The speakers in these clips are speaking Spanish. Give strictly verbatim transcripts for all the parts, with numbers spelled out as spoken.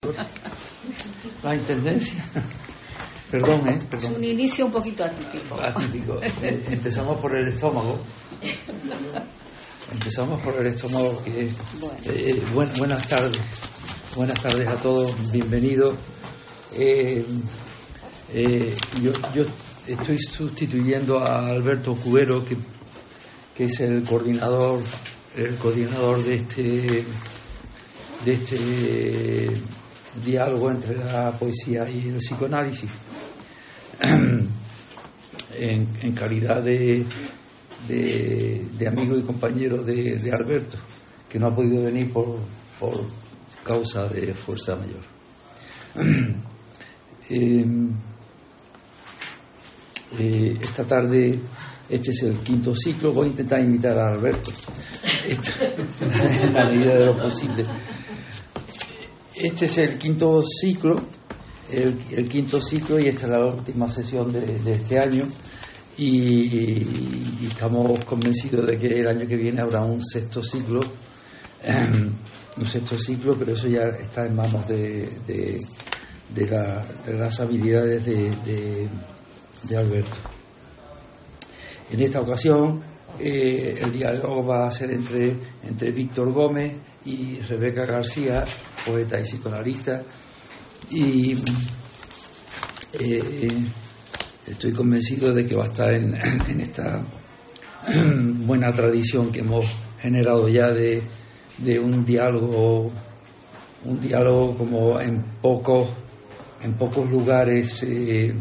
La intendencia. Perdón, ¿eh? Perdón. Es un inicio un poquito atípico. Atípico. Eh, empezamos por el estómago. Empezamos por el estómago. Que, Bueno. eh, buen, buenas tardes. Buenas tardes a todos. Bienvenidos. Eh, eh, yo, yo estoy sustituyendo a Alberto Cubero, que, que es el coordinador, el coordinador de este, de este diálogo entre la poesía y el psicoanálisis. En, en calidad de, de, de amigo y compañero de, de Alberto, que no ha podido venir por, por causa de fuerza mayor. eh, eh, esta tarde, este es el quinto ciclo. Voy a intentar imitar a Alberto Esta, en la medida de lo posible. Este es el quinto ciclo El, el quinto ciclo y esta es la última sesión de, de este año y, y estamos convencidos de que el año que viene habrá un sexto ciclo eh, un sexto ciclo, pero eso ya está en manos de, de, de, la, de las habilidades de, de, de Alberto. En esta ocasión eh, el diálogo va a ser entre, entre Víctor Gómez y Rebeca García, poeta y psicoanalista. Y eh, estoy convencido de que va a estar en, en esta buena tradición que hemos generado ya de, de un diálogo, un diálogo como en pocos, en pocos lugares eh,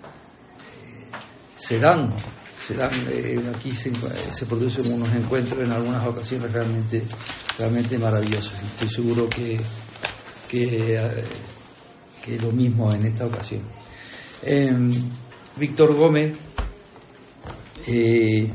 se dan, se dan eh, aquí se, se producen unos encuentros en algunas ocasiones realmente, realmente maravillosos. Estoy seguro que que eh, que lo mismo en esta ocasión. Eh, Víctor Gómez, eh,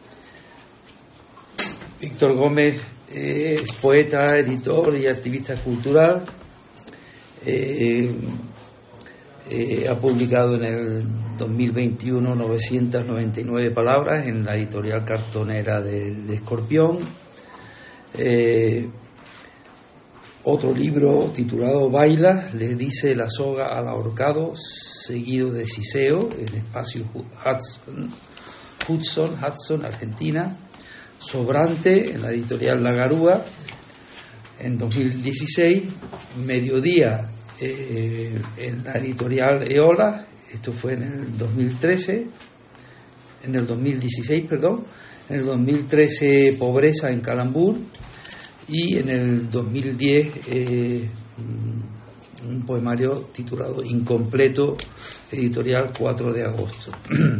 Víctor Gómez eh, es poeta, editor y activista cultural. Eh, eh, ha publicado en el dos mil veintiuno novecientas noventa y nueve palabras en la editorial cartonera de, de Escorpión. Eh, Otro libro titulado Baila, le dice la soga al ahorcado, seguido de Siseo, el espacio Hudson, Hudson, Hudson, Argentina. Sobrante, en la editorial La Garúa, en dos mil dieciséis. Mediodía, eh, en la editorial Eola, esto fue en el dos mil trece, en el dos mil dieciséis, perdón. En el dos mil trece, Pobreza, en Calambur. Y en el dos mil diez eh, un poemario titulado Incompleto, editorial cuatro de agosto.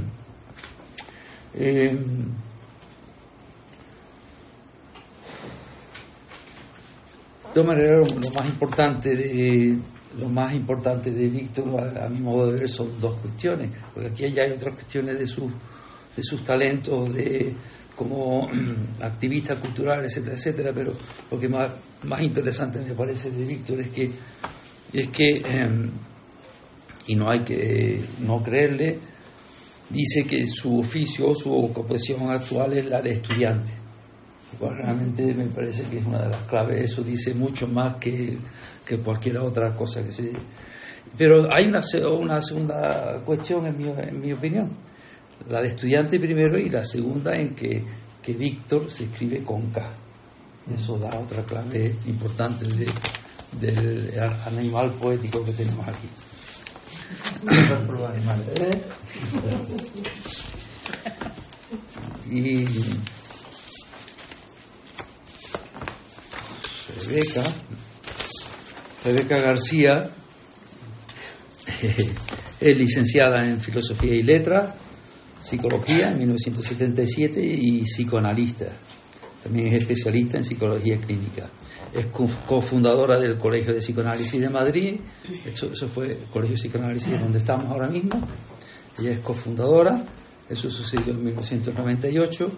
eh, de todas maneras, lo más importante de lo más importante de Víctor, a, a mi modo de ver, son dos cuestiones, porque aquí ya hay otras cuestiones de sus de sus talentos, de como activista cultural, etcétera, etcétera, pero lo que más, más interesante me parece de Víctor es que, es que eh, y no hay que no creerle, dice que su oficio, su ocupación actual es la de estudiante, lo cual realmente me parece que es una de las claves. Eso dice mucho más que, que cualquier otra cosa que se... Pero hay una, una segunda cuestión en mi, en mi opinión, la de estudiante primero, y la segunda en que, que Víctor se escribe con K. Eso da otra clave importante de, del animal poético que tenemos aquí. ¿Eh? Y Rebeca, Rebeca García es licenciada en Filosofía y Letras, Psicología en mil novecientos setenta y siete y psicoanalista. También es especialista en psicología clínica. Es cofundadora del Colegio de Psicoanálisis de Madrid. Eso, eso fue el Colegio de Psicoanálisis donde estamos ahora mismo. Ella es cofundadora. Eso sucedió en mil novecientos noventa y ocho.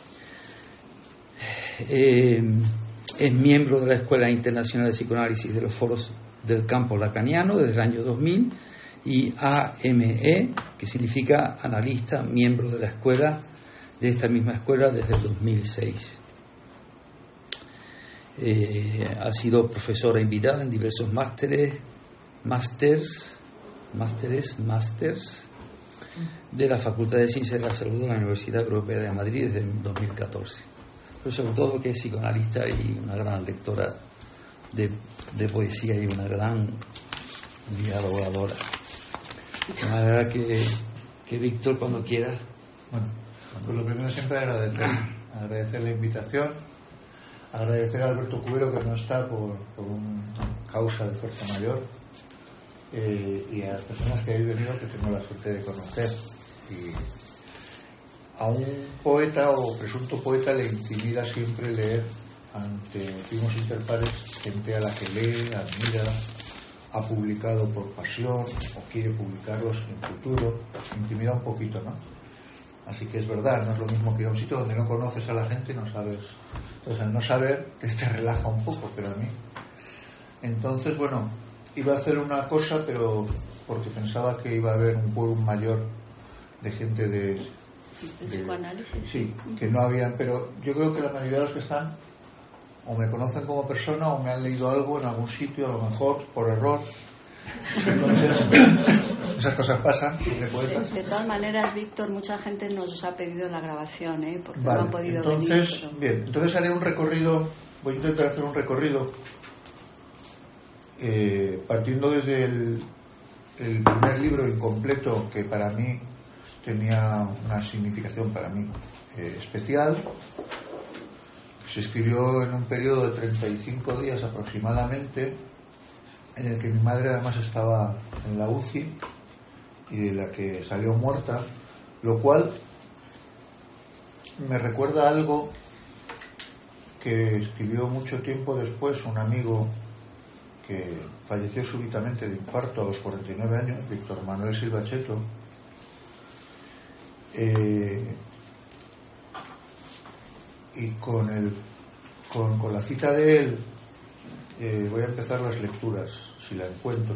Eh, es miembro de la Escuela Internacional de Psicoanálisis de los Foros del Campo Lacaniano desde el año dos mil. Y A M E, que significa analista, miembro de la escuela, de esta misma escuela desde el dos mil seis. Eh, ha sido profesora invitada en diversos másteres, másters, másteres, másters de la Facultad de Ciencias de la Salud de la Universidad Europea de Madrid desde el dos mil catorce. Pero sobre todo que es psicoanalista y una gran lectora de, de poesía y una gran dialogadora. La verdad que, que Víctor, cuando quieras. Bueno, pues lo primero siempre agradecer, agradecer la invitación, agradecer a Alberto Cubero, que no está por, por una causa de fuerza mayor, eh, y a las personas que habéis venido, que tengo la suerte de conocer. Y a un poeta o presunto poeta le intimida siempre leer ante primos interpares gente a la que lee, admira, ha publicado por pasión o quiere publicarlos en futuro. Intimida un poquito, ¿no? Así que es verdad, no es lo mismo que ir a un sitio donde no conoces a la gente y no sabes. Entonces, al no saber, te relaja un poco, pero a mí. Entonces, bueno, iba a hacer una cosa, pero porque pensaba que iba a haber un quórum mayor de gente de, de sí, que no habían, pero yo creo que la mayoría de los que están o me conocen como persona o me han leído algo en algún sitio, a lo mejor por error. Entonces, esas cosas pasan entre poetas. De, de todas maneras, Víctor, mucha gente nos ha pedido la grabación, ¿eh? Porque vale, no han podido entonces, venir. Pero... Bien, entonces haré un recorrido, voy a intentar hacer un recorrido eh, partiendo desde el, el primer libro incompleto, que para mí tenía una significación para mí eh, especial. Se escribió en un periodo de treinta y cinco días aproximadamente, en el que mi madre además estaba en la U C I y de la que salió muerta, lo cual me recuerda algo que escribió mucho tiempo después un amigo que falleció súbitamente de infarto a los cuarenta y nueve años, Víctor Manuel Silva Cheto. Eh, y con, el, con, con la cita de él eh, voy a empezar las lecturas, si la encuentro.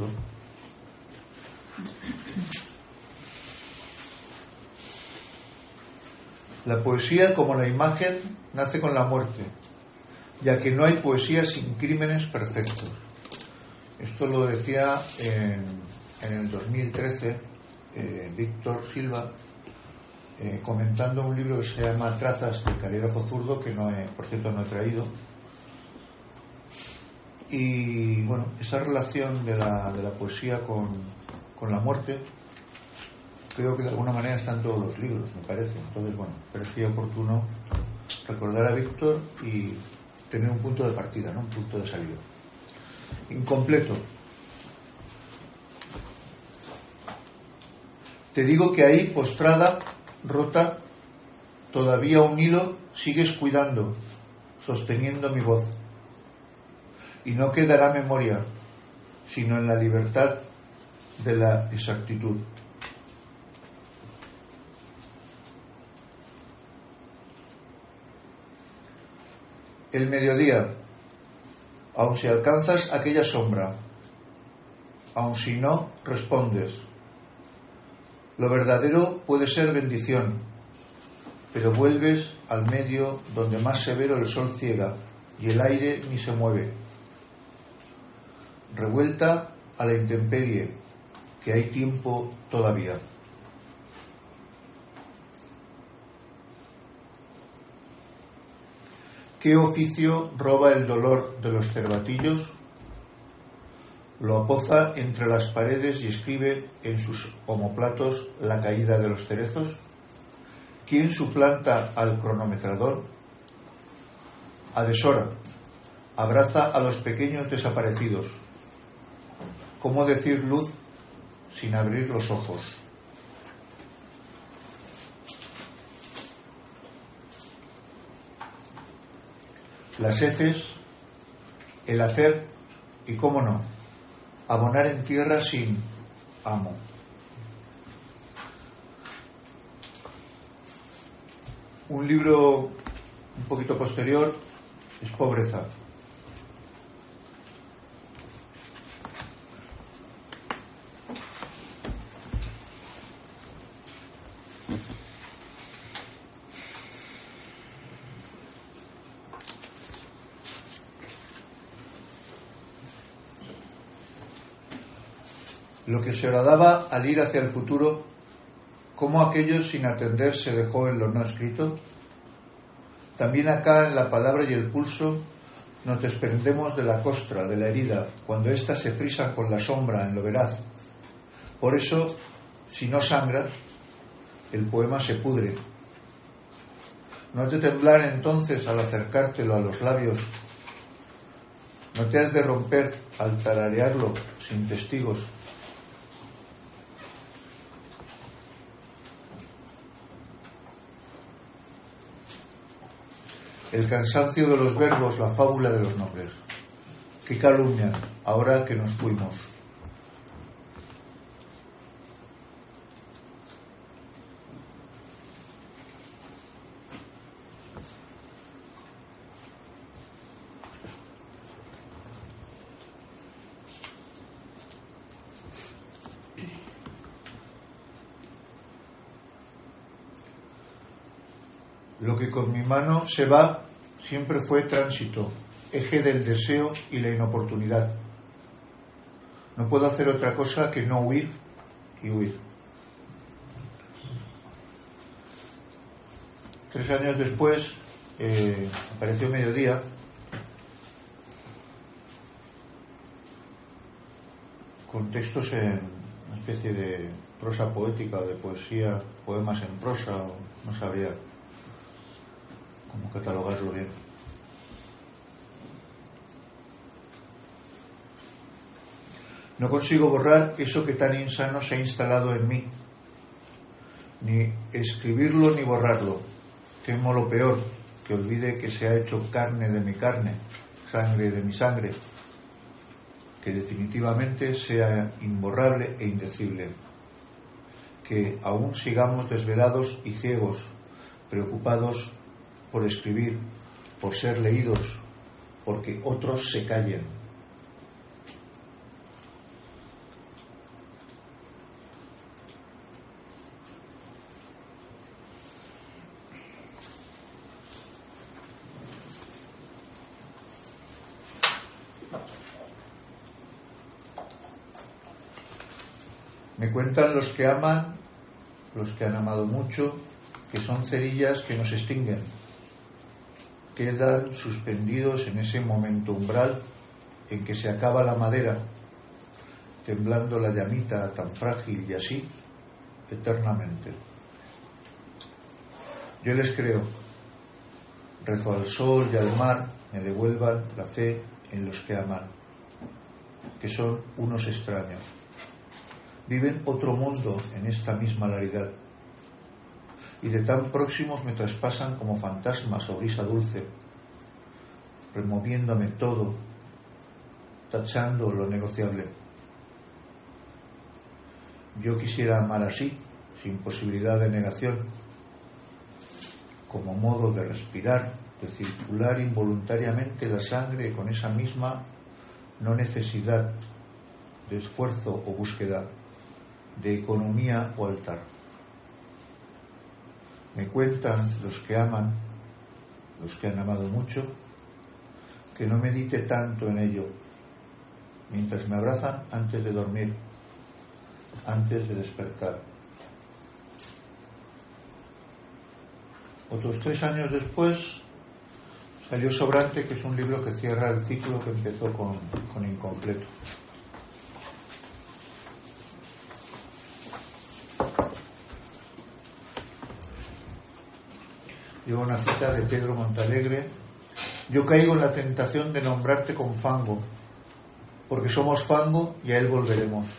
La poesía, como la imagen, nace con la muerte, ya que no hay poesía sin crímenes perfectos. Esto lo decía en, en el dos mil trece eh, Víctor Silva, Eh, comentando un libro que se llama Trazas del calígrafo zurdo, que no he, por cierto no he traído. Y bueno, esa relación de la, de la poesía con, con la muerte creo que de alguna manera está en todos los libros, me parece. Entonces, bueno, parecía oportuno recordar a Víctor y tener un punto de partida, ¿no? Un punto de salida. Incompleto. Te digo que ahí, postrada, rota, todavía un hilo sigues cuidando, sosteniendo mi voz. Y no quedará memoria, sino en la libertad de la exactitud. El mediodía, aun si alcanzas aquella sombra, aun si no respondes. Lo verdadero puede ser bendición, pero vuelves al medio donde más severo el sol ciega y el aire ni se mueve. Revuelta a la intemperie, que hay tiempo todavía. ¿Qué oficio roba el dolor de los cervatillos? Lo apoza entre las paredes y escribe en sus omoplatos la caída de los cerezos. ¿Quién suplanta al cronometrador? A deshora, abraza a los pequeños desaparecidos. ¿Cómo decir luz sin abrir los ojos? Las heces, el hacer y, cómo no, abonar en tierra sin amo. Un libro un poquito posterior es Pobreza. lo que se horadaba al ir hacia el futuro, cómo aquello sin atender se dejó en lo no escrito. También acá en la palabra y el pulso nos desprendemos de la costra, de la herida, cuando ésta se frisa con la sombra en lo veraz. Por eso, si no sangra, el poema se pudre. No has de temblar entonces al acercártelo a los labios. No te has de romper al tararearlo sin testigos. El cansancio de los verbos, la fábula de los nombres, que calumnian ahora que nos fuimos. Lo que con mi mano se va siempre fue tránsito, eje del deseo y la inoportunidad. No puedo hacer otra cosa que no huir y huir. Tres años después, eh, apareció Mediodía, con textos en una especie de prosa poética o de poesía, poemas en prosa, o no sabría cómo catalogarlo bien. No consigo borrar eso que tan insano se ha instalado en mí, ni escribirlo ni borrarlo. Temo lo peor, que olvide que se ha hecho carne de mi carne, sangre de mi sangre, que definitivamente sea imborrable e indecible, que aún sigamos desvelados y ciegos, preocupados por escribir, por ser leídos, porque otros se callen. Me cuentan los que aman, los que han amado mucho, que son cerillas que nos extinguen. Quedan suspendidos en ese momento umbral en que se acaba la madera, temblando la llamita tan frágil y así, eternamente. Yo les creo, rezo al sol y al mar me devuelvan la fe en los que aman, que son unos extraños. Viven otro mundo en esta misma laridad, y de tan próximos me traspasan como fantasmas o brisa dulce, removiéndome todo, tachando lo negociable. Yo quisiera amar así, sin posibilidad de negación, como modo de respirar, de circular involuntariamente la sangre con esa misma no necesidad de esfuerzo o búsqueda, de economía o altar. Me cuentan los que aman, los que han amado mucho, que no medite tanto en ello, mientras me abrazan antes de dormir, antes de despertar. Otros tres años después salió Sobrante, que es un libro que cierra el ciclo que empezó con, con Incompleto. Llevo una cita de Pedro Montalegre: yo caigo en la tentación de nombrarte con fango, porque somos fango y a él volveremos.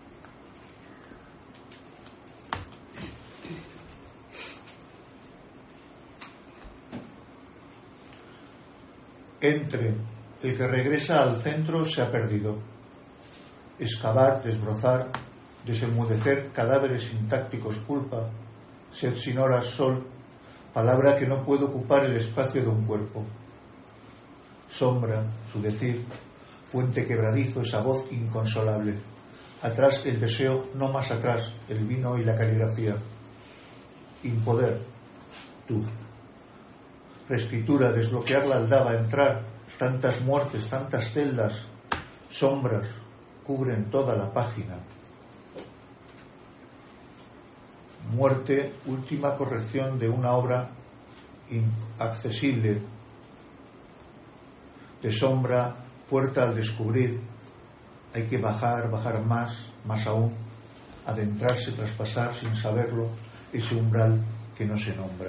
Entre el que regresa al centro se ha perdido. Excavar, desbrozar, desenmudecer cadáveres sintácticos culpa, sed sin horas sol, palabra que no puede ocupar el espacio de un cuerpo. Sombra, su decir, puente quebradizo, esa voz inconsolable. Atrás el deseo, no más atrás, el vino y la caligrafía. Impoder, tú. Reescritura, desbloquear la aldaba, entrar, tantas muertes, tantas celdas, sombras, cubren toda la página. Muerte, última corrección de una obra inaccesible, de sombra, puerta al descubrir. Hay que bajar, bajar más, más aún, adentrarse, traspasar sin saberlo ese umbral que no se nombra.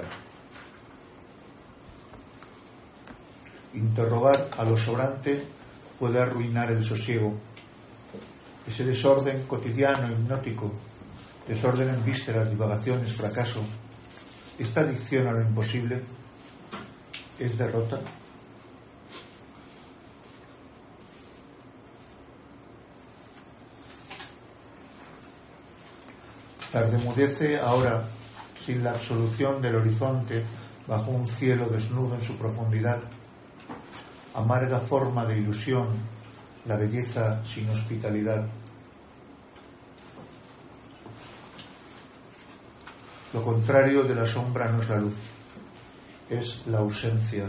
Interrogar a lo sobrante puede arruinar el sosiego. Ese desorden cotidiano, hipnótico, desorden en vísceras, divagaciones, fracaso, esta adicción a lo imposible es derrota. Tardemudece ahora, sin la absolución del horizonte, bajo un cielo desnudo en su profundidad. Amarga forma de ilusión, la belleza sin hospitalidad. Lo contrario de la sombra no es la luz, es la ausencia.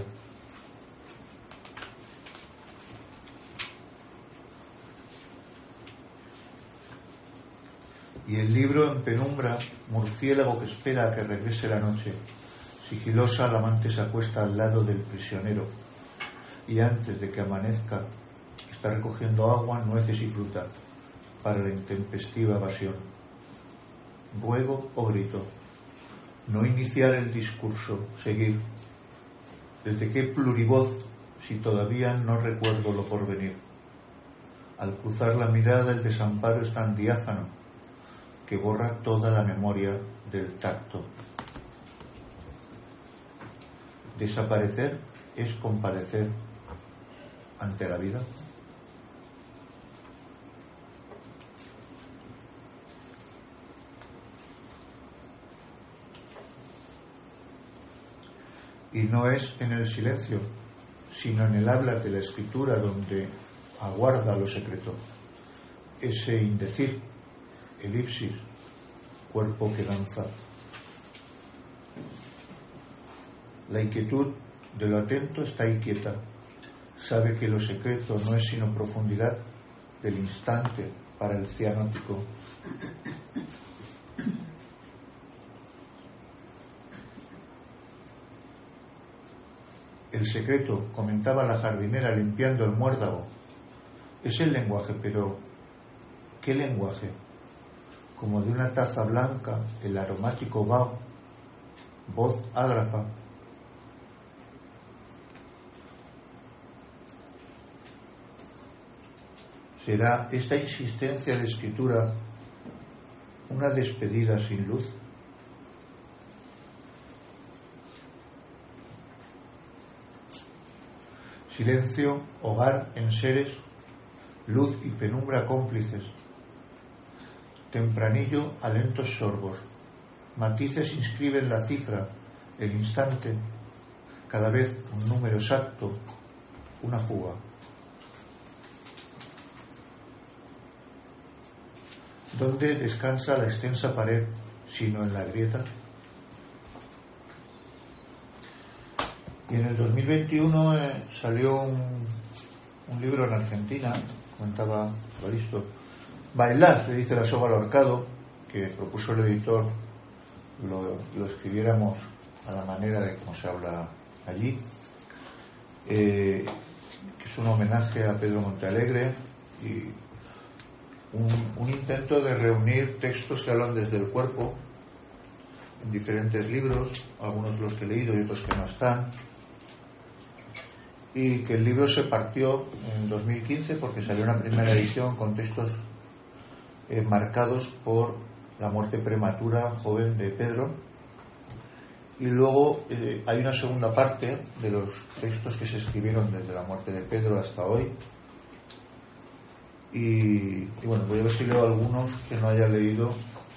Y el libro en penumbra, murciélago que espera a que regrese la noche. Sigilosa, la amante se acuesta al lado del prisionero y antes de que amanezca está recogiendo agua, nueces y fruta para la intempestiva evasión. Ruego o grito, no iniciar el discurso, seguir. ¿Desde qué plurivoz si todavía no recuerdo lo por venir? Al cruzar la mirada el desamparo es tan diáfano que borra toda la memoria del tacto. Desaparecer es compadecer ante la vida. Y no es en el silencio, sino en el habla de la escritura donde aguarda lo secreto, ese indecir, elipsis, cuerpo que danza. La inquietud de lo atento está inquieta, sabe que lo secreto no es sino profundidad del instante para el cianótico. El secreto, comentaba la jardinera limpiando el muérdago, es el lenguaje, pero ¿qué lenguaje? Como de una taza blanca, el aromático vaho, voz ágrafa. ¿Será esta insistencia de escritura una despedida sin luz? Silencio, hogar, enseres, luz y penumbra cómplices. Tempranillo a lentos sorbos. Matices inscriben la cifra, el instante, cada vez un número exacto, una fuga. ¿Dónde descansa la extensa pared, sino en la grieta? Y en el dos mil veintiuno eh, salió un, un libro en Argentina, comentaba Baristo, Bailar, le dice la soga al ahorcado, que propuso el editor lo, lo escribiéramos a la manera de cómo se habla allí, eh, que es un homenaje a Pedro Montealegre y un, un intento de reunir textos que hablan desde el cuerpo en diferentes libros, algunos de los que he leído y otros que no están, y que el libro se partió en dos mil quince porque salió una primera edición con textos eh, marcados por la muerte prematura joven de Pedro, y luego eh, hay una segunda parte de los textos que se escribieron desde la muerte de Pedro hasta hoy, y, y bueno, voy a ver si leo algunos que no haya leído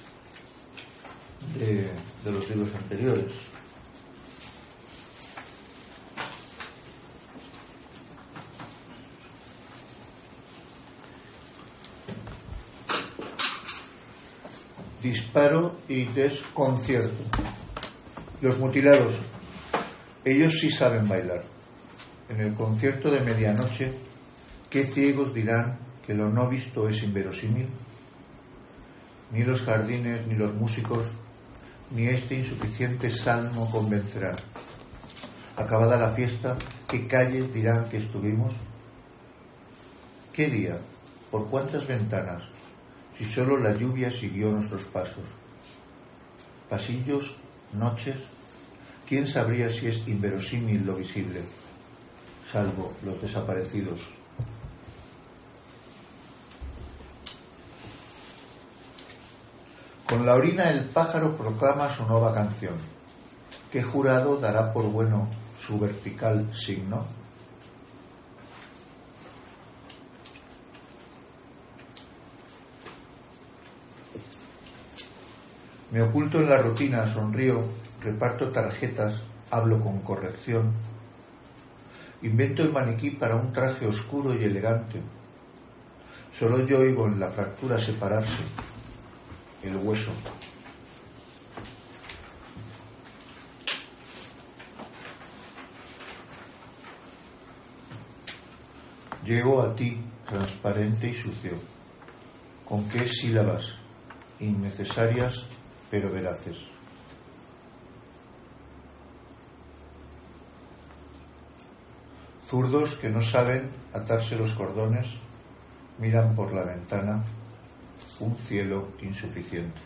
de, de los libros anteriores. Disparo y desconcierto. Los mutilados, ellos sí saben bailar. En el concierto de medianoche, ¿qué ciegos dirán que lo no visto es inverosímil? Ni los jardines ni los músicos ni este insuficiente salmo convencerá. Acabada la fiesta, ¿qué calles dirán que estuvimos? ¿Qué día? ¿Por cuántas ventanas? Si solo la lluvia siguió nuestros pasos. Pasillos, noches, ¿quién sabría si es inverosímil lo visible? Salvo los desaparecidos. Con la orina el pájaro proclama su nueva canción. ¿Qué jurado dará por bueno su vertical signo? Me oculto en la rutina, sonrío, reparto tarjetas, hablo con corrección. Invento el maniquí para un traje oscuro y elegante. Solo yo oigo en la fractura separarse el hueso. Llego a ti, transparente y sucio. ¿Con qué sílabas? Innecesarias pero veraces. Zurdos que no saben atarse los cordones miran por la ventana un cielo insuficiente.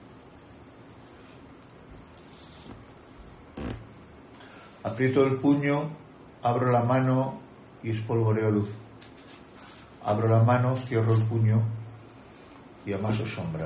Aprieto el puño, abro la mano y espolvoreo luz. Abro la mano, cierro el puño y amaso sombra.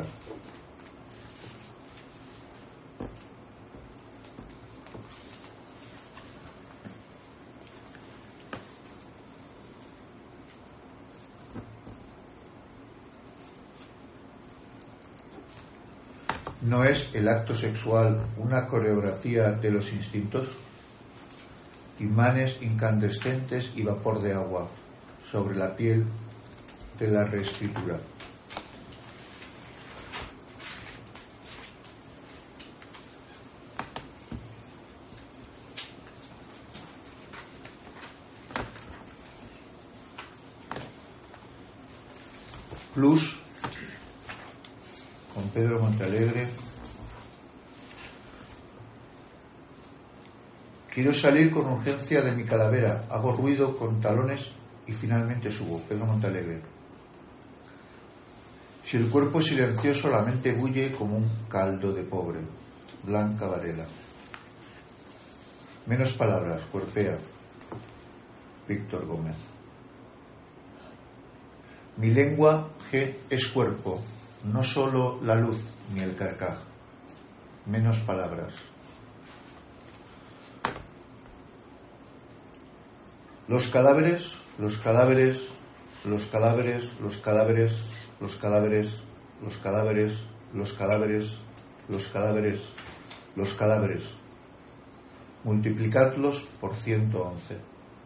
¿No es el acto sexual una coreografía de los instintos? Imanes incandescentes y vapor de agua sobre la piel de la reescritura. Plus con Pedro Montealegre. Quiero salir con urgencia de mi calavera. Hago ruido con talones y finalmente subo. Pedro Montealegre. Si el cuerpo es silencioso, la mente bulle como un caldo de pobre. Blanca Varela. Menos palabras, cuerpea. Víctor Gómez. Mi lengua, G, es cuerpo, no solo la luz ni el carcaj. Menos palabras. Los cadáveres, los cadáveres, los cadáveres, los cadáveres, los cadáveres, los cadáveres, los cadáveres, los cadáveres, los cadáveres. Multiplicadlos por ciento once.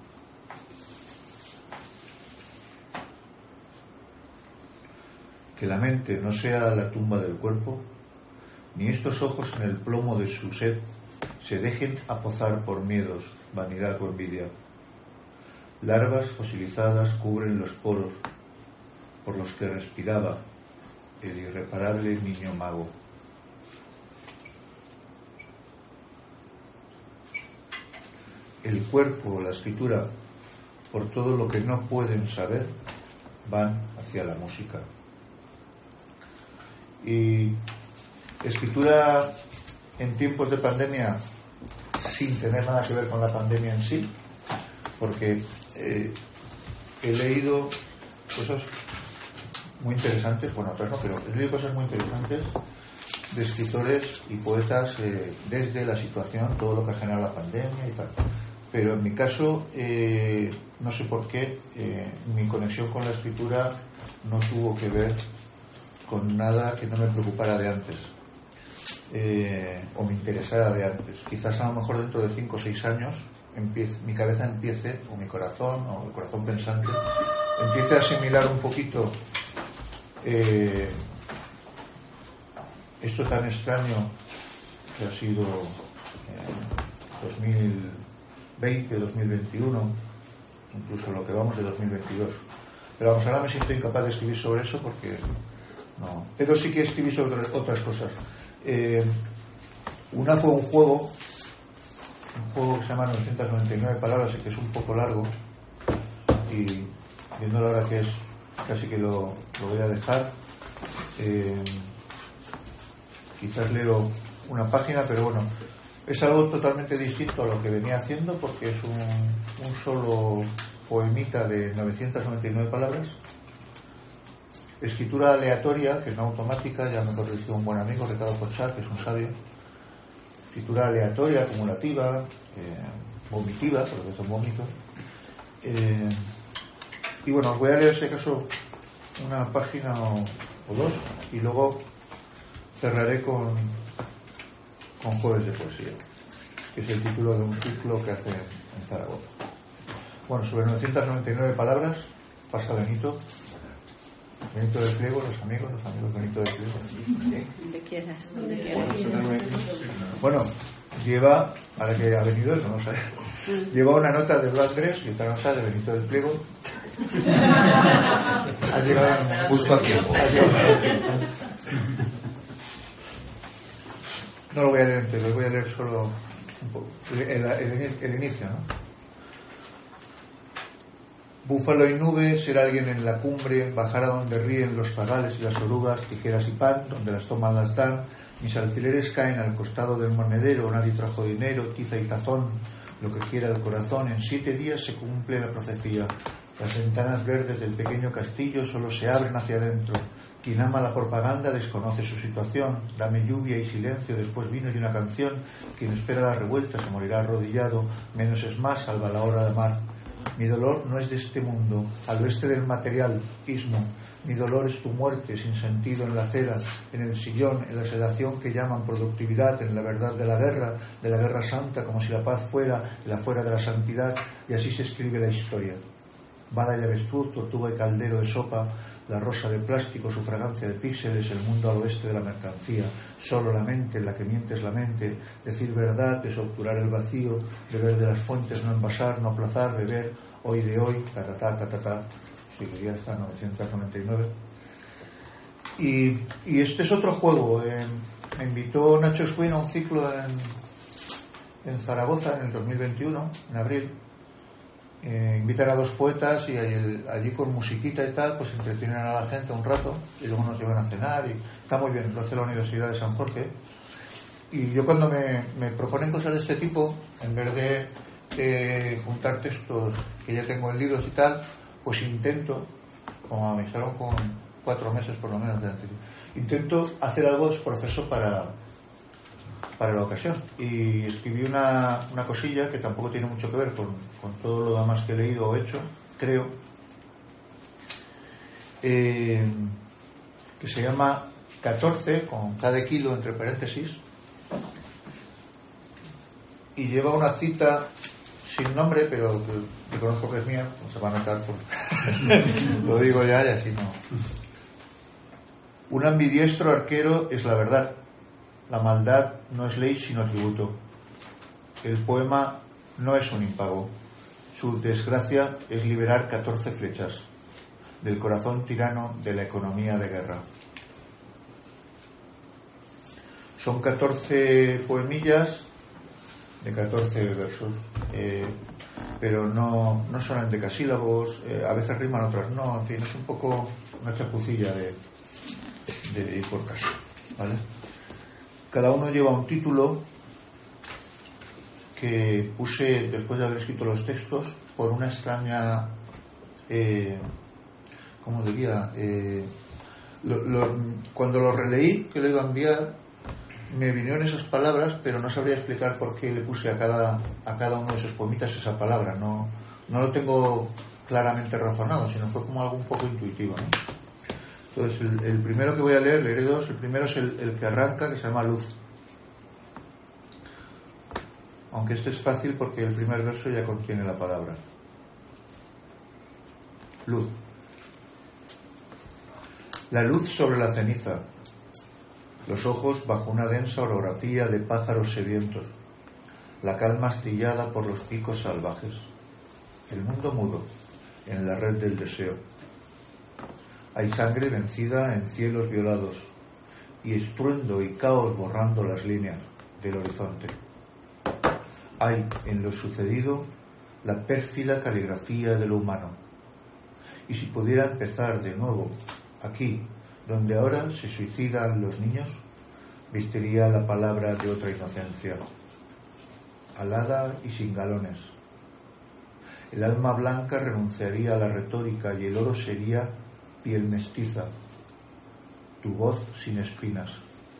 Que la mente no sea la tumba del cuerpo, ni estos ojos en el plomo de su sed se dejen apozar por miedos, vanidad o envidia. Larvas fosilizadas cubren los poros por los que respiraba el irreparable niño mago. El cuerpo o la escritura, por todo lo que no pueden saber, van hacia la música. Y escritura en tiempos de pandemia, sin tener nada que ver con la pandemia en sí, porque eh, he leído cosas muy interesantes, bueno, otras no, pero he leído cosas muy interesantes de escritores y poetas eh, desde la situación, todo lo que ha generado la pandemia y tal. Pero en mi caso, eh, no sé por qué, eh, mi conexión con la escritura no tuvo que ver con nada que no me preocupara de antes, eh, o me interesara de antes. Quizás a lo mejor dentro de cinco o seis años empiece, mi cabeza empiece, o mi corazón, o el corazón pensante, empiece a asimilar un poquito eh, esto tan extraño que ha sido eh, dos mil veinte, dos mil veintiuno, incluso lo que vamos de dos mil veintidós. Pero vamos, ahora me siento incapaz de escribir sobre eso porque no. Pero sí que escribí sobre otras cosas. Eh, Una fue un juego, un juego que se llama novecientas noventa y nueve palabras y que es un poco largo, y viendo la hora que es, casi que lo, lo voy a dejar. Eh, quizás leo una página, pero bueno, es algo totalmente distinto a lo que venía haciendo, porque es un, un solo poemita de novecientas noventa y nueve palabras, escritura aleatoria, que no automática, ya me corrigió un buen amigo, Ricardo Pochá, que es un sabio. Escritura aleatoria, acumulativa, eh, vomitiva, porque es un vómito. Eh, y bueno, os voy a leer, si acaso, una página o, o dos, y luego cerraré con, con Jueves de Poesía, que es el título de un ciclo que hace en Zaragoza. Bueno, sobre novecientas noventa y nueve palabras, pasa Benito. Benito del Pliego, los amigos, los amigos Benito del Pliego. Donde quieras, donde quieras. Bueno, lleva, ahora que ha venido él, no sé, lleva una nota de Blas Gres y otra nota de Benito del Pliego. Ha llegado justo a tiempo. No lo voy a leer entero, lo voy a leer solo un poco. El, el, el, el inicio, ¿no? Búfalo y nube, ser alguien en la cumbre, bajar a donde ríen los zagales y las orugas, tijeras y pan, donde las toman las dan, mis alfileres caen al costado del monedero, nadie trajo dinero, tiza y tazón, lo que quiera el corazón, en siete días se cumple la profecía, las ventanas verdes del pequeño castillo solo se abren hacia adentro, quien ama la propaganda desconoce su situación, dame lluvia y silencio, después vino y una canción, quien espera la revuelta se morirá arrodillado, menos es más, salva la hora de amar. Mi dolor no es de este mundo, al oeste del materialismo. Mi dolor es tu muerte, sin sentido en la acera, en el sillón, en la sedación que llaman productividad, en la verdad de la guerra, de la guerra santa, como si la paz fuera la fuera de la santidad, y así se escribe la historia. Bala y avestruz, tortuga y caldero de sopa, la rosa de plástico, su fragancia de píxeles, el mundo al oeste de la mercancía, solo la mente, en la que miente es la mente, decir verdad es obturar el vacío, beber de las fuentes, no envasar, no aplazar, beber hoy de hoy, ta ta ta ta ta ta, seguiría hasta novecientos noventa y nueve. Y, y este es otro juego. Eh, me invitó Nacho Escuin a un ciclo en, en Zaragoza en el dos mil veintiuno, en abril. Eh, invitan a dos poetas y el, allí con musiquita y tal pues entretienen a la gente un rato y luego nos llevan a cenar y está muy bien, lo hace la Universidad de San Jorge. Y yo cuando me, me proponen cosas de este tipo, en vez de eh, juntar textos que ya tengo en libros y tal, pues intento, como me avisaron con cuatro meses por lo menos de antes, intento hacer algo proceso para para la ocasión, y escribí una, una cosilla que tampoco tiene mucho que ver con, con todo lo demás que he leído o hecho, creo, eh, que se llama catorce, con cada kilo entre paréntesis, y lleva una cita sin nombre, pero que reconozco que es mía, no se va a notar, por... lo digo ya y así no. Un ambidiestro arquero es la verdad. La maldad no es ley sino tributo. El poema no es un impago. Su desgracia es liberar catorce flechas del corazón tirano de la economía de guerra. Son catorce poemillas de catorce versos, eh, pero no, no son en decasílabos, eh, a veces riman, otras no, en fin, es un poco una chapucilla de, de ir por casa, ¿vale? Cada uno lleva un título que puse después de haber escrito los textos por una extraña, eh, ¿cómo diría? Eh, lo, lo, cuando lo releí, que le iba a enviar, me vinieron esas palabras, pero no sabría explicar por qué le puse a cada, a cada uno de esos poemitas esa palabra. No, no lo tengo claramente razonado, sino fue como algo un poco intuitivo, ¿no? Entonces, el, el primero que voy a leer, leeré dos. El primero es el, el que arranca, que se llama Luz. Aunque este es fácil porque el primer verso ya contiene la palabra. Luz. La luz sobre la ceniza. Los ojos bajo una densa orografía de pájaros sedientos. La calma astillada por los picos salvajes. El mundo mudo en la red del deseo. Hay sangre vencida en cielos violados y estruendo y caos borrando las líneas. del horizonte. Hay en lo sucedido la pérfida caligrafía de lo humano. Y si pudiera empezar de nuevo aquí, donde ahora se suicidan los niños, vestiría la palabra de otra inocencia, alada y sin galones. El alma blanca renunciaría a la retórica y el oro sería piel mestiza, tu voz sin espinas.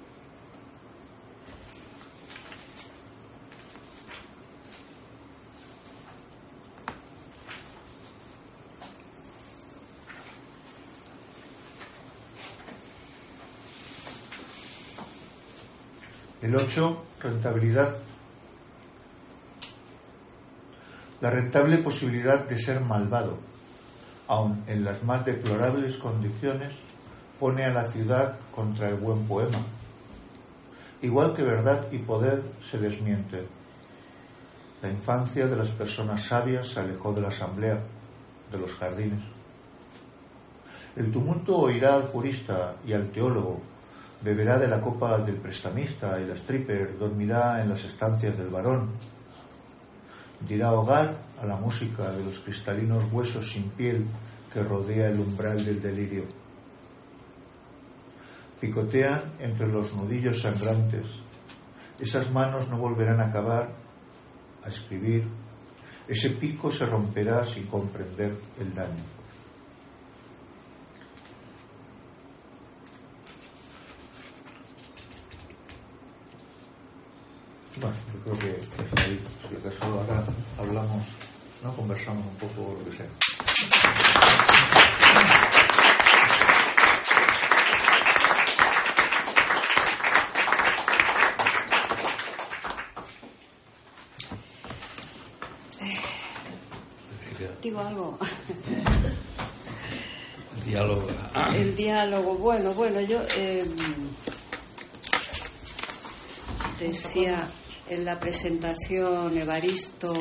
El ocho, rentabilidad. La rentable posibilidad de ser malvado, aun en las más deplorables condiciones, pone a la ciudad contra el buen poema. Igual que verdad y poder se desmiente. La infancia de las personas sabias se alejó de la asamblea, de los jardines. El tumulto oirá al jurista y al teólogo, beberá de la copa del prestamista y la stripper dormirá en las estancias del varón. Dirá hogar a la música de los cristalinos huesos sin piel que rodea el umbral del delirio. Picotean entre los nudillos sangrantes. Esas manos no volverán a acabar, a escribir. Ese pico se romperá sin comprender el daño. Bueno, yo creo que es ahí. Si acaso ahora hablamos, ¿no? Conversamos un poco lo que sea. Digo algo. El diálogo. El diálogo. Bueno, bueno, yo eh, decía en la presentación Evaristo,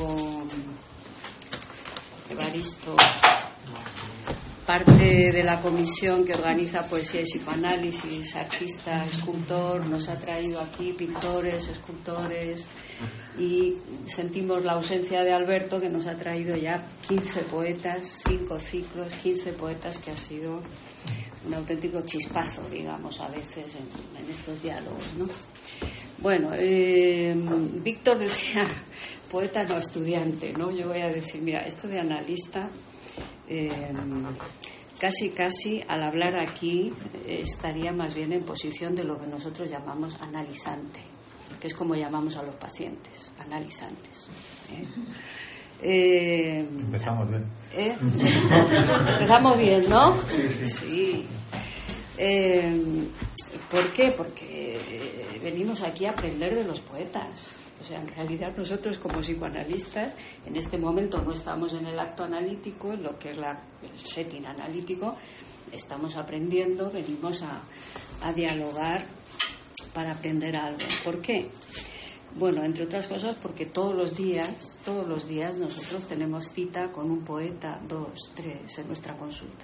Evaristo, parte de la comisión que organiza poesía y psicoanálisis, artista, escultor, nos ha traído aquí pintores, escultores, y sentimos la ausencia de Alberto, que nos ha traído ya quince poetas, cinco ciclos, quince poetas, que ha sido un auténtico chispazo, digamos, a veces en, en estos diálogos, ¿no? Bueno, eh, Víctor decía poeta no estudiante, ¿no? Yo voy a decir, mira, esto de analista, eh, casi casi al hablar aquí eh, estaría más bien en posición de lo que nosotros llamamos analizante, que es como llamamos a los pacientes, analizantes. ¿eh? Eh, Empezamos bien. ¿eh? Empezamos bien, ¿no? Sí, sí. Sí. Eh, ¿Por qué? Porque eh, venimos aquí a aprender de los poetas. O sea, en realidad nosotros como psicoanalistas en este momento no estamos en el acto analítico, en lo que es la, el setting analítico, estamos aprendiendo, venimos a, a dialogar para aprender algo. ¿Por qué? Bueno, entre otras cosas porque todos los días, todos los días nosotros tenemos cita con un poeta, dos, tres, en nuestra consulta.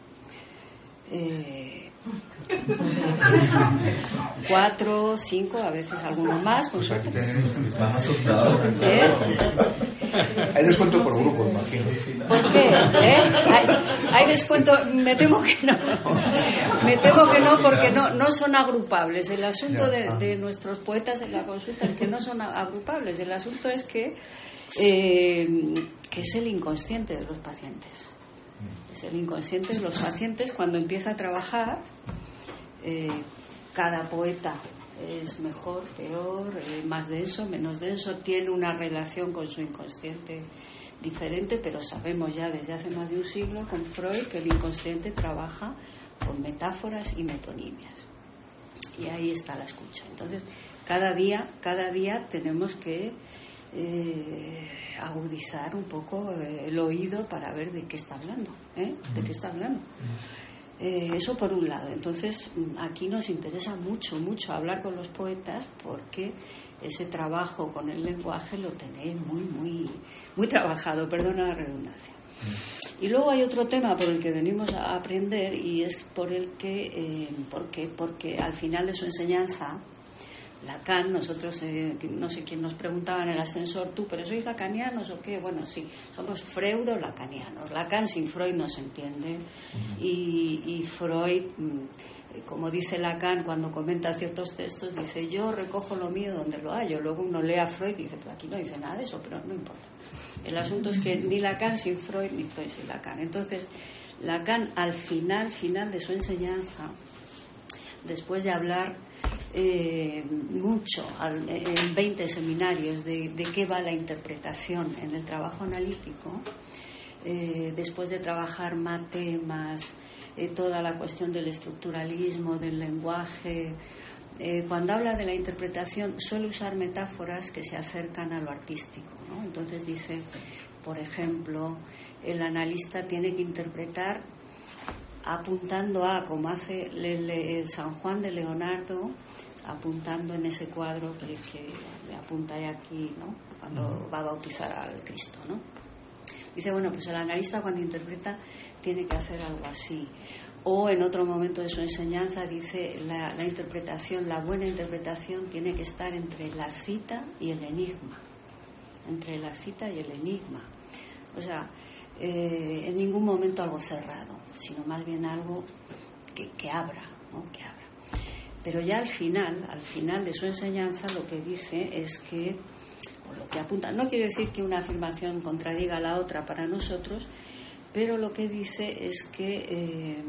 Eh, cuatro, cinco, a veces algunos más, con suerte. ¿Eh? Hay descuento por grupo, imagino. ¿Por qué? ¿Eh? Hay, hay descuento, me temo que no. Me temo que no, porque no, no son agrupables. El asunto de, de nuestros poetas en la consulta es que no son agrupables. El asunto es que, eh, que es el inconsciente de los pacientes. Es el inconsciente de los pacientes cuando empieza a trabajar. Eh, cada poeta es mejor, peor, eh, más denso, menos denso, tiene una relación con su inconsciente diferente, pero sabemos ya desde hace más de un siglo con Freud que el inconsciente trabaja con metáforas y metonimias. Y ahí está la escucha. Entonces, cada día, cada día tenemos que Eh, agudizar un poco eh, el oído para ver de qué está hablando, ¿eh? de qué está hablando. Eh, eso por un lado. Entonces, aquí nos interesa mucho, mucho hablar con los poetas porque ese trabajo con el lenguaje lo tenéis muy, muy, muy trabajado, perdona la redundancia. Y luego hay otro tema por el que venimos a aprender y es por el que, eh, porque, porque al final de su enseñanza Lacan, nosotros, eh, no sé quién nos preguntaba en el ascensor, tú, pero ¿sois lacanianos o qué? Bueno, sí, somos freudo-lacanianos. Lacan sin Freud no se entiende. Uh-huh. y, y Freud, como dice Lacan cuando comenta ciertos textos, dice, yo recojo lo mío donde lo hallo. Luego uno lee a Freud y dice, pero aquí no dice nada de eso, pero no importa. El asunto es que ni Lacan sin Freud, ni Freud sin Lacan. Entonces, Lacan, al final, final de su enseñanza, después de hablar eh, mucho al, en veinte seminarios de, de qué va la interpretación en el trabajo analítico, eh, después de trabajar más temas, eh, toda la cuestión del estructuralismo, del lenguaje, eh, cuando habla de la interpretación suele usar metáforas que se acercan a lo artístico, ¿no? Entonces dice, por ejemplo, el analista tiene que interpretar apuntando a, como hace el, el San Juan de Leonardo, apuntando en ese cuadro que, que le apunta ahí aquí, ¿no? Cuando va a bautizar al Cristo, ¿no? Dice, bueno, pues el analista cuando interpreta tiene que hacer algo así. O en otro momento de su enseñanza dice, la, la interpretación, la buena interpretación tiene que estar entre la cita y el enigma. Entre la cita y el enigma. O sea, eh, en ningún momento algo cerrado, sino más bien algo que, que abra, ¿no? Que abra. Pero ya al final, al final de su enseñanza, lo que dice es que, o lo que apunta, no quiere decir que una afirmación contradiga a la otra para nosotros, pero lo que dice es que eh,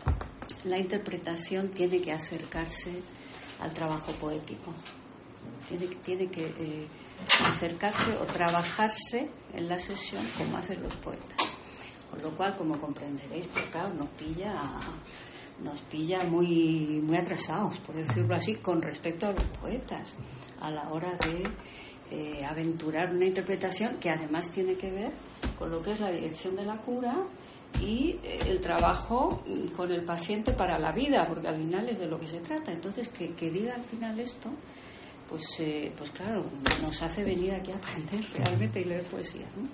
la interpretación tiene que acercarse al trabajo poético, tiene, tiene que eh, acercarse o trabajarse en la sesión como hacen los poetas, con lo cual, como comprenderéis, pues claro, nos pilla nos pilla muy muy atrasados, por decirlo así, con respecto a los poetas a la hora de eh, aventurar una interpretación que además tiene que ver con lo que es la dirección de la cura y eh, el trabajo con el paciente para la vida, porque al final es de lo que se trata. Entonces, que, que diga al final esto, pues eh, pues claro, nos hace venir aquí a aprender realmente y leer poesía, ¿no?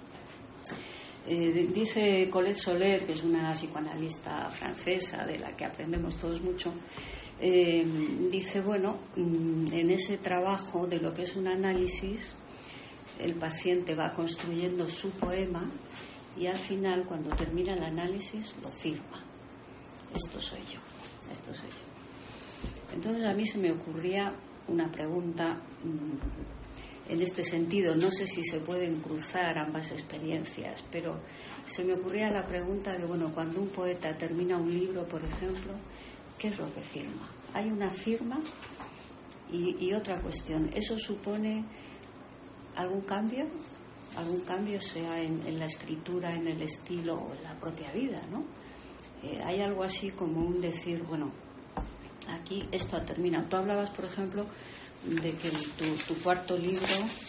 Eh, dice Colette Soler, que es una psicoanalista francesa de la que aprendemos todos mucho, eh, dice, bueno, en ese trabajo de lo que es un análisis, el paciente va construyendo su poema y al final, cuando termina el análisis, lo firma. Esto soy yo, esto soy yo. Entonces a mí se me ocurría una pregunta mmm, en este sentido. No sé si se pueden cruzar ambas experiencias, pero se me ocurría la pregunta de, bueno, cuando un poeta termina un libro, por ejemplo, ¿qué es lo que firma? Hay una firma y, y otra cuestión. ¿Eso supone algún cambio? Algún cambio, sea en, en la escritura, en el estilo o en la propia vida, ¿no? Eh, hay algo así como un decir, bueno, aquí esto ha terminado. Tú hablabas, por ejemplo, de que tu, tu cuarto libro,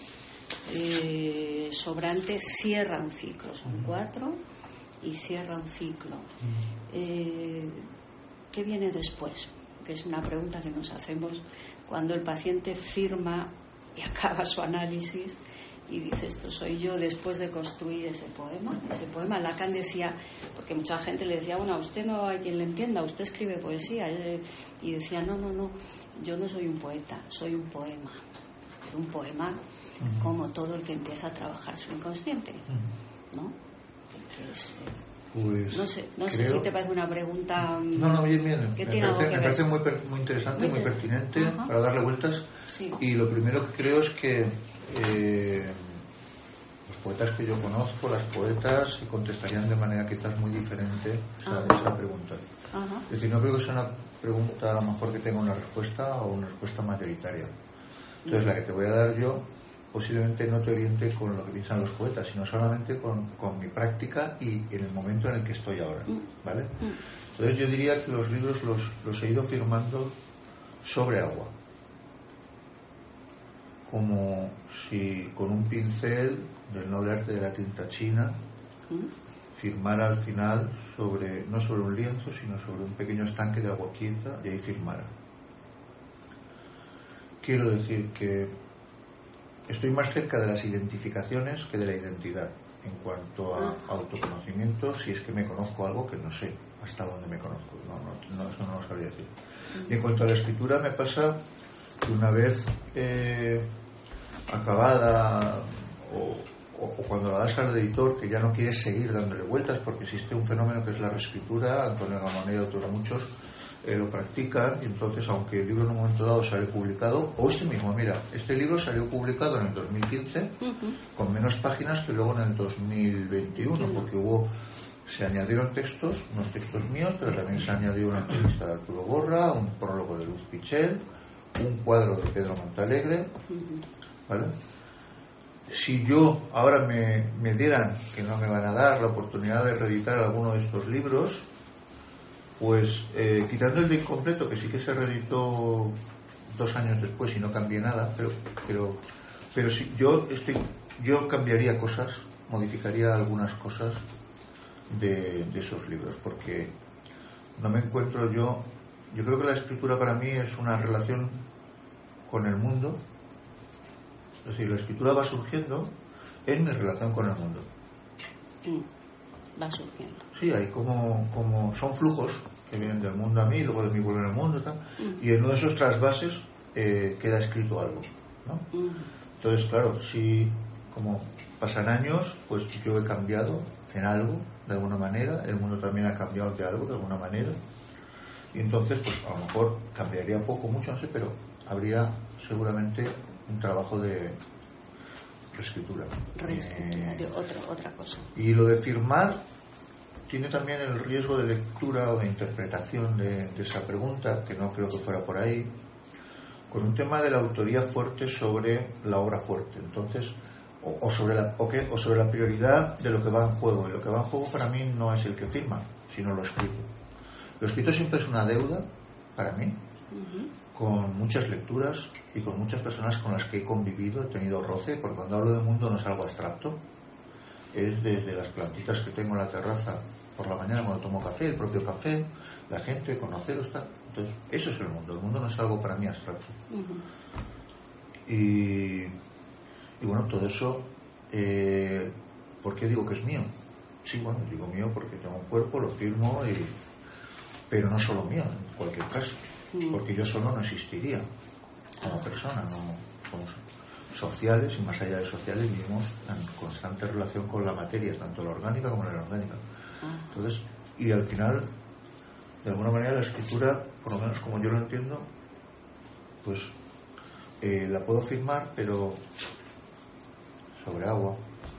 eh, Sobrante, cierra un ciclo. Son cuatro y cierra un ciclo. Eh, ¿Qué viene después? Que es una pregunta que nos hacemos cuando el paciente firma y acaba su análisis y dice, esto soy yo, después de construir ese poema. Ese poema, Lacan decía, porque mucha gente le decía, bueno, a usted no hay quien le entienda, usted escribe poesía. Y decía, no, no, no, yo no soy un poeta, soy un poema. Un poema uh-huh. como todo el que empieza a trabajar su inconsciente, ¿no? Que es, pues no sé, no creo... sé si te parece una pregunta. No, no, bien, bien. Me parece, que me parece muy, per, muy interesante, muy, muy pertinente uh-huh. para darle vueltas. Sí. Y lo primero que creo es que eh, los poetas que yo conozco, las poetas, se contestarían de manera quizás muy diferente esa, uh-huh. esa pregunta. Uh-huh. Es decir, no creo que sea una pregunta a lo mejor que tenga una respuesta o una respuesta mayoritaria. Entonces, uh-huh. la que te voy a dar yo posiblemente no te oriente con lo que piensan los poetas, sino solamente con, con mi práctica y en el momento en el que estoy ahora, ¿vale? Entonces yo diría que los libros los, los he ido firmando sobre agua, como si con un pincel del noble arte de la tinta china firmara al final sobre, no sobre un lienzo, sino sobre un pequeño estanque de agua quieta, y ahí firmara. Quiero decir que estoy más cerca de las identificaciones que de la identidad en cuanto a autoconocimiento, si es que me conozco algo que no sé hasta dónde me conozco. No, no, no, eso no lo sabría decir. Y en cuanto a la escritura, me pasa que una vez eh, acabada o, o, o cuando la das al editor, que ya no quieres seguir dándole vueltas, porque existe un fenómeno que es la reescritura. Antonio Gamoneda y otros muchos eh, lo practican, y entonces, aunque el libro en un momento dado sale publicado, o este mismo, mira, este libro salió publicado en el dos mil quince uh-huh. con menos páginas que luego en el dos mil veintiuno, uh-huh. porque hubo se añadieron textos, unos textos míos, pero también se añadió una entrevista de Arturo Borra, un prólogo de Luz Pichel, un cuadro de Pedro Montalegre, ¿vale? Si yo ahora me, me dieran, que no me van a dar, la oportunidad de reeditar alguno de estos libros, pues eh, quitando el de Incompleto, que sí que se reeditó dos años después y no cambié nada, pero pero pero si yo estoy, yo cambiaría cosas, modificaría algunas cosas de, de esos libros, porque no me encuentro yo yo creo que la escritura para mí es una relación con el mundo. Es decir, la escritura va surgiendo en mi relación con el mundo. Mm, va surgiendo. Sí, hay como, como son flujos que vienen del mundo a mí, luego de mí vuelven al mundo, tal, mm. y en uno de esos trasvases eh, queda escrito algo, ¿no? Mm. Entonces, claro, si como pasan años, pues yo he cambiado en algo, de alguna manera, el mundo también ha cambiado de algo, de alguna manera, y entonces, pues a lo mejor cambiaría poco, mucho, no sé, pero habría seguramente un trabajo de reescritura. Reescritura, eh, de otra, otra cosa. Y lo de firmar tiene también el riesgo de lectura o de interpretación de, de esa pregunta, que no creo que fuera por ahí, con un tema de la autoría fuerte sobre la obra fuerte. Entonces, o, o, sobre la, o, que, o sobre la prioridad de lo que va en juego. Y lo que va en juego para mí no es el que firma, sino lo escrito. Lo escrito siempre es una deuda para mí, uh-huh. con muchas lecturas y con muchas personas con las que he convivido, he tenido roce, porque cuando hablo de mundo no es algo abstracto, es desde las plantitas que tengo en la terraza por la mañana cuando tomo café, el propio café, la gente, conoceros, tal. Entonces, eso es el mundo. El mundo no es algo para mí abstracto. Uh-huh. Y, y bueno, todo eso, eh, ¿por qué digo que es mío? Sí, bueno, digo mío porque tengo un cuerpo, lo firmo, y, pero no solo mío, en cualquier caso, uh-huh. porque yo solo no existiría como persona, no somos sociales, y más allá de sociales vivimos en constante relación con la materia, tanto la orgánica como la inorgánica. Entonces, y al final, de alguna manera la escritura, por lo menos como yo lo entiendo, pues eh, la puedo firmar, pero sobre agua.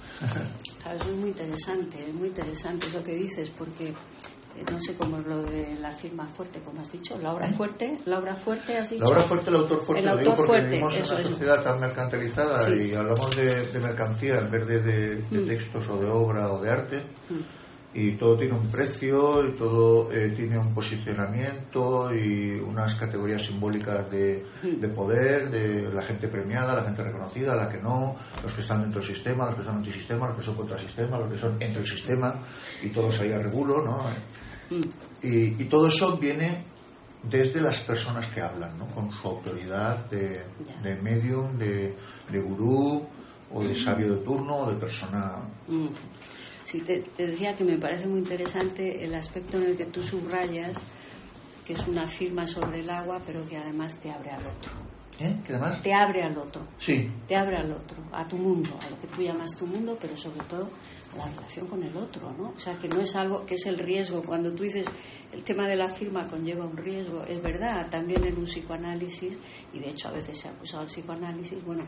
Claro, es muy interesante, es muy interesante eso que dices, porque no sé cómo es lo de la firma fuerte, como has dicho, la obra fuerte, la obra fuerte has dicho. La obra fuerte, el autor fuerte, el lo autor digo porque fuerte, vivimos en una sociedad es. tan mercantilizada, sí. y hablamos de, de mercancía en vez de, de, de mm. textos o de obra o de arte, mm. y todo tiene un precio y todo eh, tiene un posicionamiento y unas categorías simbólicas de, mm. de poder, de la gente premiada, la gente reconocida, la que no, los que están dentro del sistema, los que están antisistema, los que son contra el sistema, los que son entre el sistema, y todos ahí a regulo, ¿no? Mm. Y, y todo eso viene desde las personas que hablan, ¿no? Con su autoridad de, de medium, de, de gurú, o de sabio de turno, o de persona. Mm. Sí, te, te decía que me parece muy interesante el aspecto en el que tú subrayas que es una firma sobre el agua, pero que además te abre al otro. ¿Eh? ¿Qué además? Te abre al otro. Sí. Te abre al otro, a tu mundo, a lo que tú llamas tu mundo, pero sobre todo a la relación con el otro, ¿no? O sea, que no es algo, que es el riesgo. Cuando tú dices el tema de la firma conlleva un riesgo, es verdad, también en un psicoanálisis, y de hecho a veces se ha acusado el psicoanálisis, bueno,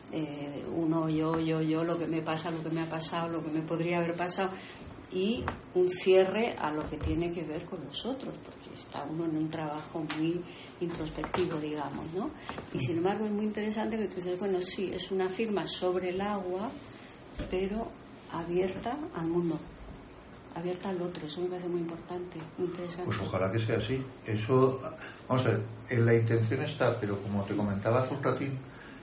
eh, uno, yo, yo, yo, lo que me pasa, lo que me ha pasado, lo que me podría haber pasado, y un cierre a lo que tiene que ver con los otros, porque está uno en un trabajo muy introspectivo, digamos, ¿no? Y sin embargo es muy interesante que tú dices, bueno, sí, es una firma sobre el agua, pero abierta al mundo, abierta al otro. Eso me parece muy importante, muy interesante. Pues ojalá que sea así. Eso, vamos a ver, en la intención está, pero como te comentaba hace un ratín,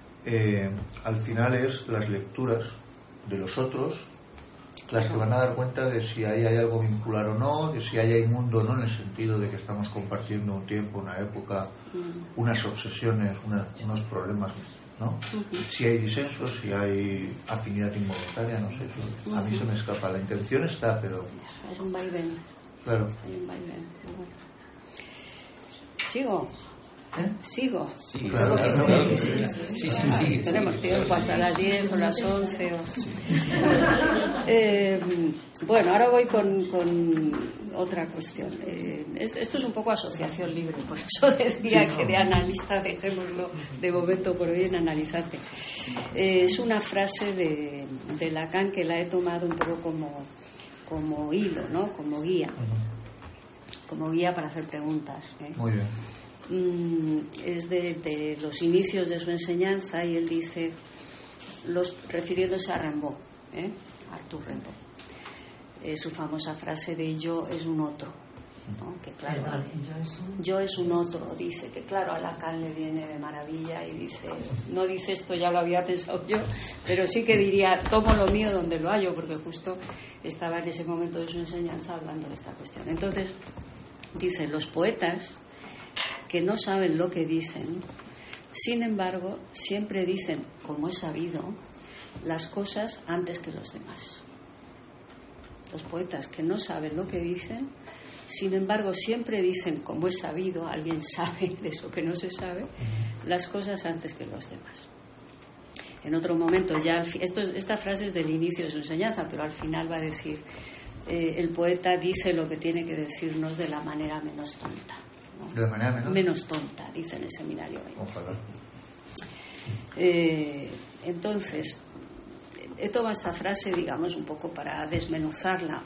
eh, al final es las lecturas de los otros las que van a dar cuenta de si ahí hay algo vincular o no, de si ahí hay mundo o no, en el sentido de que estamos compartiendo un tiempo, una época, mm. unas obsesiones, una, unos problemas, ¿no? Uh-huh. Si hay disensos, si hay afinidad involuntaria, no sé, eso, uh-huh. a mí se me escapa. La intención está, pero... Es un vaivén. Claro. Hay un vaivén. Bueno. Sigo. ¿Eh? ¿Sigo? Sí, Claro, claro, claro. sí, sí, sí, sí, Tenemos sí. tiempo hasta las diez o las once. O... Eh, bueno, ahora voy con, con otra cuestión. Eh, esto es un poco asociación libre, por eso decía que de analista dejémoslo de momento por hoy en analizante. Eh, es una frase de, de Lacan que la he tomado un poco como, como hilo, ¿no? Como guía. Como guía para hacer preguntas. ¿eh? Muy bien. Es de, de los inicios de su enseñanza y él dice, los, refiriéndose a Rimbaud, ¿eh? Arthur Rimbaud, eh, su famosa frase de yo es un otro, ¿no? Que claro, Perdón, yo es un... yo es un otro, dice que claro a Lacan le viene de maravilla y dice, no dice esto, ya lo había pensado yo, pero sí que diría, tomo lo mío donde lo hallo, porque justo estaba en ese momento de su enseñanza hablando de esta cuestión. Entonces dice, los poetas que no saben lo que dicen, sin embargo, siempre dicen, como es sabido, las cosas antes que los demás. Los poetas que no saben lo que dicen, sin embargo, siempre dicen, como es sabido, alguien sabe de eso que no se sabe, las cosas antes que los demás. En otro momento, ya esto, esta frase es del inicio de su enseñanza, pero al final va a decir, eh, el poeta dice lo que tiene que decirnos de la manera menos tonta. ¿no? ¿De la manera menos? Menos tonta, dice en el seminario. Ojalá. Eh, entonces, he tomado esta frase, digamos, un poco para desmenuzarla.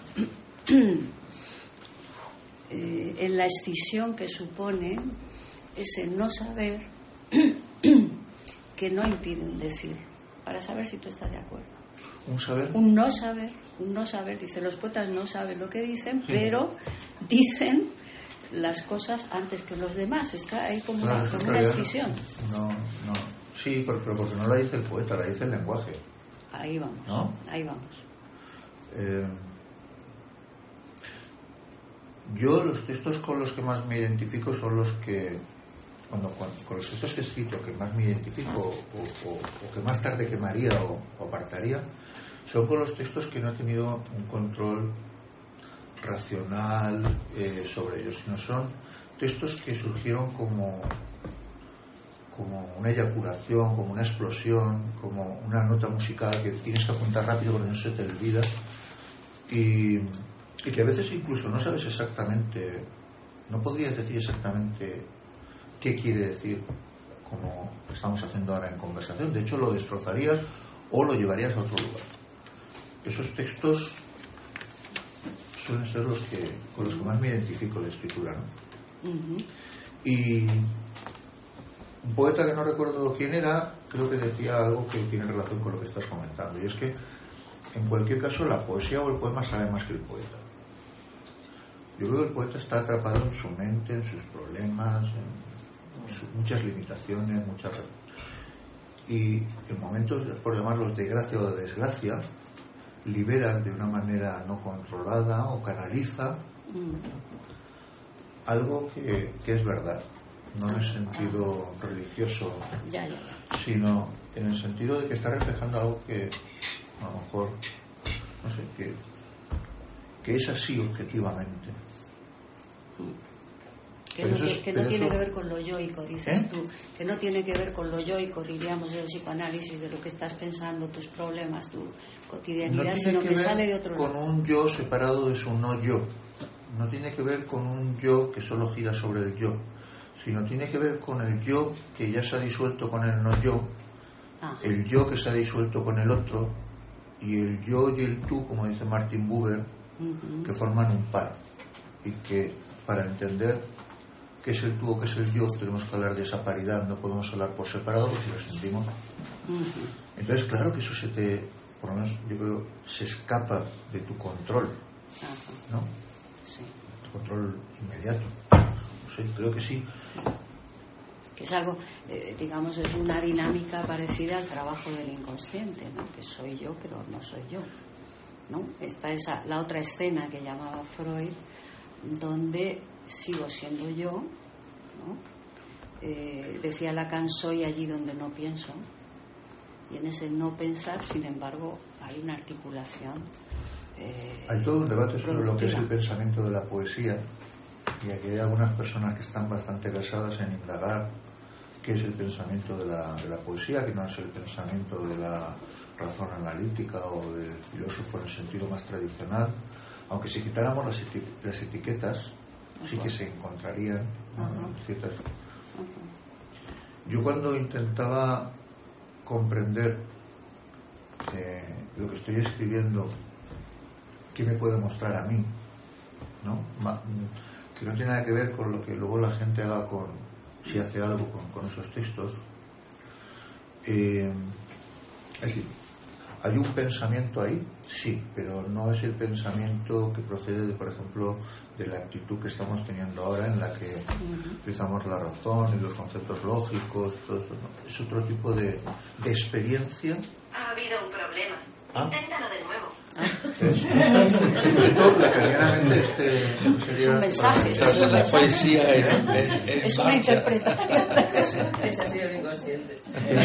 eh, en la escisión que supone ese no saber que no impide un decir, para saber si tú estás de acuerdo. ¿Un saber? Un no saber, un no saber, dice, los poetas no saben lo que dicen, pero dicen las cosas antes que los demás. Está ahí como, Claro, una, como una realidad, escisión. No, no. Sí, pero, pero porque no la dice el poeta, la dice el lenguaje. Ahí vamos, ¿No? ahí vamos. Eh, yo los textos con los que más me identifico son los que, cuando, cuando con los textos que he escrito que más me identifico o, o, o que más tarde quemaría o, o apartaría, son con los textos que no he tenido un control racional eh, sobre ellos, sino son textos que surgieron como como una eyaculación, como una explosión, como una nota musical que tienes que apuntar rápido porque no se te olvida y, y que a veces incluso no sabes exactamente, no podrías decir exactamente qué quiere decir, como estamos haciendo ahora en conversación. De hecho lo destrozarías o lo llevarías a otro lugar. Esos textos suelen ser los que con los que más me identifico de escritura, ¿no? Uh-huh. Y un poeta que no recuerdo quién era, creo que decía algo que tiene relación con lo que estás comentando, y es que en cualquier caso la poesía o el poema sabe más que el poeta. Yo creo que el poeta está atrapado en su mente, en sus problemas, en sus muchas limitaciones, muchas, y en momentos, por llamarlos de gracia o de desgracia, libera de una manera no controlada o canaliza algo que, que es verdad, no en el sentido religioso, ya, ya, ya. sino en el sentido de que está reflejando algo que a lo mejor, no sé, que, que es así objetivamente. Que no, es, que no tiene eso... que ver con lo yoico, dices ¿Eh? tú, que no tiene que ver con lo yoico, diríamos, del psicoanálisis, de lo que estás pensando, tus problemas, tu cotidianidad, no sino que, que ver sale de otro con lado. Un yo separado de su no yo. No tiene que ver con un yo que solo gira sobre el yo, sino tiene que ver con el yo que ya se ha disuelto con el no yo, Ajá. el yo que se ha disuelto con el otro, y el yo y el tú, como dice Martin Buber, uh-huh. que forman un par, y que para entender qué es el tú o qué es el yo tenemos que hablar de esa paridad, no podemos hablar por separado porque si lo sentimos. Uh-huh. Entonces claro que eso se te, por lo menos yo creo, se escapa de tu control, uh-huh. ¿no? Sí. Tu control inmediato. Sí, creo que sí. Que es algo, eh, digamos, es una dinámica parecida al trabajo del inconsciente, ¿no? Que soy yo, pero no soy yo, ¿no? Está esa, la otra escena que llamaba Freud, donde sigo siendo yo, ¿no? Eh, decía Lacan, soy allí donde no pienso, y en ese no pensar, sin embargo, hay una articulación. Eh, hay todo un debate sobre lo que es el pensamiento de la poesía, y aquí hay algunas personas que están bastante versadas en indagar qué es el pensamiento de la, de la poesía, que no es el pensamiento de la razón analítica o del filósofo en el sentido más tradicional, aunque si quitáramos las, eti las etiquetas, uh-huh. sí que se encontrarían uh-huh. ciertas... Uh-huh. Yo cuando intentaba comprender eh, lo que estoy escribiendo, qué me puede mostrar a mí, ¿no? Ma que no tiene nada que ver con lo que luego la gente haga con, si hace algo con, con esos textos. Eh, es decir, ¿hay un pensamiento ahí? Sí, pero no es el pensamiento que procede de, por ejemplo, de la actitud que estamos teniendo ahora, en la que uh-huh. utilizamos la razón y los conceptos lógicos, todo esto, ¿no? Es otro tipo de, de experiencia. Ha habido un problema. ¿Ah? Inténtalo de nuevo. Este sería un mensaje, es una la poesía es, es, es una interpretación. Ese ha sido el inconsciente.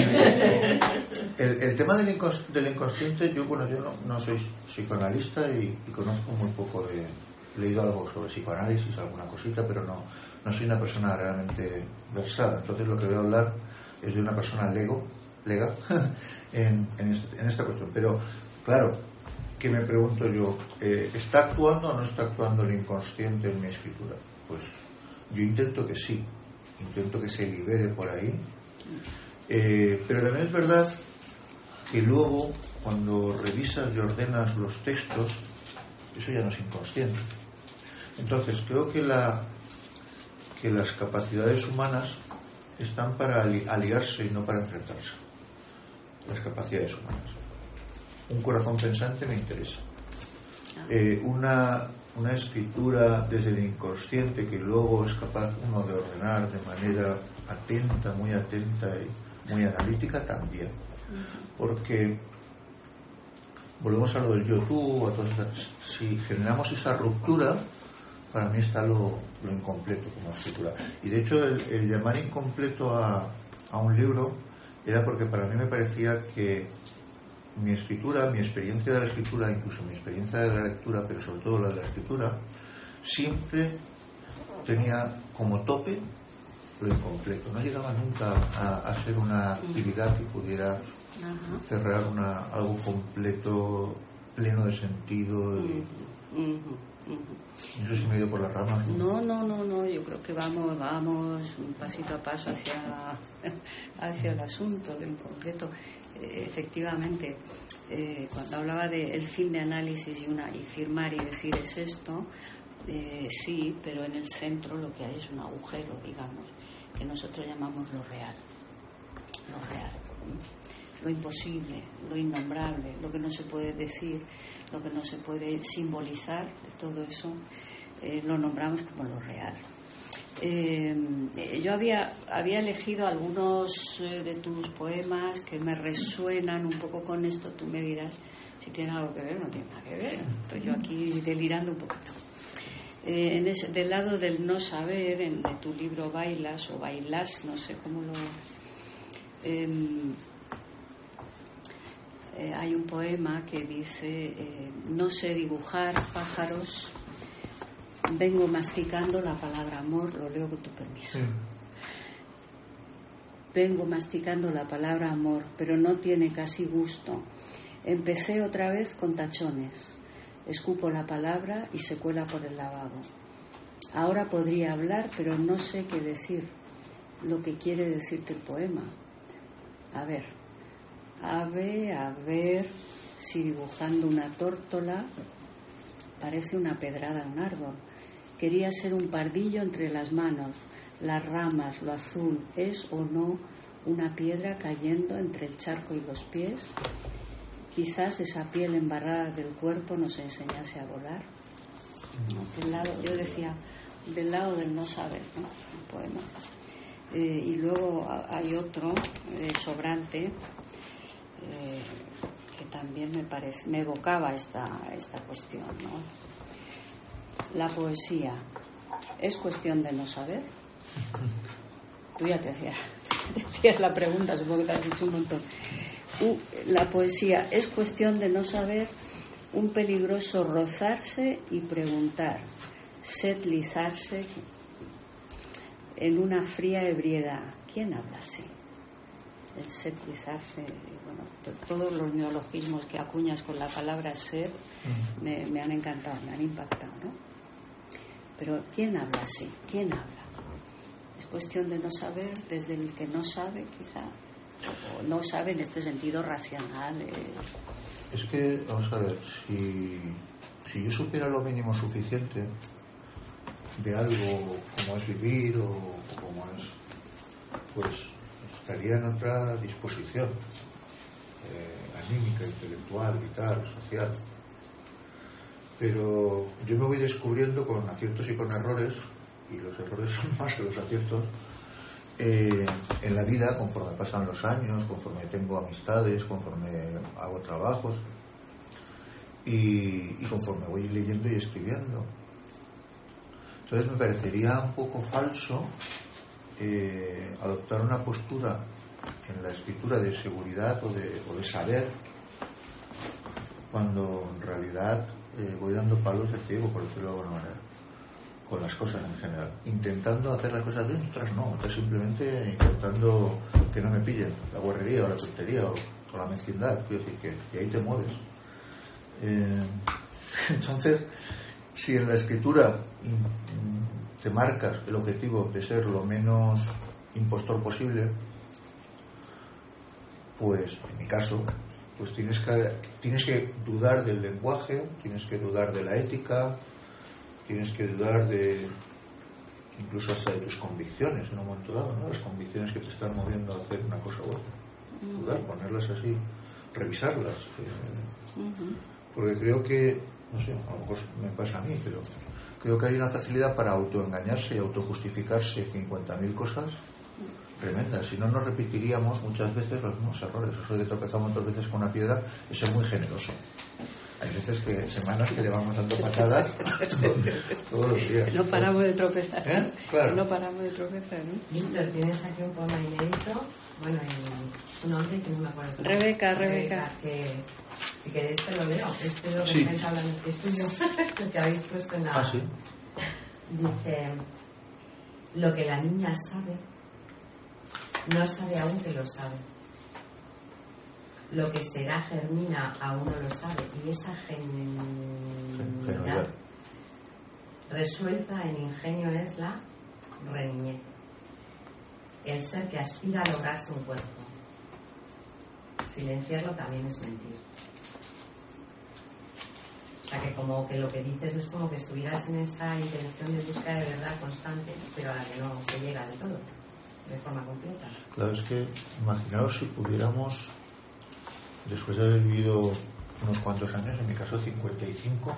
El, el tema del, incons, del inconsciente, yo bueno, yo no, no soy psicoanalista y, y conozco muy poco de, he leído algo sobre psicoanálisis, alguna cosita, pero no, no soy una persona realmente versada. Entonces lo que voy a hablar es de una persona lego, lega en, en, este, en esta cuestión. Pero claro, que me pregunto yo, eh, ¿está actuando o no está actuando el inconsciente en mi escritura? Pues yo intento que sí, intento que se libere por ahí, eh, pero también es verdad que luego cuando revisas y ordenas los textos, eso ya no es inconsciente. Entonces creo que la que las capacidades humanas están para ali aliarse y no para enfrentarse. Las capacidades humanas. Un corazón pensante me interesa. Eh, una, una escritura desde el inconsciente que luego es capaz uno de ordenar de manera atenta, muy atenta y muy analítica también. Porque volvemos a lo del yo-tú, a todas estas, si generamos esa ruptura, para mí está lo, lo incompleto como escritura. Y de hecho el, el llamar incompleto a, a un libro era porque para mí me parecía que mi escritura, mi experiencia de la escritura, incluso mi experiencia de la lectura, pero sobre todo la de la escritura, siempre tenía como tope lo incompleto. No llegaba nunca a, a ser una actividad que pudiera uh-huh. cerrar una, algo completo, pleno de sentido. Y, uh-huh. Uh-huh. No sé si me he ido por las ramas. No, no, no, no. Yo creo que vamos, vamos un pasito a paso hacia, hacia el asunto, lo incompleto. Eh, efectivamente, eh, cuando hablaba de el fin de análisis y una y firmar y decir es esto, eh, sí, pero en el centro lo que hay es un agujero, digamos, que nosotros llamamos lo real, lo real. Lo imposible, lo innombrable, lo que no se puede decir, lo que no se puede simbolizar, de todo eso eh, lo nombramos como lo real. Eh, yo había, había elegido algunos eh, de tus poemas que me resuenan un poco con esto. Tú me dirás si tiene algo que ver o no tiene nada que ver. Estoy yo aquí delirando un poquito. Eh, en ese, del lado del no saber, en, de tu libro Bailas o Bailas, no sé cómo lo... Eh, Eh, hay un poema que dice eh, no sé dibujar pájaros, vengo masticando la palabra amor, lo leo con tu permiso. Sí. Vengo masticando la palabra amor, pero no tiene casi gusto. Empecé otra vez con tachones, escupo la palabra y se cuela por el lavabo. Ahora podría hablar, pero no sé qué decir, lo que quiere decirte el poema. A ver. A ver, a ver si dibujando una tórtola parece una pedrada a un árbol. Quería ser un pardillo entre las manos, las ramas, lo azul, ¿es o no una piedra cayendo entre el charco y los pies? Quizás esa piel embarrada del cuerpo nos enseñase a volar. ¿No? Del lado, yo decía, del lado del no saber, ¿no? El poema. Eh, y luego hay otro, eh, Sobrante, Eh, que también me parece me evocaba esta esta cuestión, ¿no? La poesía es cuestión de no saber. Tú ya te hacías, te hacías la pregunta, supongo que te has dicho un montón. Uh, la poesía es cuestión de no saber, un peligroso rozarse y preguntar, setlizarse en una fría ebriedad. ¿Quién habla así? El setlizarse, bueno, t- todos los neologismos que acuñas con la palabra ser me, me han encantado, me han impactado, ¿no? Pero ¿quién habla así? ¿Quién habla? Es cuestión de no saber, desde el que no sabe, quizá, o no sabe en este sentido racional. Eh. Es que, vamos a ver, si, si yo supiera lo mínimo suficiente de algo como es vivir o, o como es, pues estaría en otra disposición eh, anímica, intelectual, vital, social. Pero yo me voy descubriendo con aciertos y con errores, y los errores son más que los aciertos, eh, en la vida, conforme pasan los años, conforme tengo amistades, conforme hago trabajos y, y conforme voy leyendo y escribiendo. Entonces me parecería un poco falso eh, adoptar una postura en la escritura de seguridad o de, o de saber, cuando en realidad eh, voy dando palos de ciego, por decirlo de alguna manera, con las cosas en general, intentando hacer las cosas bien, otras no, otras simplemente intentando que no me pillen la guarrería o la tontería o, o la mezquindad. Quiero decir que y ahí te mueves. Eh, entonces, si en la escritura te marcas el objetivo de ser lo menos impostor posible, pues en mi caso, pues tienes que tienes que dudar del lenguaje, tienes que dudar de la ética, tienes que dudar de incluso hasta de tus convicciones en un momento dado, ¿no? Las convicciones que te están moviendo a hacer una cosa u otra. Dudar, ponerlas así, revisarlas. Eh, uh-huh. Porque creo que, no sé, a lo mejor me pasa a mí, pero creo que hay una facilidad para autoengañarse y autojustificarse cincuenta mil cosas tremendas. Si no, nos repetiríamos muchas veces los mismos errores. Eso de tropezamos dos veces con una piedra es ser muy generoso. Hay veces que, semanas que le vamos dando patadas todos los días. No paramos de tropezar. ¿Eh? Claro. No paramos de tropezar, ¿no? Víctor, tienes aquí un poema inédito. Bueno, en un nombre que no me acuerdo. Rebeca, Rebeca. Que, si queréis te lo leo. Este es lo que sí. estáis hablando, que es tuyo. Lo que habéis puesto en la... Ah, sí. Dice, lo que la niña sabe, no sabe aún que lo sabe. Lo que será germina aún no lo sabe, y esa genuinidad resuelta en ingenio es la reniñez, el ser que aspira a lograrse un cuerpo. Silenciarlo también es mentir. O sea que como que lo que dices es como que estuvieras en esa intención de búsqueda de verdad constante, pero a la que no se llega del todo, de forma completa. Claro, es que imaginaos si pudiéramos, después de haber vivido unos cuantos años, en mi caso cincuenta y cinco,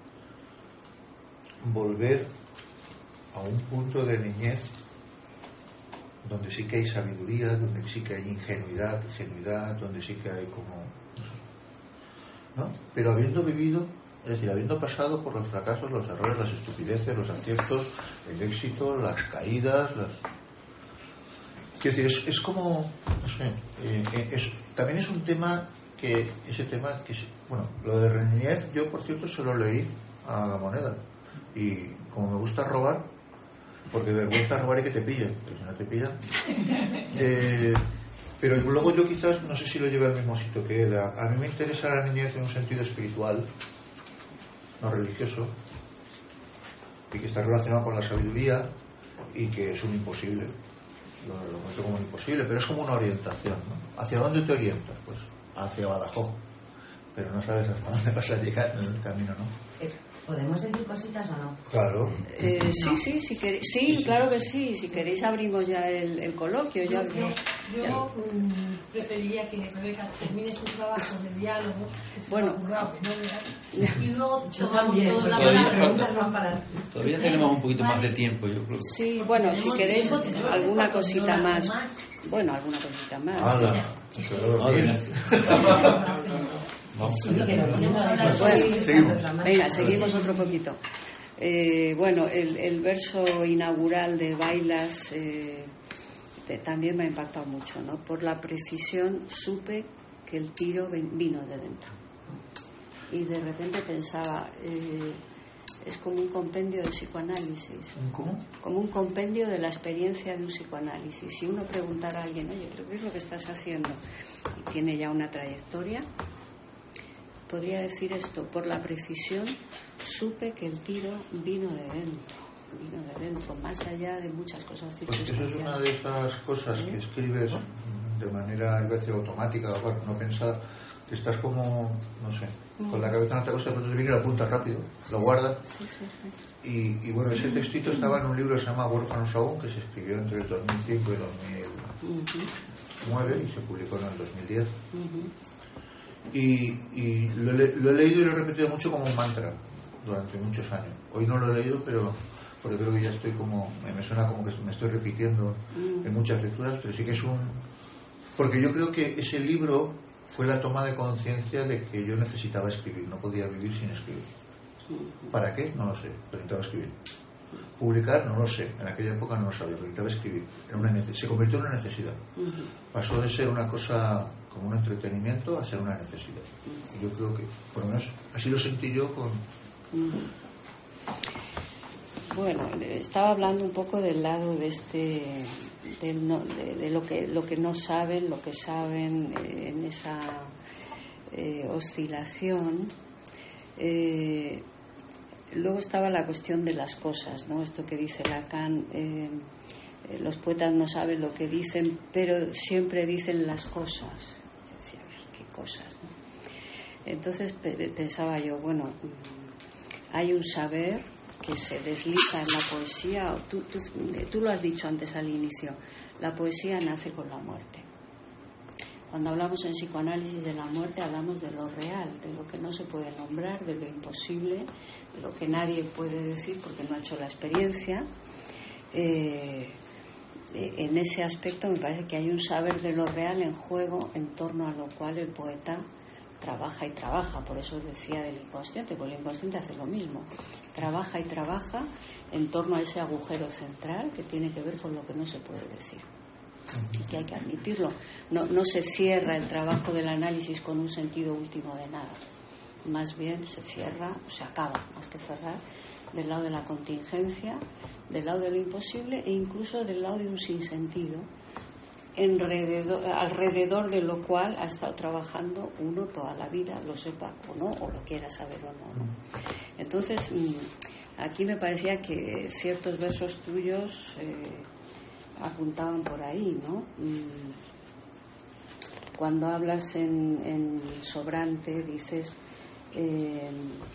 volver a un punto de niñez donde sí que hay sabiduría, donde sí que hay ingenuidad, ingenuidad, donde sí que hay como... no sé, ¿no? Pero habiendo vivido, es decir, habiendo pasado por los fracasos, los errores, las estupideces, los aciertos, el éxito, las caídas, las... Quiero decir, es, es como... no sé, eh, es, también es un tema que ese tema que bueno, lo de reñez, yo por cierto se lo leí a La Moneda, y como me gusta robar, porque vergüenza robar y que te pillen, pero si no te pillan eh, pero luego yo quizás no sé si lo llevé al mismo sitio que él. A, a mí me interesa la niñez en un sentido espiritual, no religioso, y que está relacionado con la sabiduría y que es un imposible, lo, lo cuento como un imposible, pero es como una orientación, ¿no? ¿Hacia dónde te orientas? Pues hacia Badajoz, pero no sabes hasta dónde vas a llegar en el camino, ¿no? ¿Podemos decir cositas o no? Claro. Eh, sí, no. sí, si queréis, sí, sí, claro que sí. Si queréis abrimos ya el, el coloquio. Ya, yo yo, ya. yo mm, preferiría que Rebeca termine su trabajo de diálogo, que se bueno, currado, que no veas, y luego yo tomamos también, todas las todavía, preguntas no para... Todavía tenemos un poquito más de tiempo, yo creo. Sí, bueno, si queréis tiempo, tenemos alguna tiempo, cosita tenemos más. más. Bueno, alguna cosita más. ¡Hala! Vamos. Sí, que lo ponemos ahora. Bueno, seguimos. Venga, seguimos otro poquito. Eh, bueno, el, el verso inaugural de Bailas eh, de, también me ha impactado mucho, ¿no? Por la precisión supe que el tiro ven, vino de dentro. Y de repente pensaba, eh, es como un compendio de psicoanálisis. ¿Cómo? Como un compendio de la experiencia de un psicoanálisis. Si uno preguntara a alguien, oye, ¿pero qué es lo que estás haciendo? Y tiene ya una trayectoria, podría decir esto: por la precisión supe que el tiro vino de dentro, vino de dentro, más allá de muchas cosas circunstanciales. Porque eso es una de estas cosas ¿Eh? que escribes de manera, a veces automática, bueno, no pensada, que estás como, no sé, mm. con la cabeza en otra cosa, pero te viene y lo apuntas rápido, sí, lo guardas. Sí, sí, sí. Y, y bueno, ese textito estaba en un libro que se llama Huérfanos aún, que se escribió entre el dos mil cinco y dos mil nueve uh-huh. y se publicó en el dos mil diez. Uh-huh. Y, y lo, lo he leído y lo he repetido mucho como un mantra durante muchos años. Hoy no lo he leído, pero porque creo que ya estoy como, me suena como que me estoy repitiendo uh-huh. en muchas lecturas, pero sí que es un... Porque yo creo que ese libro fue la toma de conciencia de que yo necesitaba escribir, no podía vivir sin escribir. ¿Para qué? No lo sé, pero necesitaba escribir. Publicar, no lo sé, en aquella época no lo sabía, pero necesitaba escribir. Era una nece- se convirtió en una necesidad. Pasó de ser una cosa como un entretenimiento a ser una necesidad. Y yo creo que, por lo menos, así lo sentí yo con... Bueno, estaba hablando un poco del lado de este... De, no, de, de lo que lo que no saben, lo que saben, eh, en esa eh, oscilación. Eh, luego estaba la cuestión de las cosas, ¿no? Esto que dice Lacan, eh, eh, los poetas no saben lo que dicen, pero siempre dicen las cosas. Yo decía, a ver, ¿qué cosas, no? Entonces pe- pensaba yo, bueno, hay un saber que se desliza en la poesía. Tú, tú, tú lo has dicho antes al inicio, la poesía nace con la muerte. Cuando hablamos en psicoanálisis de la muerte, hablamos de lo real, de lo que no se puede nombrar, de lo imposible, de lo que nadie puede decir porque no ha hecho la experiencia. Eh, en ese aspecto me parece que hay un saber de lo real en juego, en torno a lo cual el poeta trabaja y trabaja. Por eso decía del inconsciente, porque el inconsciente hace lo mismo, trabaja y trabaja en torno a ese agujero central que tiene que ver con lo que no se puede decir y que hay que admitirlo. No, no se cierra el trabajo del análisis con un sentido último de nada, más bien se cierra, o se acaba, más que cerrar, del lado de la contingencia, del lado de lo imposible e incluso del lado de un sinsentido Alrededor, alrededor de lo cual ha estado trabajando uno toda la vida, lo sepa o no, o lo quiera saber o no, ¿no? Entonces, aquí me parecía que ciertos versos tuyos eh, apuntaban por ahí, ¿no? Cuando hablas en, en Sobrante, dices eh,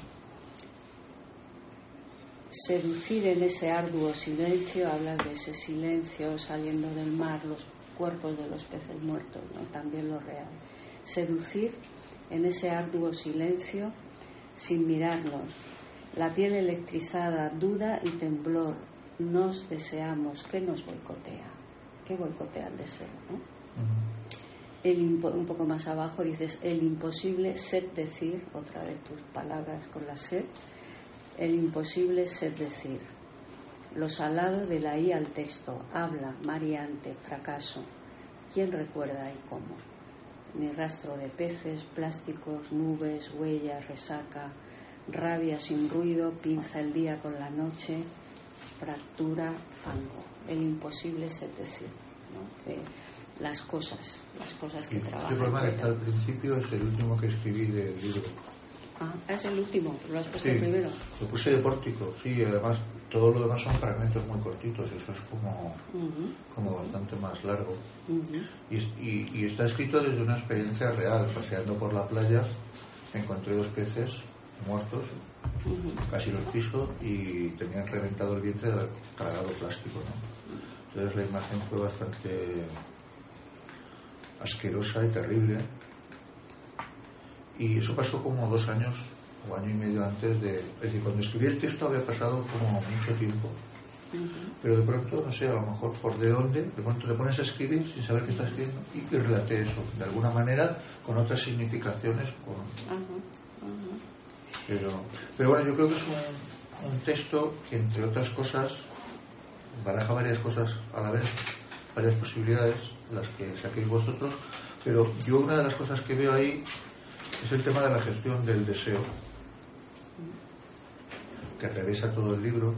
seducir en ese arduo silencio, hablas de ese silencio saliendo del mar, los cuerpos de los peces muertos, ¿no? También lo real. Seducir en ese arduo silencio sin mirarnos, la piel electrizada, duda y temblor, nos deseamos. ¿Qué nos boicotea? ¿Qué boicotea el deseo, no? Uh-huh. El impo- un poco más abajo dices el imposible sed decir, otra de tus palabras con la sed, el imposible sed decir. Lo salado de la I al texto, habla, mariante, fracaso. ¿Quién recuerda y cómo? Ni rastro de peces, plásticos, nubes, huellas, resaca, rabia sin ruido, pinza el día con la noche, fractura, fango. El imposible es decir, ¿no? Eh, las cosas, las cosas que trabajan. El problema que está al principio es el último que escribí del libro. Ah, es el último, lo has puesto sí, primero. Lo puse de pórtico, sí, además todo lo demás son fragmentos muy cortitos, eso es como, uh-huh. como bastante más largo. Uh-huh. Y, y, y está escrito desde una experiencia real. Paseando por la playa encontré dos peces muertos, uh-huh. casi los piso, y tenían reventado el vientre de haber tragado plástico, ¿no? Entonces la imagen fue bastante asquerosa y terrible. Y eso pasó como dos años o año y medio antes de... Es decir, cuando escribí el texto había pasado como mucho tiempo. Uh-huh. Pero de pronto, no sé, a lo mejor por de dónde, de pronto te pones a escribir sin saber qué estás escribiendo y que relaté eso, de alguna manera, con otras significaciones. Con... Uh-huh. Uh-huh. Pero, pero bueno, yo creo que es un, un texto que, entre otras cosas, baraja varias cosas a la vez, varias posibilidades, las que saquéis vosotros, pero yo una de las cosas que veo ahí es el tema de la gestión del deseo, que atraviesa todo el libro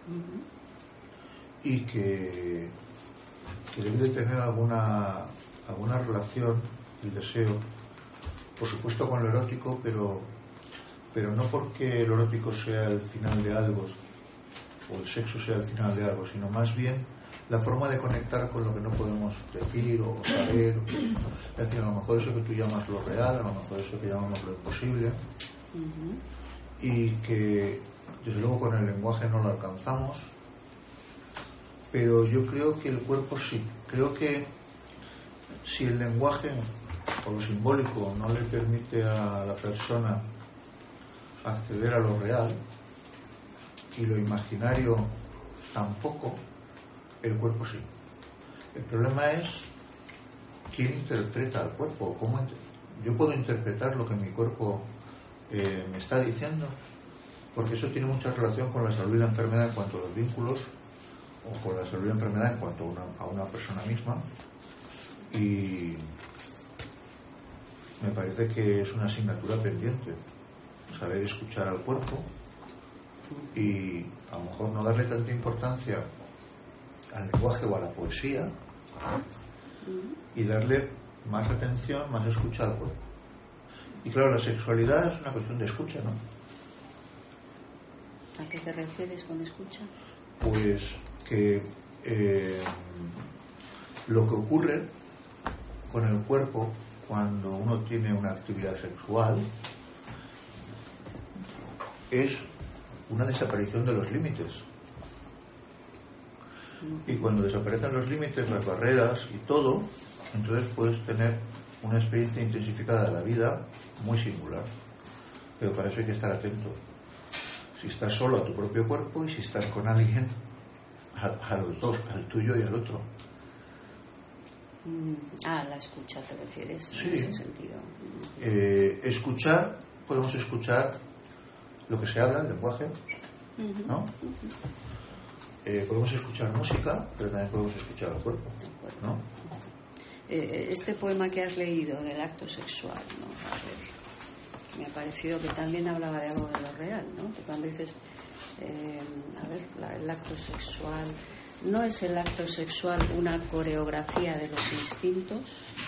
y que, que debe de tener alguna, alguna relación, el deseo, por supuesto con lo erótico, pero, pero no porque el erótico sea el final de algo o el sexo sea el final de algo, sino más bien la forma de conectar con lo que no podemos decir o saber. Es decir, a lo mejor eso que tú llamas lo real, a lo mejor eso que llamamos lo imposible, uh-huh. y que desde luego con el lenguaje no lo alcanzamos, pero yo creo que el cuerpo sí. Creo que si el lenguaje o lo simbólico no le permite a la persona acceder a lo real y lo imaginario tampoco, el cuerpo sí. El problema es quién interpreta al cuerpo. ¿Cómo inter- yo puedo interpretar lo que mi cuerpo eh, me está diciendo? Porque eso tiene mucha relación con la salud y la enfermedad en cuanto a los vínculos, o con la salud y la enfermedad en cuanto a una, a una persona misma. Y me parece que es una asignatura pendiente, saber escuchar al cuerpo y a lo mejor no darle tanta importancia al lenguaje o a la poesía y darle más atención, más escucha al cuerpo. Y claro, la sexualidad es una cuestión de escucha, ¿no? ¿A qué te refieres con escucha? Pues que eh, lo que ocurre con el cuerpo cuando uno tiene una actividad sexual es una desaparición de los límites. Y cuando desaparecen los límites, las barreras y todo, entonces puedes tener una experiencia intensificada de la vida muy singular. Pero para eso hay que estar atento. Si estás solo a tu propio cuerpo y si estás con alguien, a, a los dos, al tuyo y al otro. Ah, la escucha te refieres, sí. En ese sentido. Eh, escuchar, podemos escuchar lo que se habla, el lenguaje, ¿no? Eh, podemos escuchar música, pero también podemos escuchar al cuerpo, ¿no? Eh, este poema que has leído del acto sexual, ¿no? A ver, me ha parecido que también hablaba de algo de lo real, ¿no? Que cuando dices, eh, a ver, la, el acto sexual, ¿no es el acto sexual una coreografía de los instintos?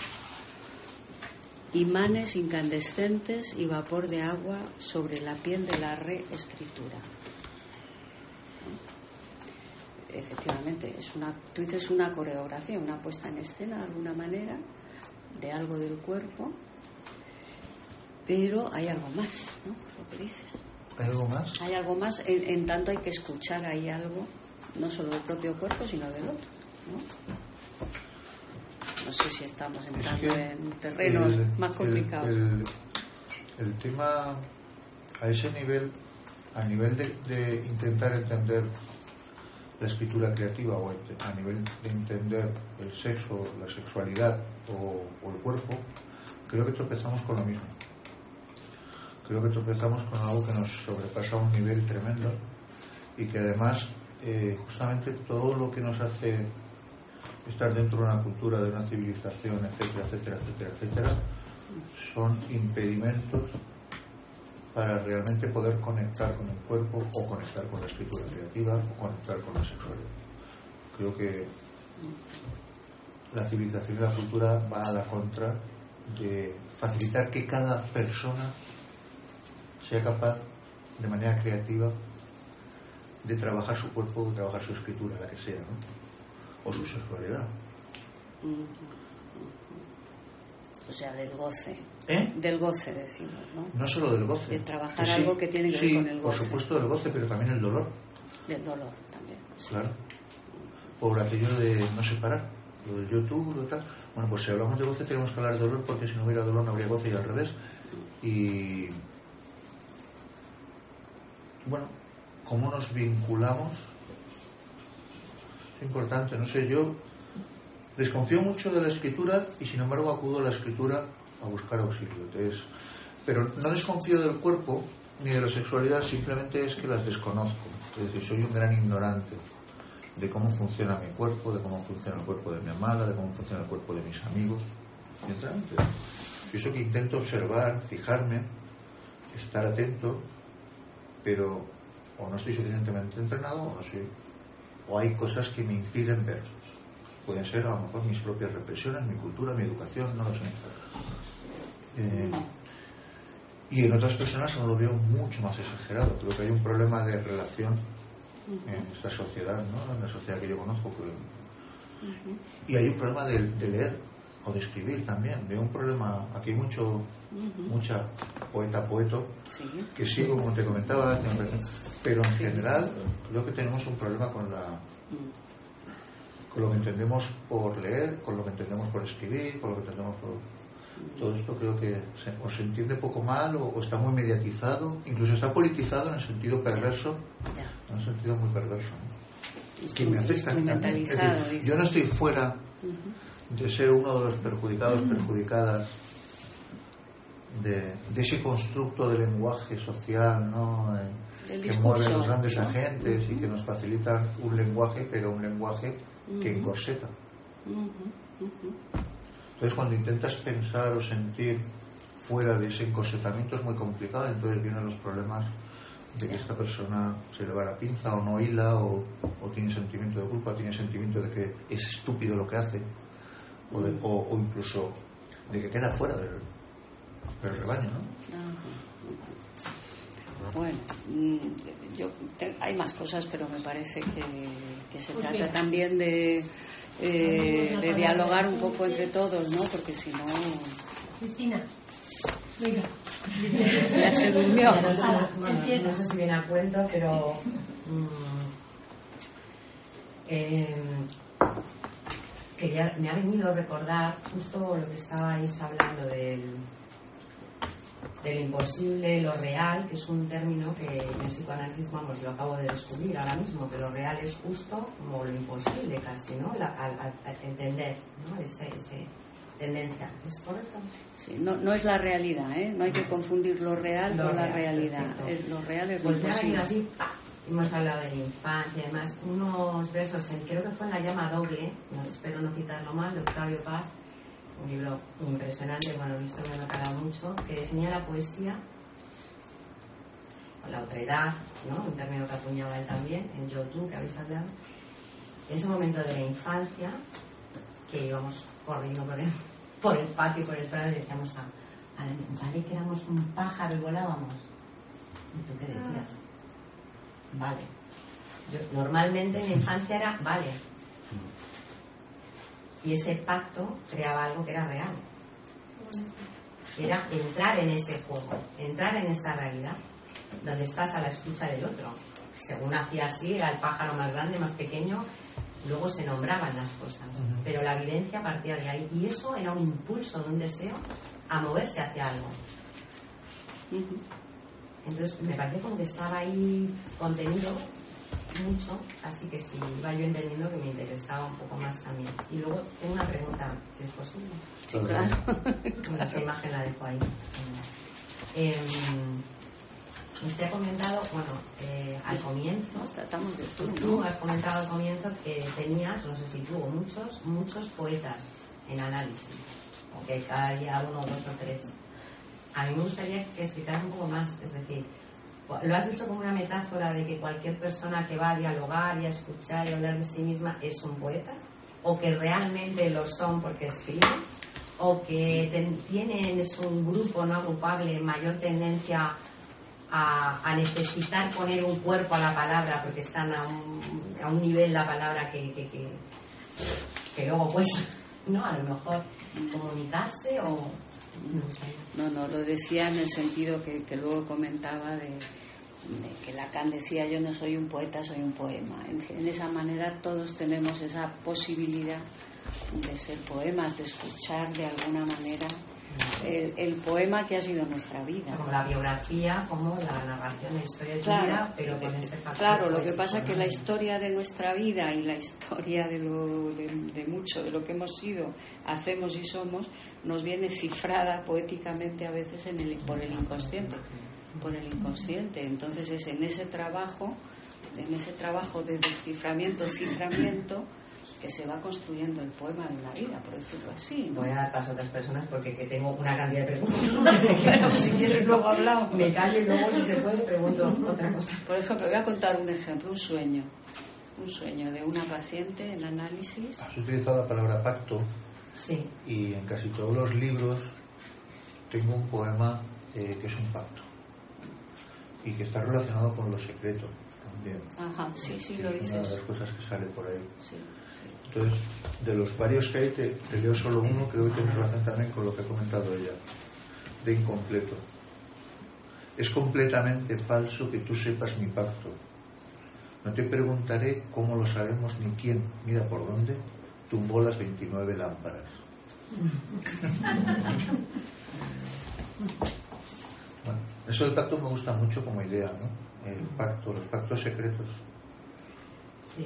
Imanes incandescentes y vapor de agua sobre la piel de la reescritura. Efectivamente, es una, tú dices una coreografía, una puesta en escena de alguna manera de algo del cuerpo, pero hay algo más, ¿no? Lo que dices. ¿Hay algo más? Hay algo más, en, en tanto hay que escuchar ahí algo, no solo del propio cuerpo, sino del otro, ¿no? No sé si estamos entrando es que en terrenos el, más complicados. El, el, el tema a ese nivel, a nivel de, de intentar entender la escritura creativa o a nivel de entender el sexo, la sexualidad o, o el cuerpo, creo que tropezamos con lo mismo. Creo que tropezamos con algo que nos sobrepasa a un nivel tremendo y que además eh, justamente todo lo que nos hace estar dentro de una cultura, de una civilización, etcétera, etcétera, etcétera, etcétera, son impedimentos para realmente poder conectar con el cuerpo o conectar con la escritura creativa o conectar con la sexualidad. Creo que la civilización y la cultura va a la contra de facilitar que cada persona sea capaz de manera creativa de trabajar su cuerpo, de trabajar su escritura, la que sea, ¿no? O su sexualidad. O sea, del goce. ¿Eh? Del goce, decimos, ¿no? No solo del goce. De trabajar que algo sí, que tiene que sí, ver con el goce. por supuesto del goce, pero también el dolor. Del dolor también. Sí. Claro. Por aquello de no separar, lo del yo tú, lo tal. Bueno, pues si hablamos de goce tenemos que hablar de dolor, porque si no hubiera dolor no habría goce y al revés. Y bueno, ¿cómo nos vinculamos? Es importante, no sé, yo desconfío mucho de la escritura y sin embargo acudo a la escritura a buscar auxilio. Entonces, pero no desconfío del cuerpo ni de la sexualidad, simplemente es que las desconozco. Es decir, soy un gran ignorante de cómo funciona mi cuerpo, de cómo funciona el cuerpo de mi amada, de cómo funciona el cuerpo de mis amigos. Sinceramente, yo eso que intento observar, fijarme, estar atento, pero o no estoy suficientemente entrenado o no soy, o hay cosas que me impiden ver. Pueden ser a lo mejor mis propias represiones, mi cultura, mi educación, no lo sé. Eh, y en otras personas lo veo mucho más exagerado. Creo que hay un problema de relación en esta sociedad, ¿no? En la sociedad que yo conozco. Que... y hay un problema de, de leer o de escribir también. Veo un problema, aquí hay mucho, mucha poeta, poeto, sí, que sí, como te comentaba, pero en general creo que tenemos un problema con la... con lo que entendemos por leer, con lo que entendemos por escribir, con lo que entendemos por... todo esto creo que se, o se entiende poco mal o, o está muy mediatizado, incluso está politizado en el sentido perverso, en un sentido muy perverso, ¿no? Que me afecta también. Es decir, yo no estoy fuera de ser uno de los perjudicados, perjudicadas de, de ese constructo de lenguaje social, ¿no? Eh, que discurso, mueve los grandes ¿no? agentes y que nos facilitan un lenguaje, pero un lenguaje que encorseta. Entonces, cuando intentas pensar o sentir fuera de ese encorsetamiento es muy complicado. Entonces vienen los problemas de que esta persona se le va la pinza o no hila o, o tiene sentimiento de culpa, tiene sentimiento de que es estúpido lo que hace o, de, o, o incluso de que queda fuera del, del rebaño, ¿no? Bueno, yo te, hay más cosas, pero me parece que, que se pues trata bien. también de, eh, de dialogar un poco entre todos, ¿no? Porque si no... Cristina, venga. Ya se durmió. No sé, bueno, no sé si viene a cuento, pero... Mmm, eh, quería, me ha venido a recordar justo lo que estabais hablando del... del imposible, lo real, que es un término que en el psicoanálisis, vamos, lo acabo de descubrir ahora mismo, que lo real es justo como lo imposible casi, ¿no? La, al, al entender, ¿no? Ese, ese tendencia, ¿es correcto? Sí, no, no es la realidad, ¿eh? No hay que confundir lo real lo con real, la realidad. Es, lo real es pues lo imposible. Así, ¡pah! Hemos hablado de la infancia, además, unos versos, en, creo que fue en La llama doble, no, espero no citarlo mal, de Octavio Paz, un libro impresionante, bueno, visto me ha calado mucho, que definía la poesía o la otredad, ¿no? Un término que acuñaba él también, en Yo Tú, que habéis hablado, ese momento de la infancia, que íbamos corriendo por el, por el patio, por el prado, y decíamos a, a mi padre que éramos un pájaro y volábamos. ¿Y tú qué decías? Vale. Yo, normalmente en la infancia era vale. Y ese pacto creaba algo que era real. Era entrar en ese juego, entrar en esa realidad, donde estás a la escucha del otro. Según hacía así, era el pájaro más grande, más pequeño, luego se nombraban las cosas. Uh-huh. Pero la vivencia partía de ahí. Y eso era un impulso, un deseo a moverse hacia algo. Uh-huh. Entonces me parece como que estaba ahí contenido mucho, así que sí, iba yo entendiendo que me interesaba un poco más también. Y luego tengo una pregunta, si es posible. Sí, claro. Bueno, esta imagen la dejo ahí. Eh, usted ha comentado, bueno, eh, al comienzo, tratamos de tú, tú has comentado al comienzo que tenías, no sé si tú o muchos, muchos poetas en análisis, o que cada día uno, dos o tres. A mí me gustaría que explicaras un poco más, es decir, lo has dicho como una metáfora de que cualquier persona que va a dialogar y a escuchar y a hablar de sí misma es un poeta, o que realmente lo son porque escriben, o que ten, tienen es un grupo no agrupable mayor tendencia a, a necesitar poner un cuerpo a la palabra porque están a un, a un nivel la palabra que, que, que, que luego pues no a lo mejor comunicarse o... No, no, lo decía en el sentido que, que luego comentaba de, de que Lacan decía yo no soy un poeta, soy un poema. En, en esa manera todos tenemos esa posibilidad de ser poemas, de escuchar de alguna manera el, el poema que ha sido nuestra vida. Como la biografía, como la narración de la historia de tu claro, vida, pero con ese factor. Claro, lo que pasa es que la historia de nuestra vida y la historia de, lo, de, de mucho de lo que hemos sido, hacemos y somos, nos viene cifrada poéticamente a veces en el, por el inconsciente. Por el inconsciente. Entonces es en ese trabajo, en ese trabajo de desciframiento, ciframiento, que se va construyendo el poema de una vida, por decirlo así, ¿no? Voy a dar paso a otras personas porque que tengo una cantidad de preguntas. Bueno, si quieres luego hablamos. Me callo y luego, si se puede, pregunto otra cosa. Por ejemplo, voy a contar un ejemplo, un sueño. Un sueño de una paciente en análisis. Has utilizado la palabra pacto. Sí. Y en casi todos los libros tengo un poema eh, que es un pacto. Y que está relacionado con lo secreto también. Ajá, sí, sí, que lo es dices. una de las cosas que sale por ahí. Sí, sí. Entonces, de los varios que hay, te, te leo solo uno que hoy tiene relación también con lo que ha comentado ella, de incompleto. Es completamente falso que tú sepas mi pacto. No te preguntaré cómo lo sabemos ni quién, mira por dónde tumbó las veintinueve lámparas. Bueno, eso del pacto me gusta mucho como idea, ¿no? El pacto, los pactos secretos. Sí.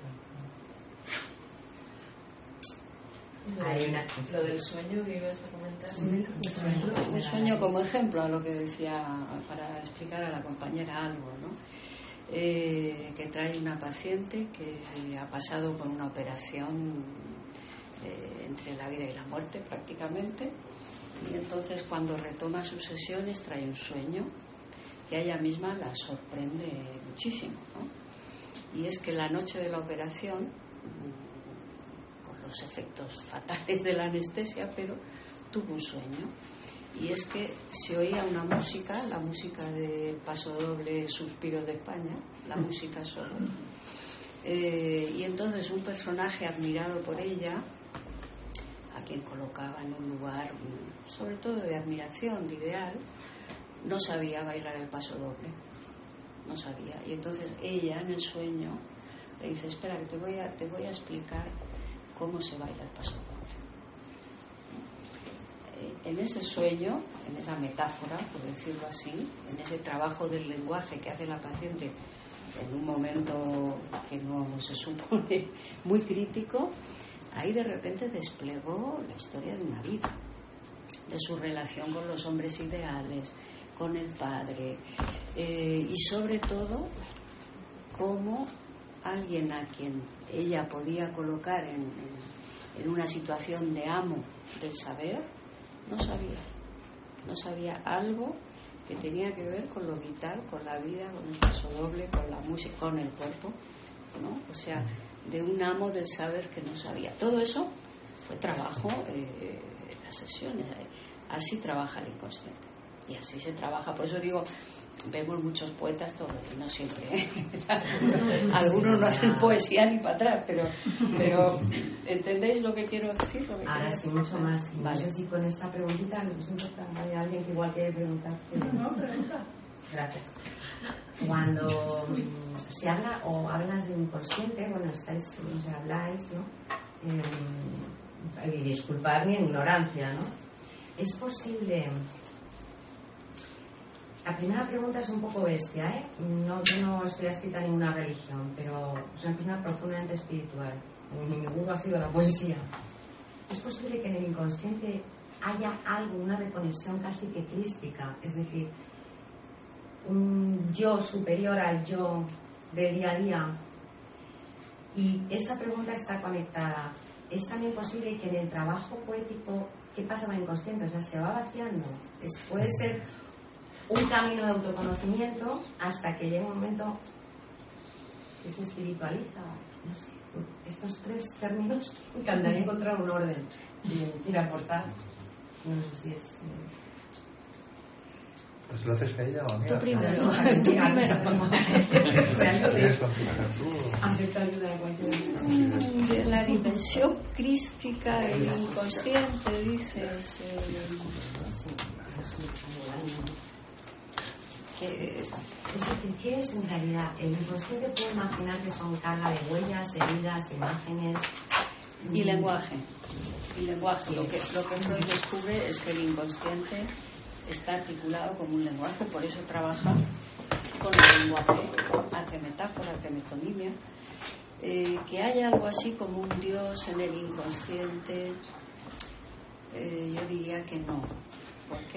Hay una... Lo del sueño que ibas a comentar. Sí, un sueño como ejemplo a lo que decía, para explicar a la compañera algo, ¿no? Eh, que trae una paciente que ha pasado por una operación eh, entre la vida y la muerte prácticamente, y entonces cuando retoma sus sesiones trae un sueño que a ella misma la sorprende muchísimo, ¿no? Y es que la noche de la operación, con los efectos fatales de la anestesia, pero tuvo un sueño, y es que se oía una música, la música del Paso Doble Suspiros de España, la música solo, eh, y entonces un personaje admirado por ella, a quien colocaba en un lugar sobre todo de admiración, de ideal, no sabía bailar el paso doble, no sabía, y entonces ella en el sueño le dice: espera, que te voy a, te voy a explicar cómo se baila el paso doble. En ese sueño, en esa metáfora, por decirlo así, en ese trabajo del lenguaje que hace la paciente en un momento que no se supone muy crítico, ahí de repente desplegó la historia de una vida, de su relación con los hombres ideales, con el padre, eh, y sobre todo cómo alguien a quien ella podía colocar en, en, en una situación de amo del saber, no sabía, no sabía algo que tenía que ver con lo vital, con la vida, con el paso doble, con la música, con el cuerpo, ¿no? O sea, de un amo del saber que no sabía. Todo eso fue trabajo eh, en las sesiones. Así trabaja el inconsciente y así se trabaja. Por eso digo, vemos muchos poetas, todos, y no siempre, ¿eh? Algunos no hacen poesía ni para atrás, pero, pero ¿entendéis lo que quiero decir? Lo que Ahora quiero sí, decir? mucho más. Y Vale. no sé si con esta preguntita nos importa, hay alguien que igual quiere preguntar. No, pregunta. Gracias. Cuando mm, se habla o hablas de inconsciente, bueno, estáis, no sé, habláis, ¿no? Eh, y disculpad mi ignorancia, ¿no? Es posible. La primera pregunta es un poco bestia, ¿eh? No, yo no estoy adscrita a ninguna religión, pero soy una persona profundamente espiritual. Mi gurú ha sido la poesía. Es posible que en el inconsciente haya algo, una reconexión casi que crística, es decir, un yo superior al yo del día a día. Y esa pregunta está conectada. Es también posible que en el trabajo poético, ¿qué pasa con el inconsciente? O sea, se va vaciando. Es, puede ser un camino de autoconocimiento hasta que llega un momento que se espiritualiza. No sé, estos tres términos encantaría encontrar un orden y quiero aportar. No sé si es. Pues lo haces a ella o a mí. Tú primero. No, Tú primero. ¿Quieres contestar tú? Acepto ayuda de cualquier. De la dimensión crística del inconsciente, dices. Eh, que, Es decir, ¿qué es en realidad? El inconsciente puede imaginar que son carga de huellas, heridas, imágenes. y lenguaje. Y lenguaje. Lo que, lo que Freud descubre es que el inconsciente está articulado como un lenguaje, por eso trabaja con el lenguaje, hace metáfora, hace metonimia. Eh, que haya algo así como un Dios en el inconsciente, eh, yo diría que no. ¿Por qué?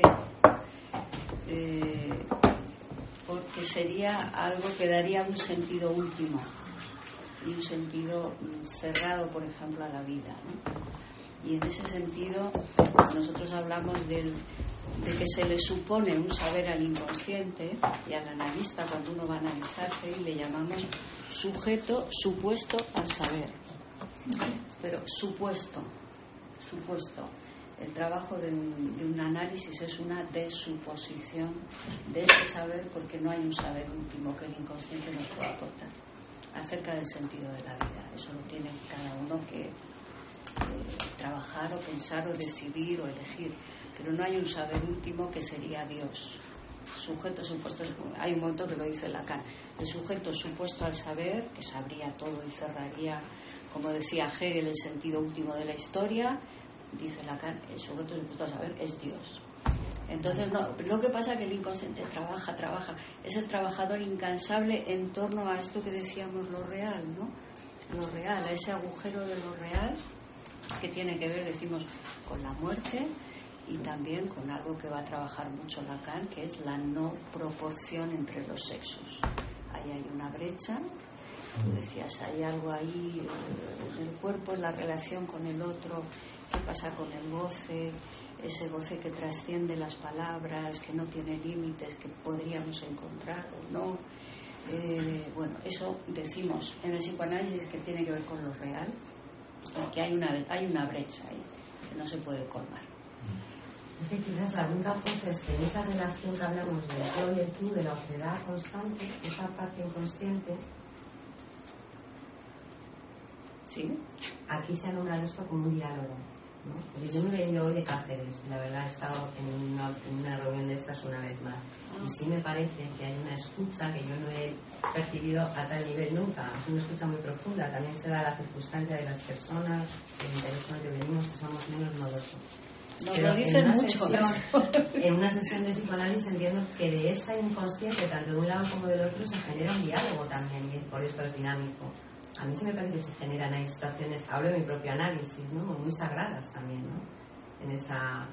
Eh, porque sería algo que daría un sentido último. y un sentido cerrado, por ejemplo, a la vida, ¿no? Y en ese sentido nosotros hablamos del, de que se le supone un saber al inconsciente y al analista cuando uno va a analizarse, y le llamamos sujeto supuesto al saber. Pero supuesto, supuesto. El trabajo de un, de un análisis es una desuposición de ese saber, porque no hay un saber último que el inconsciente nos pueda aportar acerca del sentido de la vida. Eso lo tiene cada uno que eh, trabajar o pensar o decidir o elegir, pero no hay un saber último que sería Dios. Sujeto supuesto, hay un momento que lo dice Lacan, el sujeto supuesto al saber, que sabría todo y cerraría, como decía Hegel, el sentido último de la historia. Dice Lacan, el sujeto supuesto a saber es Dios. Entonces, no, lo que pasa es que el inconsciente trabaja, trabaja, es el trabajador incansable en torno a esto que decíamos, lo real, ¿no? Lo real, a ese agujero de lo real que tiene que ver, decimos, con la muerte y también con algo que va a trabajar mucho Lacan, que es la no proporción entre los sexos. Ahí hay una brecha. Tú decías, hay algo ahí en el cuerpo, en la relación con el otro. ¿Qué pasa con el goce? Ese goce que trasciende las palabras, que no tiene límites, que podríamos encontrar o no. Eh, bueno, eso decimos en el psicoanálisis que tiene que ver con lo real, porque hay una, hay una brecha ahí que no se puede colmar. Es que quizás la única cosa es que en esa relación que hablamos del yo y el tú, de la obsedad constante, esa parte inconsciente, ¿sí? Aquí se ha nombrado esto como un diálogo, ¿no? Pues yo me he venido hoy de Cáceres, la verdad he estado en una, en una reunión de estas una vez más, y sí me parece que hay una escucha que yo no he percibido a tal nivel nunca. Es una escucha muy profunda, también se da la circunstancia de las personas, el interés con el que venimos, que somos menos nodosos. Nos lo dicen mucho. Sesión, en una sesión de psicoanálisis entiendo que de esa inconsciente, tanto de un lado como del otro, se genera un diálogo también, y por esto es dinámico. A mí sí me parece que se generan ahí situaciones, hablo de mi propio análisis, ¿no? Muy sagradas también, ¿no? En esa...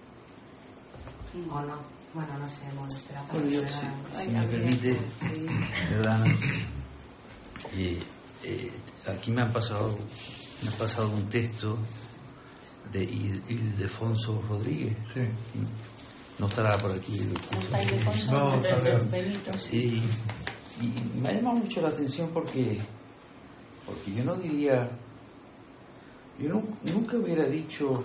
¿O no? Bueno, no sé, bueno, será para... Bueno, yo, si, si me permite, ¿verdad? Eh, eh, aquí me han pasado, me ha pasado un texto de Ildefonso Rodríguez. Sí. No estará por aquí. Está Ildefonso no, Benito. Sí. Y, y me ha llamado mucho la atención porque porque yo no diría, yo no, nunca hubiera dicho,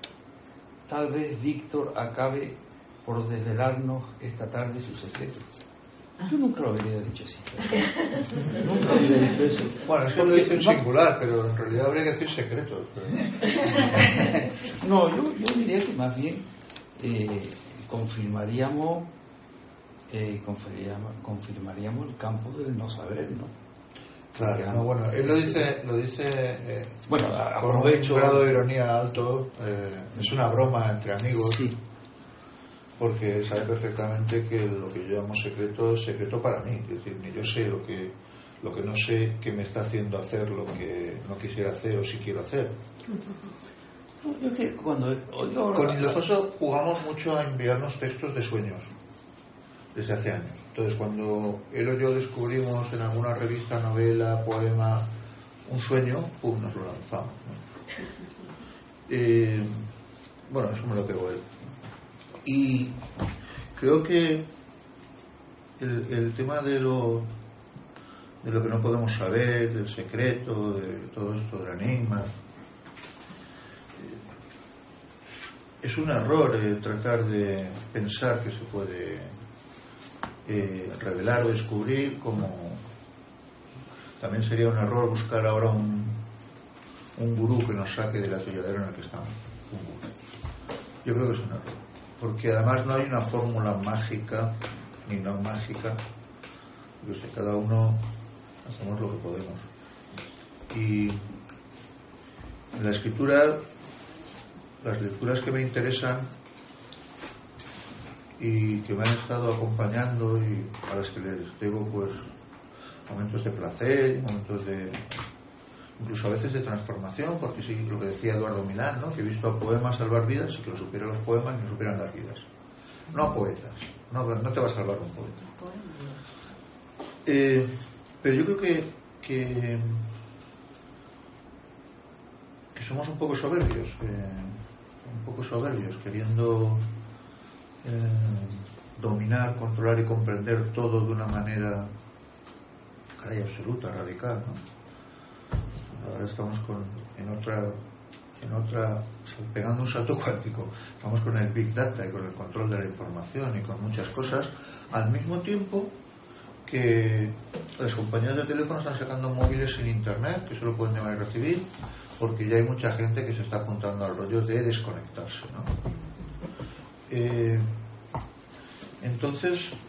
tal vez Víctor acabe por desvelarnos esta tarde su secreto. Yo nunca lo hubiera dicho así. Nunca hubiera dicho eso. Bueno, es que lo dice en singular, pero en realidad habría que decir secretos. Pero... no, yo, yo diría que más bien eh, confirmaríamos, eh, confirmaríamos, confirmaríamos el campo del no saber, ¿no? Claro, no, bueno, él lo dice, lo dice eh, bueno, con un grado de ironía alto, eh, es una broma entre amigos, sí. Porque sabe perfectamente que lo que yo llamo secreto es secreto para mí, es decir, ni yo sé lo que lo que no sé que me está haciendo hacer lo que no quisiera hacer o si quiero hacer. Yo que cuando oigo... Con Ildefonso jugamos mucho a enviarnos textos de sueños desde hace años. Entonces, cuando él o yo descubrimos en alguna revista, novela, poema, un sueño, pum, nos lo lanzamos, ¿no? Eh, bueno, eso me lo pegó él. Y creo que el, el tema de lo de lo que no podemos saber, del secreto, de todo esto del enigma, es un error eh, tratar de pensar que se puede eh, revelar o descubrir, como también sería un error buscar ahora un, un gurú que nos saque del atolladero en el que estamos. Un gurú. Yo creo que es un error, porque además no hay una fórmula mágica ni no mágica. Yo sé, cada uno hacemos lo que podemos. Y en la escritura, las lecturas que me interesan y que me han estado acompañando y a las que les debo pues momentos de placer, momentos de incluso a veces de transformación, porque sí, lo que decía Eduardo Milán, ¿no? Que he visto a poemas salvar vidas y que lo supieran los poemas y no supieran las vidas, no a poetas, no, no te va a salvar un poeta. Eh, pero yo creo que que, que somos un poco soberbios, eh, un poco soberbios, queriendo eh, dominar, controlar y comprender todo de una manera, caray, absoluta, radical, ¿no? Ahora estamos con, en otra, en otra, pegando un salto cuántico. Estamos con el Big Data y con el control de la información y con muchas cosas, al mismo tiempo que las compañías de teléfono están sacando móviles sin internet, que solo pueden llamar y recibir, porque ya hay mucha gente que se está apuntando al rollo de desconectarse, ¿no? Eh, entonces,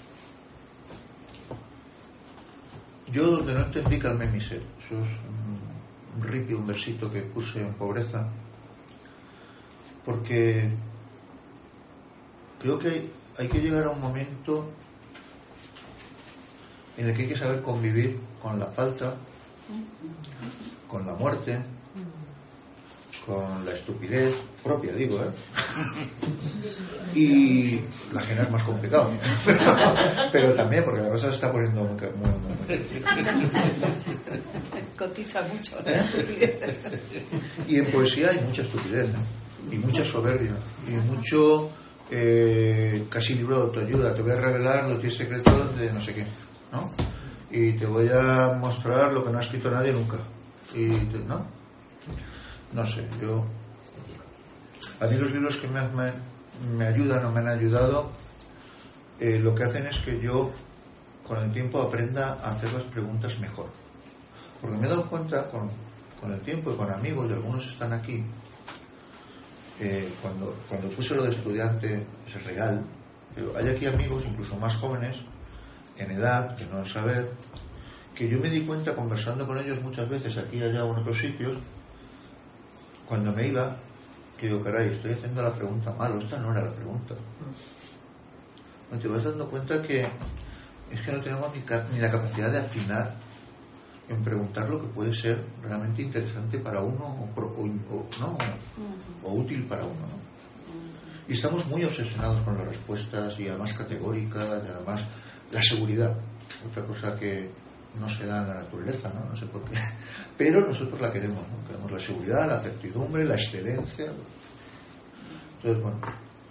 yo donde no entendí, calmé mi ser. Eso es un, un ripi, un versito que puse en Pobreza, porque creo que hay, hay que llegar a un momento en el que hay que saber convivir con la falta, con la muerte, con la estupidez propia, digo, ¿eh? Y la ajena es más complicado, pero, pero también porque la cosa se está poniendo muy, muy, muy... cotiza mucho, ¿no? ¿Eh? Y en poesía hay mucha estupidez, ¿no? Y mucha soberbia y mucho eh, casi libro de autoayuda. Te voy a revelar los diez secretos de no sé qué, ¿no? Y te voy a mostrar lo que no ha escrito nadie nunca. Y te, ¿no? No sé, yo... A mí los libros que me, me, me ayudan o me han ayudado, eh, lo que hacen es que yo, con el tiempo, aprenda a hacer las preguntas mejor. Porque me he dado cuenta, con, con el tiempo y con amigos, y algunos están aquí, eh, cuando, cuando puse lo de estudiante, es real, pero hay aquí amigos, incluso más jóvenes, en edad, que no saber, que yo me di cuenta conversando con ellos muchas veces aquí, allá o en otros sitios, cuando me iba, que digo, caray, estoy haciendo la pregunta mal, esta no era la pregunta. No te vas dando cuenta que es que no tenemos ni, ni la capacidad de afinar en preguntar lo que puede ser realmente interesante para uno o, o, o, ¿no? o útil para uno, ¿no? Y estamos muy obsesionados con las respuestas y además categóricas y además la seguridad, otra cosa que no se da en la naturaleza, ¿no? No sé por qué, pero nosotros la queremos, ¿no? Queremos la seguridad, la certidumbre, la excelencia. Entonces, bueno,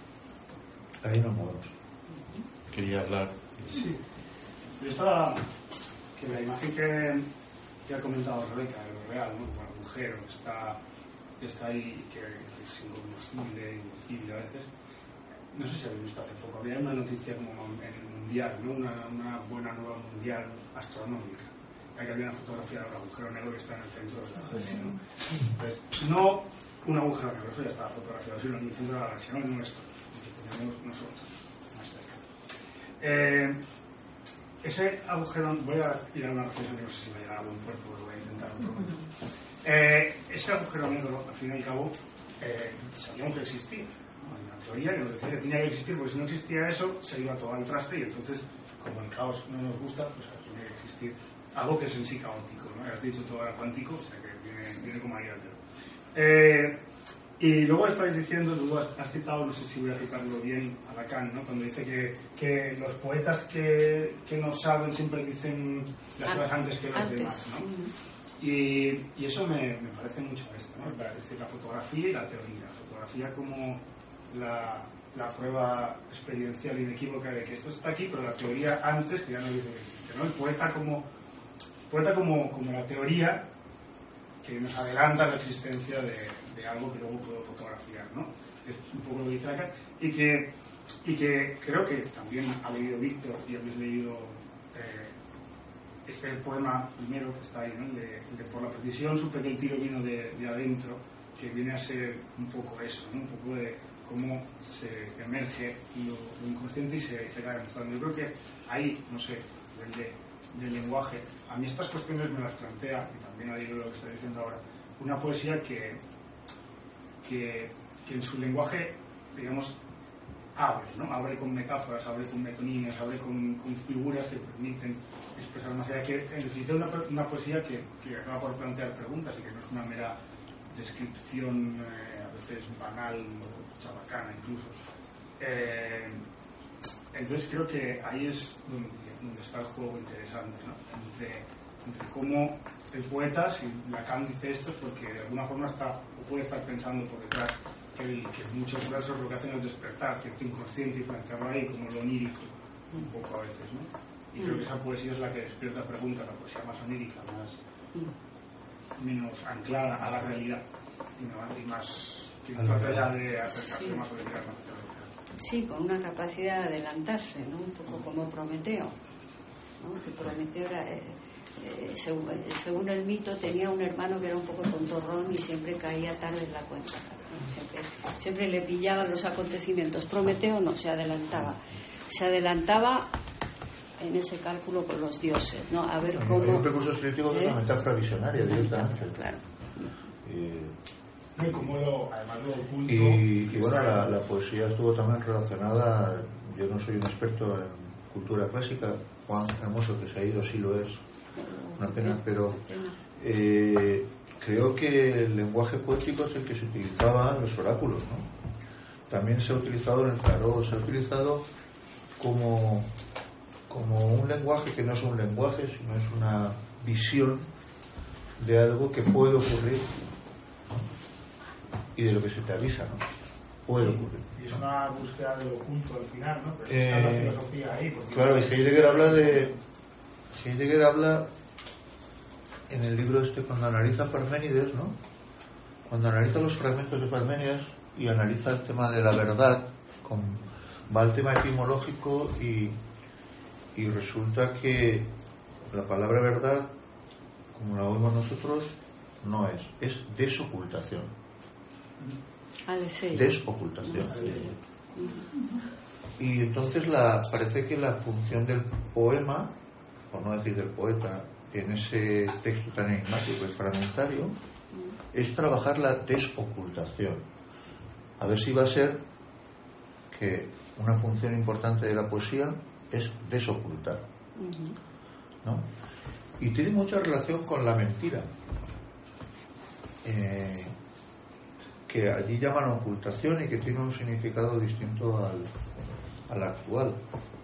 ahí nos movemos. Quería hablar. Sí, yo estaba, que la imagen que, que ha comentado Rebeca, de lo real, ¿no? Como el agujero que está, que está ahí, que, que es incognoscible, invisible a veces. No sé si habéis visto hace poco, había una noticia como en el mundial, ¿no? una, una buena nueva mundial astronómica. Hay que había una fotografía del agujero negro que está en el centro de la galaxia, ¿no? Entonces, no un agujero negro, eso ya estaba fotografiado, sino en el centro de la galaxia, no el nuestro, el que tenemos nosotros, más cerca. Eh, ese agujero, voy a ir a una reflexión que no sé si me llegará a buen puerto, pero voy a intentar un momento. Eh, ese agujero negro, al fin y al cabo, eh, sabíamos que existía. Hay una teoría que nos decía que tenía que existir, porque si no existía eso, se iba todo al traste y entonces, como el caos no nos gusta, pues tiene que existir algo que es en sí caótico, ¿no? Has dicho todo era cuántico, o sea que viene, viene como ahí al dedo. Eh, y luego estáis diciendo, tú has, has citado, no sé si voy a citarlo bien, a Lacan, ¿no? Cuando dice que, que los poetas que, que no saben siempre dicen las cosas antes que los antes. demás, ¿no? Y, y eso me, me parece mucho esto, ¿no? Es decir, la fotografía y la teoría. La fotografía como la, la prueba experiencial inequívoca de que esto está aquí, pero la teoría antes que ya no dice que existe, ¿no? El poeta como, poeta como, como la teoría que nos adelanta la existencia de, de algo que luego puedo fotografiar, ¿no? Es un poco lo que dice acá. Y que, y que creo que también ha leído Víctor y habéis leído eh, este poema primero que está ahí, ¿no? El de, el de Por la precisión supe que el tiro vino de, de adentro, que viene a ser un poco eso, ¿no? Un poco de cómo se emerge lo, lo inconsciente y se, se cae mostrando. Yo creo que ahí, no sé, del, de, del lenguaje, a mí estas cuestiones me las plantea, y también ha dicho lo que estoy diciendo ahora, una poesía que, que, que en su lenguaje, digamos, abre, ¿no? Abre con metáforas, abre con metonimias, abre con, con figuras que permiten expresar más allá, que en definitiva una, una poesía que, que acaba por plantear preguntas y que no es una mera descripción eh, a veces banal o chabacana incluso. Eh, entonces creo que ahí es donde, donde está el juego interesante, ¿no? Entre entre cómo el poeta, si Lacan dice esto, porque de alguna forma está, o puede estar pensando por detrás, que, el, que muchos versos lo que hacen es despertar cierto inconsciente y plantearlo ahí como lo onírico, un poco a veces, ¿no? Y creo que esa poesía es la que despierta preguntas, la poesía más onírica, más menos anclada a la realidad y más que trata ya de acercarse sí. más o menos a la realidad. Sí, con una capacidad de adelantarse, ¿no? Un poco como Prometeo, ¿no? Que Prometeo era, eh, eh, según, según el mito, tenía un hermano que era un poco tontorrón y siempre caía tarde en la cuenta, ¿no? Siempre, siempre le pillaban los acontecimientos. Prometeo no, se adelantaba. Se adelantaba en ese cálculo con los dioses, ¿no? A ver cómo... Hay un recurso crítico que es una metáfora visionaria directamente. Claro. Y, y como lo, además lo oculto... Y, y bueno, la, la poesía estuvo también relacionada, yo no soy un experto en cultura clásica, Juan Hermoso, que se ha ido, sí lo es, una pena, pero eh, creo que el lenguaje poético es el que se utilizaba en los oráculos, ¿no? También se ha utilizado en el tarot, se ha utilizado como... como un lenguaje que no es un lenguaje, sino es una visión de algo que puede ocurrir, ¿no? Y de lo que se te avisa, ¿no? Puede ocurrir, ¿no? Y es una búsqueda de lo oculto al final, ¿no? Pero eh, está la filosofía ahí. Claro, y Heidegger habla de... Heidegger habla en el libro este cuando analiza Parménides, ¿no? Cuando analiza los fragmentos de Parménides y analiza el tema de la verdad, con, va al tema etimológico y... y resulta que la palabra verdad, como la oímos nosotros, no es, es desocultación. Desocultación. Y entonces la, parece que la función del poema, por no decir del poeta, en ese texto tan enigmático y fragmentario, es trabajar la desocultación. A ver si va a ser que una función importante de la poesía es desocultar, ¿no? Y tiene mucha relación con la mentira, eh, que allí llaman ocultación y que tiene un significado distinto al, al actual.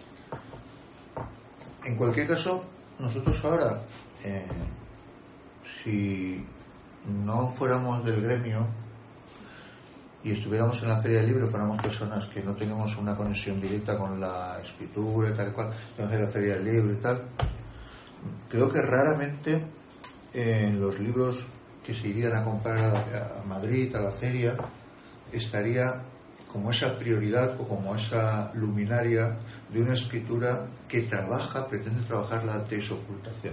En cualquier caso, nosotros ahora, eh, si no fuéramos del gremio y estuviéramos en la Feria del Libro, fuéramos personas que no tenemos una conexión directa con la escritura y tal cual, estamos en la Feria del Libro y tal, creo que raramente eh, en los libros que se irían a comprar a, la, a Madrid, a la feria, estaría como esa prioridad o como esa luminaria de una escritura que trabaja, pretende trabajar la desocultación.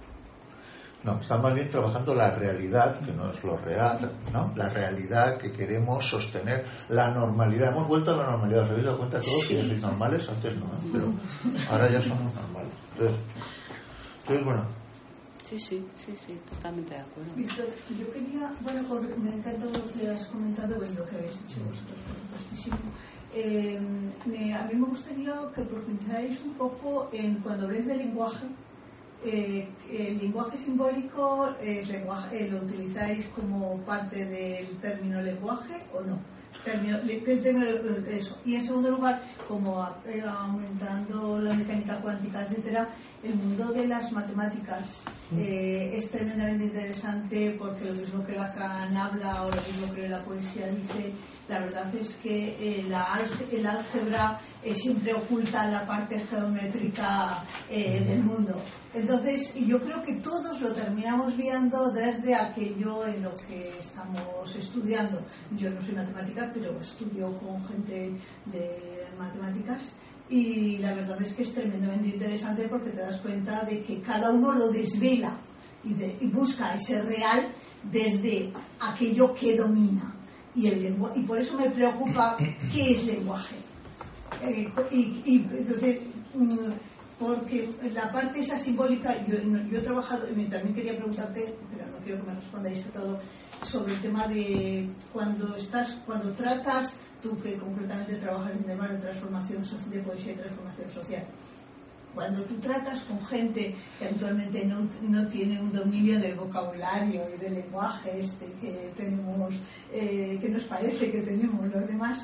No, está más bien trabajando la realidad, que no es lo real, ¿no? La realidad que queremos sostener, la normalidad. Hemos vuelto a la normalidad, ¿os habéis dado cuenta todos que ya sois normales? Antes no, ¿eh? Pero ahora ya somos normales. Entonces, entonces bueno. Sí, sí, sí, sí, totalmente de acuerdo. Víctor, yo quería, bueno, me ha encantado lo que has comentado, bueno, lo que habéis dicho vosotros, por supuestísimo. Eh, me, a mí me gustaría que profundizáis un poco en cuando habléis de lenguaje. Eh, el lenguaje simbólico es lenguaje, eh, ¿lo utilizáis como parte del término lenguaje o no? Término, el término, eso. Y en segundo lugar, como eh, aumentando la mecánica cuántica, etcétera, el mundo de las matemáticas eh, es tremendamente interesante porque lo mismo que Lacan habla o lo mismo que la poesía dice, la verdad es que eh, la, el álgebra eh, siempre oculta la parte geométrica eh, del mundo. Entonces, yo creo que todos lo terminamos viendo desde aquello en lo que estamos estudiando. Yo no soy matemática, pero estudio con gente de matemáticas y la verdad es que es tremendamente interesante porque te das cuenta de que cada uno lo desvela y, de, y busca ese real desde aquello que domina. Y, el lengua, y por eso me preocupa qué es lenguaje. Eh, y, y entonces, porque la parte esa simbólica, yo, yo he trabajado, y también quería preguntarte, pero no quiero que me respondáis a todo, sobre el tema de cuando estás, cuando tratas, tú que concretamente trabajas en temas de transformación social, de poesía y transformación social. Cuando tú tratas con gente que actualmente no, no tiene un dominio del vocabulario y del lenguaje este que tenemos, eh, que nos parece que tenemos los demás,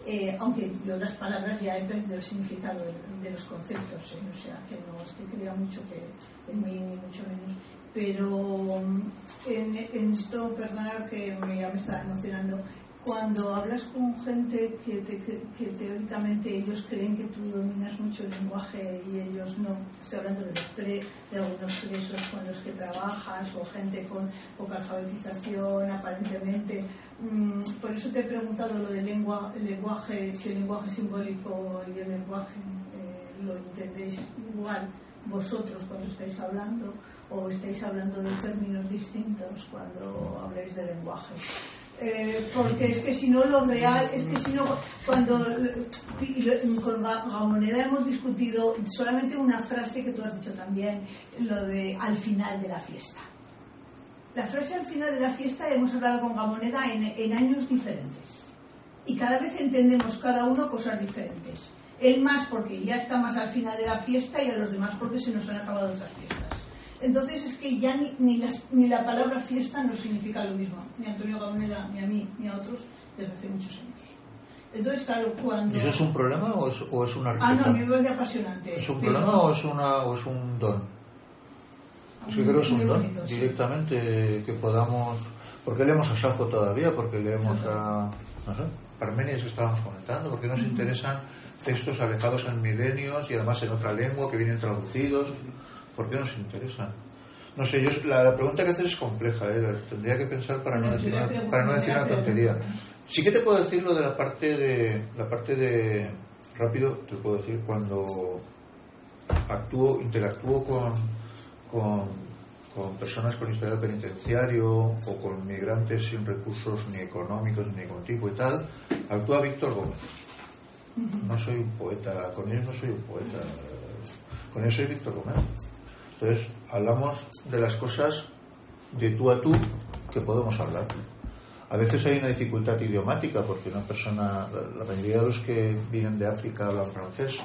Eh, aunque yo las palabras ya he perdido el significado de, de los conceptos, ¿eh? O sea, que no es que crea mucho, que en mí ni mucho menos, pero en, en esto, perdonad que me, ya me está emocionando, cuando hablas con gente que, te, que, que teóricamente ellos creen que tú dominas mucho el lenguaje y ellos no, estoy hablando de, los pre, de algunos presos con los que trabajas o gente con poca alfabetización aparentemente, mm, por eso te he preguntado lo del lengua, el lenguaje, si el lenguaje simbólico y el lenguaje eh, lo entendéis igual vosotros cuando estáis hablando o estáis hablando de términos distintos cuando habláis de lenguaje. Eh, porque es que si no lo real, es que si no, cuando con Gamoneda hemos discutido solamente una frase que tú has dicho también, lo de al final de la fiesta. La frase al final de la fiesta hemos hablado con Gamoneda en, en años diferentes y cada vez entendemos cada uno cosas diferentes. Él más porque ya está más al final de la fiesta y a los demás porque se nos han acabado esas fiestas. Entonces es que ya ni, ni, las, ni la palabra fiesta no significa lo mismo, ni a Antonio Gamoneda, ni a mí, ni a otros, desde hace muchos años. Entonces, claro, cuando... ¿Y eso es un problema o es, o es una riqueza? Ah, no, a mí me parece apasionante. ¿Es un pero... problema o es, una, o es un don? Es que creo que es un don, bonito, sí. Directamente que podamos... ¿Por qué leemos a Safo todavía? ¿Por qué leemos a... no sé, Parménides que estábamos comentando? ¿Por qué nos interesan textos alejados en milenios y además en otra lengua que vienen traducidos? ¿Por qué nos interesan? No sé, yo, la, la pregunta que haces es compleja, ¿eh? Tendría que pensar para no, no decir una, para no decir una tontería. Sí que te puedo decir lo de la parte de la parte de rápido, te puedo decir cuando actúo, interactúo con con, con personas con historial penitenciario o con migrantes sin recursos ni económicos ni ningún tipo y tal, actúa Víctor Gómez. No soy un poeta, con ellos no soy un poeta, con ellos soy Víctor Gómez. Entonces, hablamos de las cosas de tú a tú que podemos hablar. A veces hay una dificultad idiomática porque una persona, la mayoría de los que vienen de África hablan francés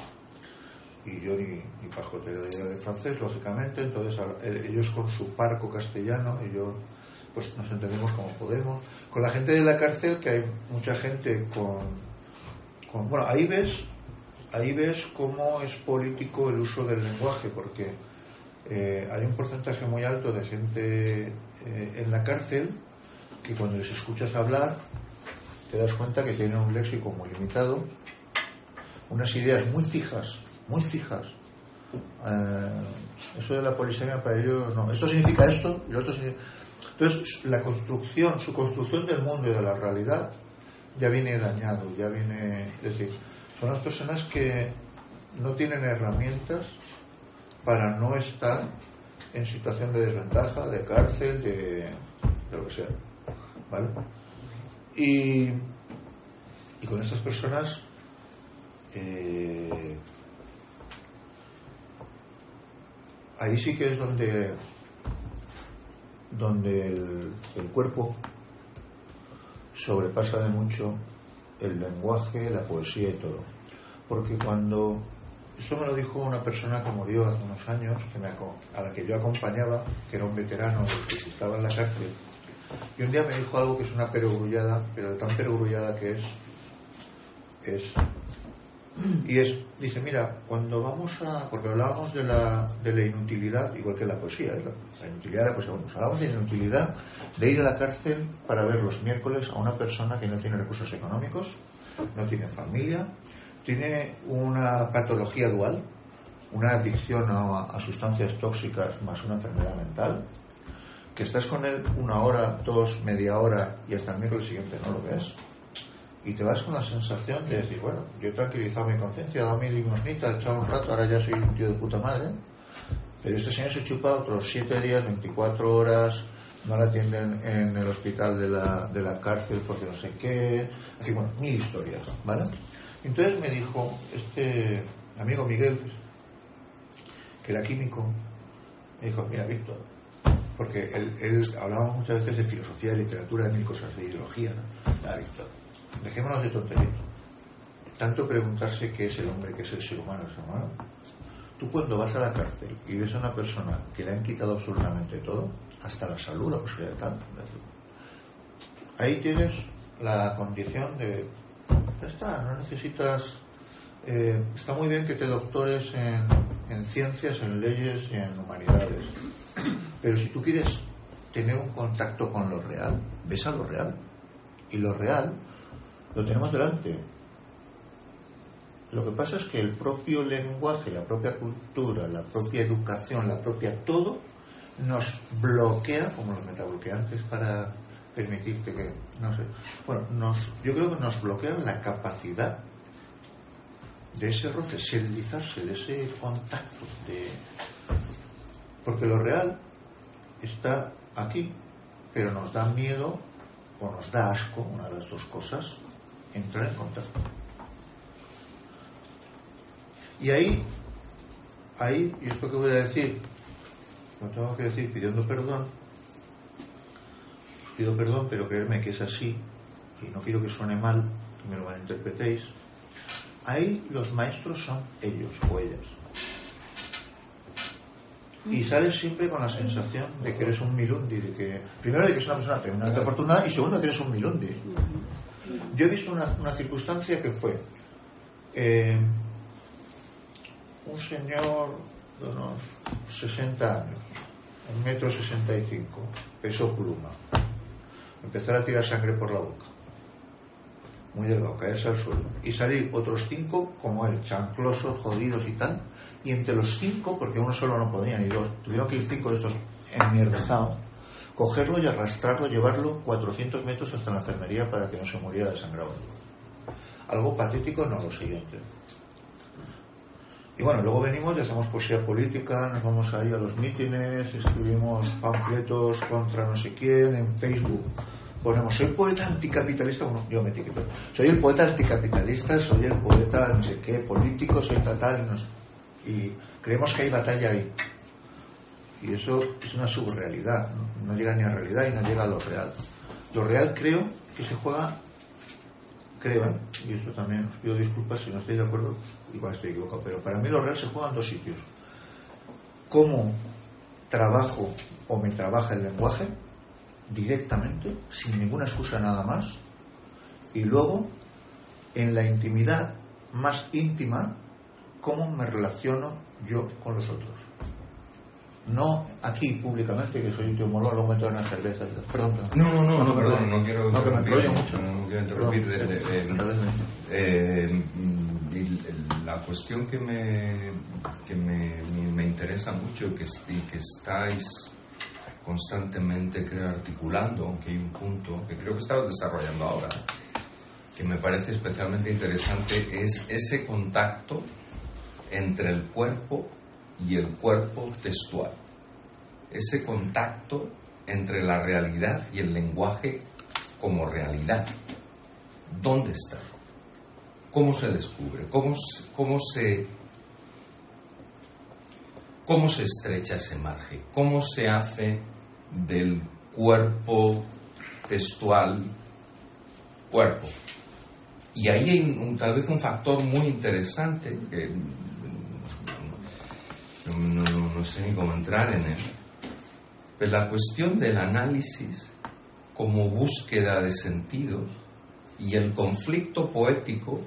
y yo ni, ni pajotero de francés, lógicamente, entonces ellos con su parco castellano y yo pues nos entendemos como podemos. Con la gente de la cárcel, que hay mucha gente con, con bueno, ahí ves, ahí ves cómo es político el uso del lenguaje, porque Eh, hay un porcentaje muy alto de gente eh, en la cárcel que cuando les escuchas hablar te das cuenta que tienen un léxico muy limitado, unas ideas muy fijas, muy fijas. Eh, eso de la polisemia para ellos no. Esto significa esto y lo otro significa... Entonces la construcción, su construcción del mundo y de la realidad ya viene dañado, ya viene, es decir, son las personas que no tienen herramientas para no estar en situación de desventaja, de cárcel, de, de lo que sea, ¿vale? Y, y con estas personas eh, ahí sí que es donde donde el, el cuerpo sobrepasa de mucho el lenguaje, la poesía y todo, porque cuando esto me lo dijo una persona que murió hace unos años, que me, a la que yo acompañaba, que era un veterano que estaba en la cárcel, y un día me dijo algo que es una perogrullada, pero tan perogrullada que es, es, y es, dice, mira, cuando vamos a, porque hablábamos de la, de la inutilidad, igual que la poesía, ¿eh? la inutilidad de la poesía, bueno, hablábamos de la inutilidad de ir a la cárcel para ver los miércoles a una persona que no tiene recursos económicos, no tiene familia, tiene una patología dual, una adicción a, a sustancias tóxicas más una enfermedad mental, que estás con él una hora, dos, media hora y hasta el miércoles siguiente no lo ves y te vas con la sensación de decir, bueno, yo he tranquilizado mi conciencia, he dado mi limosnita, he echado un rato, ahora ya soy un tío de puta madre, pero este señor se chupa otros siete días, veinticuatro horas, no la atienden en el hospital de la, de la cárcel porque no sé qué, en fin, bueno, mil historias, ¿vale? Entonces me dijo este amigo Miguel, que era químico, me dijo, mira Víctor, porque él, él hablábamos muchas veces de filosofía, de literatura, de mil cosas, de ideología, ¿no? Mira Víctor, dejémonos de tonterías, tanto preguntarse qué es el hombre, qué es el ser humano, el ser humano. Tú cuando vas a la cárcel y ves a una persona que le han quitado absolutamente todo, hasta la salud, la posibilidad de tal, ahí tienes la condición de Ya está, no necesitas... Eh, está muy bien que te doctores en, en ciencias, en leyes y en humanidades. Pero si tú quieres tener un contacto con lo real, ves a lo real. Y lo real lo tenemos delante. Lo que pasa es que el propio lenguaje, la propia cultura, la propia educación, la propia todo, nos bloquea, como los metabloqueantes para permitirte que, no sé, bueno, nos, yo creo que nos bloquean la capacidad de ese roce, sensibilizarse, de ese contacto, de... porque lo real está aquí, pero nos da miedo o nos da asco, una de las dos cosas, entrar en contacto. Y ahí, ahí, y esto que voy a decir, lo tengo que decir pidiendo perdón, pido perdón, pero creerme que es así, y no quiero que suene mal, que me lo malinterpretéis. Ahí los maestros son ellos o ellas. Y sales siempre con la sensación de que eres un milundi, de que, primero de que es una persona tremendamente afortunada y segundo de que eres un milundi. Yo he visto una, una circunstancia que fue eh, un señor de unos sesenta años, un metro sesenta y cinco, peso pluma, empezar a tirar sangre por la boca, muy delgado, caerse al suelo, y salir otros cinco como él, chanclosos, jodidos y tal, y entre los cinco, porque uno solo no podía ni dos, tuvieron que ir cinco de estos enmierdezados, cogerlo y arrastrarlo, llevarlo cuatrocientos metros hasta la enfermería para que no se muriera desangrado. Algo patético, no lo siguiente. Y bueno, luego venimos y hacemos poesía política, nos vamos ahí a los mítines, escribimos panfletos contra no sé quién en Facebook. Ponemos, soy poeta anticapitalista, bueno, yo me etiqueto, soy el poeta anticapitalista, soy el poeta no sé qué, político, soy tal, tal, y, nos, y creemos que hay batalla ahí. Y eso es una subrealidad, no, no llega ni a realidad y no llega a lo real. Lo real creo que se juega, creo, ¿eh? Y esto también os pido disculpas si no estoy de acuerdo, igual estoy equivocado, pero para mí lo real se juega en dos sitios. Cómo trabajo o me trabaja el lenguaje directamente, sin ninguna excusa nada más, y luego en la intimidad más íntima, cómo me relaciono yo con los otros. No aquí públicamente, que soy un tío molón, luego me tomo una cerveza. Perdón, perdón. No, no, no, no, perdón, no quiero no, que me enrollo mucho. No, no quiero interrumpir. De, de, de, eh, la cuestión que me que me, me interesa mucho y que, y que estáis constantemente, creo, articulando, aunque hay un punto que creo que estabas desarrollando ahora, que me parece especialmente interesante, es ese contacto entre el cuerpo y el cuerpo textual. Ese contacto entre la realidad y el lenguaje como realidad. ¿Dónde está? ¿Cómo se descubre? ¿Cómo, cómo se cómo se estrecha ese margen? ¿Cómo se hace del cuerpo textual cuerpo? Y ahí hay un, tal vez un factor muy interesante que no, no, no sé ni cómo entrar en él, pero la cuestión del análisis como búsqueda de sentidos y el conflicto poético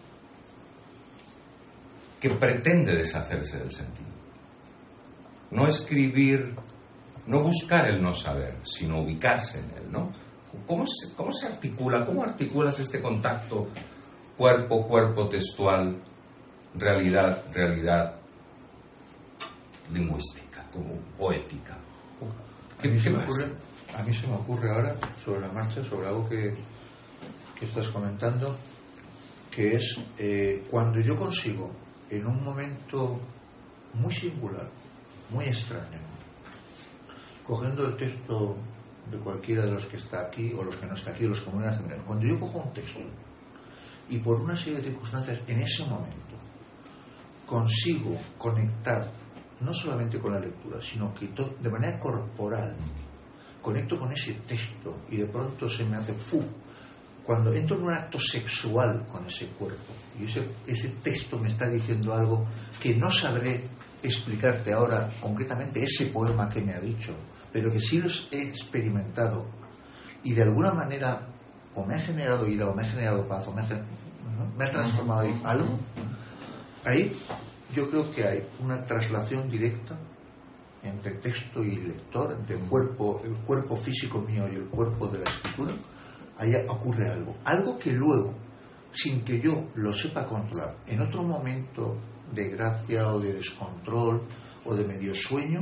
que pretende deshacerse del sentido. No escribir, no buscar el no saber, sino ubicarse en él, ¿no? ¿Cómo se, cómo se articula? ¿Cómo articulas este contacto cuerpo, cuerpo textual, realidad, realidad lingüística, como poética? A mí, se me ocurre, a mí se me ocurre ahora, sobre la marcha, sobre algo que, que estás comentando, que es eh, cuando yo consigo, en un momento muy singular, muy extraño, cogiendo el texto de cualquiera de los que está aquí, o los que no está aquí, o los que me hacen, cuando yo cojo un texto y por una serie de circunstancias en ese momento consigo conectar no solamente con la lectura, sino que to- de manera corporal conecto con ese texto y de pronto se me hace fu cuando entro en un acto sexual con ese cuerpo y ese, ese texto me está diciendo algo que no sabré explicarte ahora concretamente ese poema que me ha dicho, pero que sí lo he experimentado y de alguna manera o me ha generado ira o me ha generado paz o me ha generado, ¿no? Me ha transformado ahí algo. Ahí yo creo que hay una traslación directa entre texto y lector, entre el cuerpo, el cuerpo físico mío y el cuerpo de la escritura. Ahí ocurre algo, algo que luego, sin que yo lo sepa controlar, en otro momento de gracia o de descontrol o de medio sueño,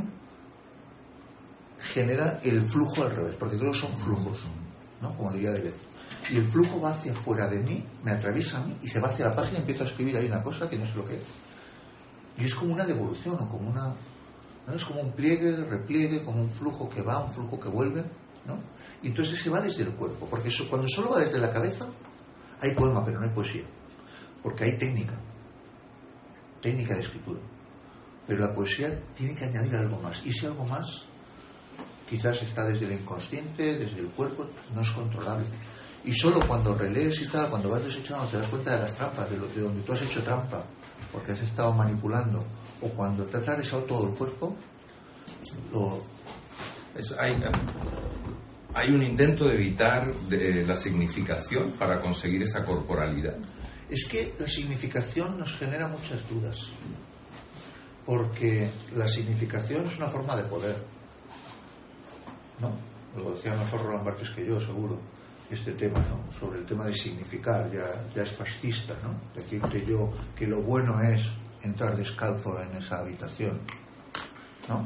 genera el flujo al revés, porque todos son flujos, ¿no? Como diría Deleuze. Y el flujo va hacia afuera de mí, me atraviesa a mí y se va hacia la página y empiezo a escribir ahí una cosa que no sé lo que es. Y es como una devolución o como una... ¿no? Es como un pliegue, repliegue, como un flujo que va, un flujo que vuelve, ¿no? Y entonces se va desde el cuerpo, porque eso, cuando solo va desde la cabeza, hay poema, pero no hay poesía, porque hay técnica, técnica de escritura. Pero la poesía tiene que añadir algo más, y si algo más, quizás está desde el inconsciente, desde el cuerpo, no es controlable. Y solo cuando relees y tal, cuando vas desechando, te das cuenta de las trampas, de, lo, de donde tú has hecho trampa, porque has estado manipulando, o cuando te ha atravesado todo el cuerpo, lo... Eso, hay, hay un intento de evitar de, la significación para conseguir esa corporalidad. Es que la significación nos genera muchas dudas, porque la significación es una forma de poder, ¿no? Lo decía mejor Roland Barthes que yo, seguro, este tema, ¿no? Sobre el tema de significar, ya, ya es fascista, ¿no? Decirte yo que lo bueno es entrar descalzo en esa habitación, ¿no?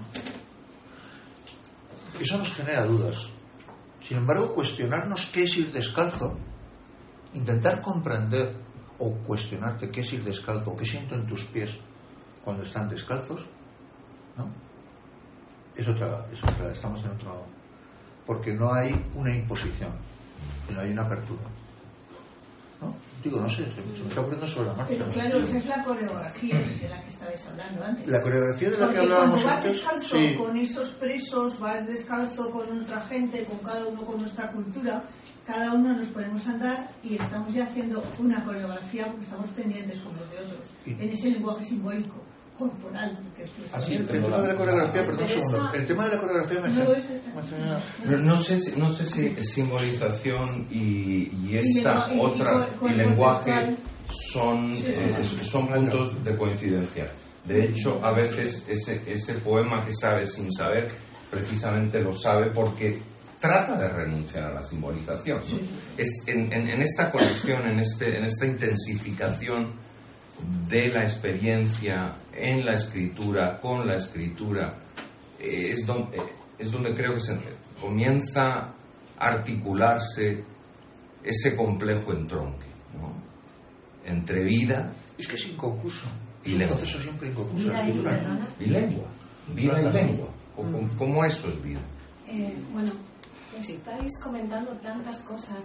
Eso nos genera dudas. Sin embargo, cuestionarnos qué es ir descalzo, intentar comprender o cuestionarte qué es ir descalzo, o qué siento en tus pies cuando están descalzos, ¿no? Es otra, es otra, estamos en otro, porque no hay una imposición, no hay una apertura, ¿no? Digo, no sé, se, se me está ocurriendo sobre la marcha. Pero claro, esa es la coreografía de la que estabais hablando antes. La coreografía de la porque que hablábamos vas antes. Descalzo, sí. Con esos presos, vas descalzo con otra gente, con cada uno con nuestra cultura, cada uno nos ponemos a andar y estamos ya haciendo una coreografía porque estamos pendientes unos de otros, sí. En ese lenguaje simbólico, corporal. Que Así, el tema de la coreografía, perdón un segundo, el tema de la coreografía me no, es, no, no sé si, no sé si simbolización y, y esta y, y, otra y, y, y lenguaje son, sí, sí, eh, sí. son puntos de coincidencia. De hecho, a veces ese, ese poema que sabe sin saber, precisamente lo sabe porque trata de renunciar a la simbolización, ¿no? Sí. Es en, en, en esta conexión, en, este, en esta intensificación de la experiencia en la escritura, con la escritura, eh, es, donde, eh, es donde creo que se comienza a articularse ese complejo entronque, ¿no? Entre vida, es que es inconcluso, y lengua. Entonces eso siempre inconcluso. Vida y, vida, y lengua, vida y lengua. ¿Cómo, cómo eso es vida? Eh, bueno, pues estáis comentando tantas cosas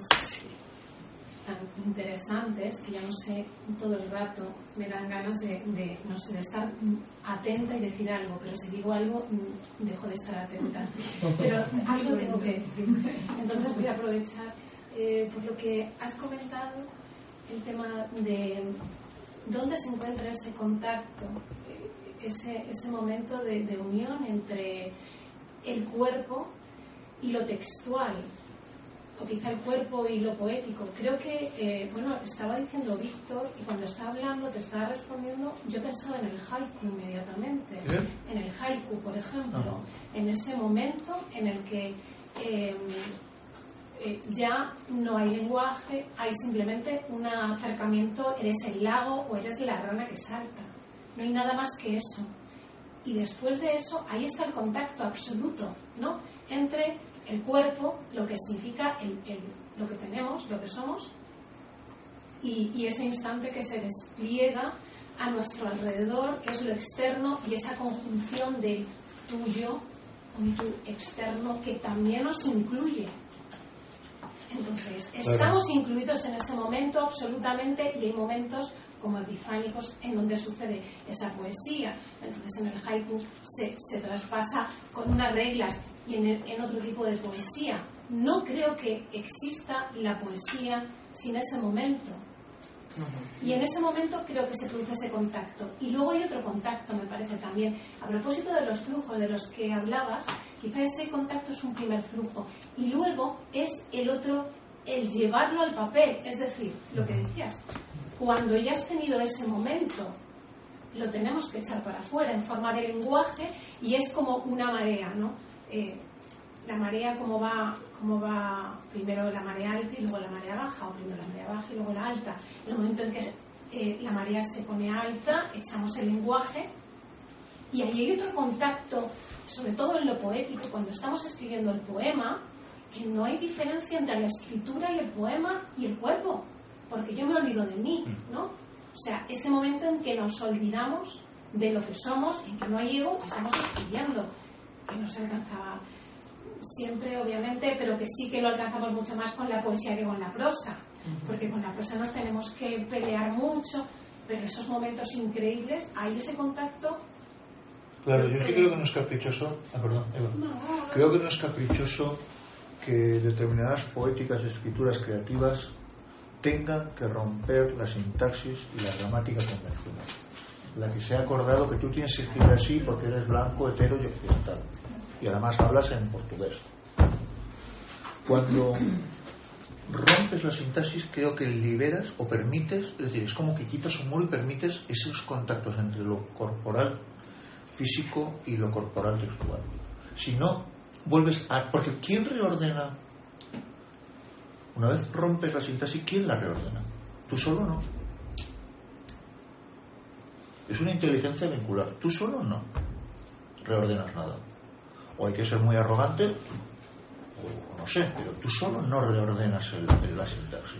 tan interesantes que ya no sé, todo el rato me dan ganas de, de, no sé, de estar atenta y decir algo, pero si digo algo dejo de estar atenta, pero algo tengo que decir. Entonces voy a aprovechar eh, por lo que has comentado, el tema de dónde se encuentra ese contacto, ese, ese momento de, de unión entre el cuerpo y lo textual, o quizá el cuerpo y lo poético. Creo que, eh, bueno, estaba diciendo Víctor, y cuando estaba hablando, te estaba respondiendo, yo pensaba en el haiku inmediatamente. ¿Eh? En el haiku, por ejemplo, uh-huh. En ese momento en el que eh, eh, ya no hay lenguaje, hay simplemente un acercamiento, eres el lago o eres la rana que salta. No hay nada más que eso. Y después de eso, ahí está el contacto absoluto, ¿no? Entre el cuerpo, lo que significa el, el, lo que tenemos, lo que somos, y, y ese instante que se despliega a nuestro alrededor, que es lo externo, y esa conjunción del tuyo con tu externo, que también nos incluye. Entonces, estamos claro. incluidos en ese momento absolutamente, y hay momentos como epifánicos en donde sucede esa poesía. Entonces, en el haiku se, se traspasa con unas reglas, y en, el, en otro tipo de poesía. No creo que exista la poesía sin ese momento. Y en ese momento creo que se produce ese contacto. Y luego hay otro contacto, me parece también. A propósito de los flujos de los que hablabas, quizá ese contacto es un primer flujo. Y luego es el otro, el llevarlo al papel. Es decir, lo que decías, cuando ya has tenido ese momento, lo tenemos que echar para afuera en forma de lenguaje, y es como una marea, ¿no? Eh, la marea como va, como va primero la marea alta y luego la marea baja, o primero la marea baja y luego la alta. En el momento en que eh, la marea se pone alta, echamos el lenguaje, y ahí hay otro contacto, sobre todo en lo poético, cuando estamos escribiendo el poema, que no hay diferencia entre la escritura y el poema y el cuerpo, porque yo me olvido de mí, ¿no? O sea, ese momento en que nos olvidamos de lo que somos, en que no hay ego, que estamos escribiendo, que no se alcanzaba siempre, obviamente, pero que sí que lo alcanzamos mucho más con la poesía que con la prosa, porque con la prosa nos tenemos que pelear mucho, pero esos momentos increíbles, hay ese contacto. Claro, yo creo que no es caprichoso, ah, perdón, Eva. Creo que no es caprichoso que determinadas poéticas, escrituras creativas tengan que romper la sintaxis y la gramática convencional, la que se ha acordado que tú tienes que escribir así porque eres blanco, hetero y occidental, y además hablas en portugués. Cuando rompes la sintaxis, creo que liberas o permites, es decir, es como que quitas un muro y permites esos contactos entre lo corporal físico y lo corporal textual. Si no, vuelves a... Porque ¿quién reordena? Una vez rompes la sintaxis, ¿quién la reordena? Tú solo no. Es una inteligencia vincular. Tú solo no reordenas nada. O hay que ser muy arrogante, o no sé, pero tú solo no reordenas el, el, la sintaxis.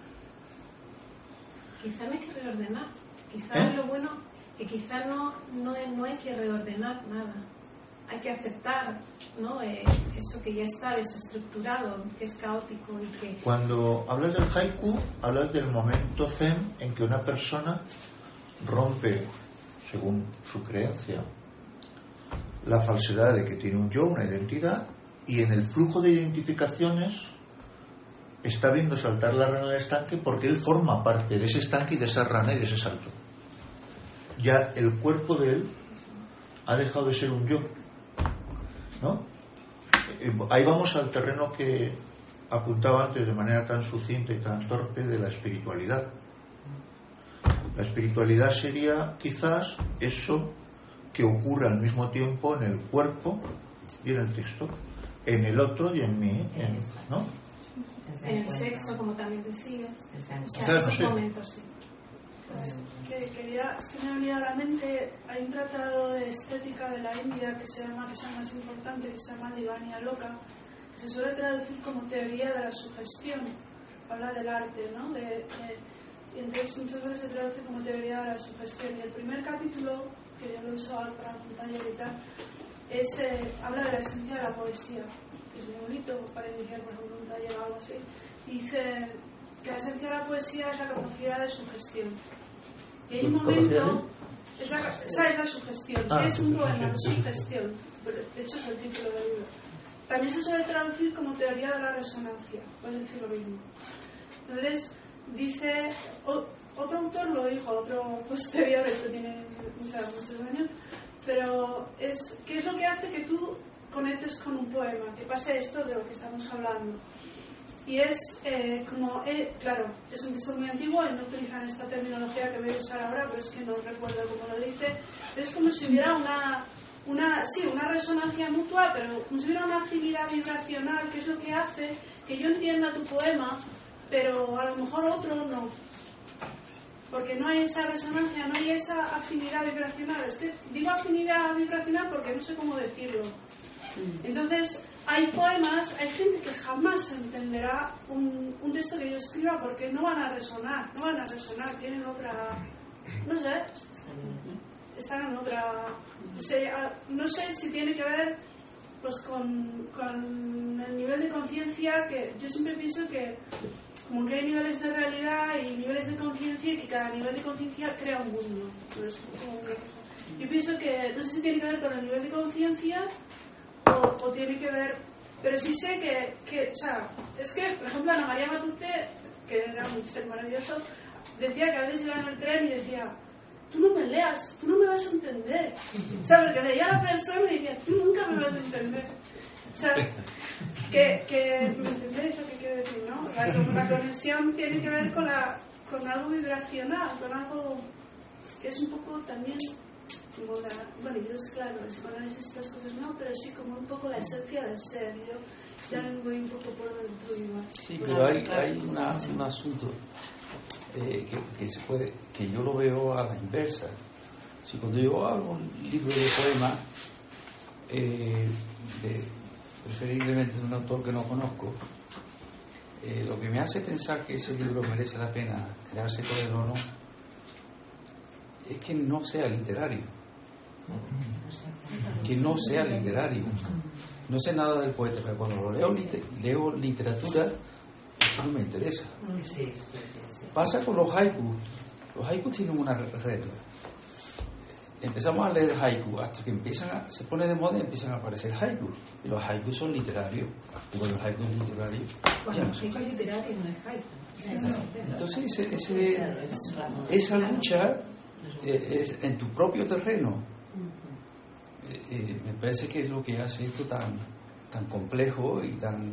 Quizá no hay que reordenar. Quizá ¿Eh? lo bueno... que quizá no, no, no hay que reordenar nada, hay que aceptar, ¿no? Eh, eso que ya está desestructurado, que es caótico y que... Cuando hablas del haiku, hablas del momento zen en que una persona rompe, según su creencia, la falsedad de que tiene un yo, una identidad, y en el flujo de identificaciones está viendo saltar la rana del estanque porque él forma parte de ese estanque y de esa rana y de ese salto. Ya el cuerpo de él ha dejado de ser un yo, ¿no? Ahí vamos al terreno que apuntaba antes de manera tan sucinta y tan torpe de la espiritualidad. La espiritualidad sería quizás eso que ocurre al mismo tiempo en el cuerpo y en el texto, en el otro y en mí, en, ¿no? En el sexo, como también decías. O sea, quizás, no sé. momentos, sí. Pues que quería, es que me ha venido a la mente, hay un tratado de estética de la India que se llama, que es el más importante, que se llama Divania Loka, que se suele traducir como teoría de la sugestión, habla del arte, ¿no? De, de, y entonces muchas veces se traduce como teoría de la sugestión. Y el primer capítulo, que yo lo he usado para un taller y tal, es, eh, habla de la esencia de la poesía, que es muy bonito para iniciar, por ejemplo, un taller o algo así. Y dice que la esencia de la poesía es la capacidad de sugestión. Y hay un momento, es la, esa es la sugestión, ah, es un poema de sugestión, de hecho es el título del libro. También se suele traducir como teoría de la resonancia, puede decir lo mismo. Entonces, dice, o, otro autor lo dijo, otro posterior, esto tiene o sea, muchos años, pero es, ¿qué es lo que hace que tú conectes con un poema? Que pase esto de lo que estamos hablando. Y es eh, como, eh, claro, es un texto muy antiguo y no utilizan esta terminología que voy a usar ahora, pero es que no recuerdo cómo lo dice. Pero es como si hubiera una, una, sí, una resonancia mutua, pero como si hubiera una afinidad vibracional, que es lo que hace que yo entienda tu poema, pero a lo mejor otro no. Porque no hay esa resonancia, no hay esa afinidad vibracional. Es que digo afinidad vibracional porque no sé cómo decirlo. Entonces, hay poemas, hay gente que jamás entenderá un, un texto que yo escriba porque no van a resonar, no van a resonar, tienen otra, no sé, están en otra, no sé, no sé si tiene que ver pues con, con el nivel de conciencia, que yo siempre pienso que como que hay niveles de realidad y niveles de conciencia y que cada nivel de conciencia crea un mundo. Pues, como una cosa. Yo pienso que, no sé si tiene que ver con el nivel de conciencia O, o tiene que ver, pero sí sé que, que, o sea, es que, por ejemplo, Ana María Matute, que era un ser maravilloso, decía que a veces iba en el tren y decía, tú no me leas, tú no me vas a entender, o sea, porque leía a la persona y decía, tú nunca me vas a entender, o sea, que, que ¿me entendéis lo que quiero decir, no? La, la conexión tiene que ver con la, con algo vibracional, con algo que es un poco también como la, bueno, yo es claro, el psicoanálisis estas cosas no, pero sí como un poco la esencia del ser. Yo también voy un poco por dentro igual. Sí, pero hay, hay una, un asunto eh, que, que se puede, que yo lo veo a la inversa. Si cuando yo hago un libro de poemas, eh, de, preferiblemente de un autor que no conozco, eh, lo que me hace pensar que ese libro merece la pena quedarse con él o no, es que no sea literario. Que no sea literario. No sé nada del poeta, pero cuando lo leo, leo literatura, esto no me interesa. Pasa con los haikus. Los haikus tienen una regla. Empezamos a leer haiku hasta que empiezan a, se pone de moda y empiezan a aparecer haikus. Y los haikus son literarios. Y cuando los haikus son literarios, bueno, no son literario no es haiku. Entonces, ese, ese, esa lucha eh, es en tu propio terreno. Eh, eh, me parece que es lo que hace esto tan, tan complejo y tan.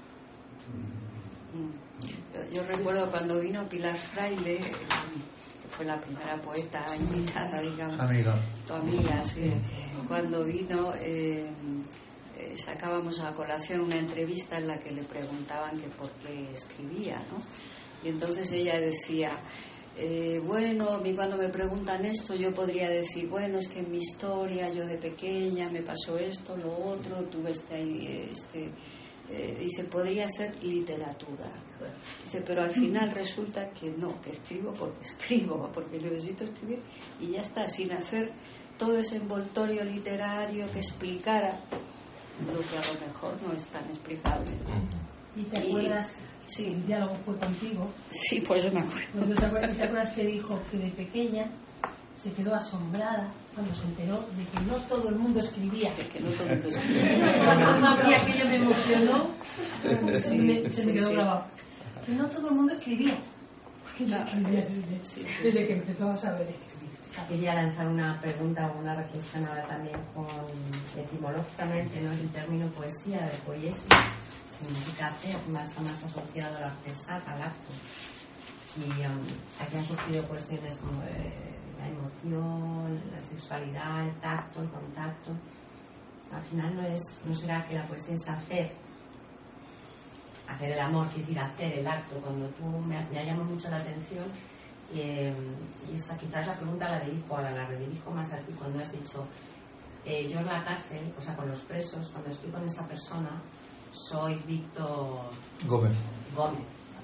Yo, yo recuerdo cuando vino Pilar Fraile, fue la primera poeta invitada, digamos, amiga. tu amiga, sí. Cuando vino, eh, eh, sacábamos a colación una entrevista en la que le preguntaban que por qué escribía, ¿no? Y entonces ella decía, eh, bueno, a mí cuando me preguntan esto, yo podría decir, bueno, es que en mi historia, yo de pequeña, me pasó esto, lo otro, tuve este... este Eh, dice, podría ser literatura. Dice, pero al final resulta que no, que escribo porque escribo, porque necesito escribir y ya está, sin hacer todo ese envoltorio literario que explicara lo que a lo mejor no es tan explicable. ¿Y te acuerdas? Y, sí. El diálogo fue contigo. Sí, por eso me acuerdo. ¿Te acuerdas, ¿Te acuerdas que dijo que de pequeña se quedó asombrada cuando se enteró de que no todo el mundo escribía? De que no todo el mundo escribía. Y aquello me emocionó, sí, me, se me quedó sí, grabado. Que no todo el mundo escribía. Porque claro. escribía desde, sí, sí. desde que empezó a saber escribir. Quería lanzar una pregunta o una reflexión ahora también con etimológicamente, ¿no? El término poesía, de poiesia, significa hacer, más está más asociado al artesat, al acto. Y um, aquí han surgido cuestiones como eh, la emoción, la sexualidad, el tacto, el contacto. Al final no es, no será que la poesía es hacer, hacer el amor, es decir, hacer el acto. Cuando tú me, me ha llamado mucho la atención, eh, y esta quizás la pregunta la dirijo ahora, la redirijo más a ti, cuando has dicho, eh, yo en la cárcel, o sea, con los presos, cuando estoy con esa persona, soy Víctor Gómez. Gómez.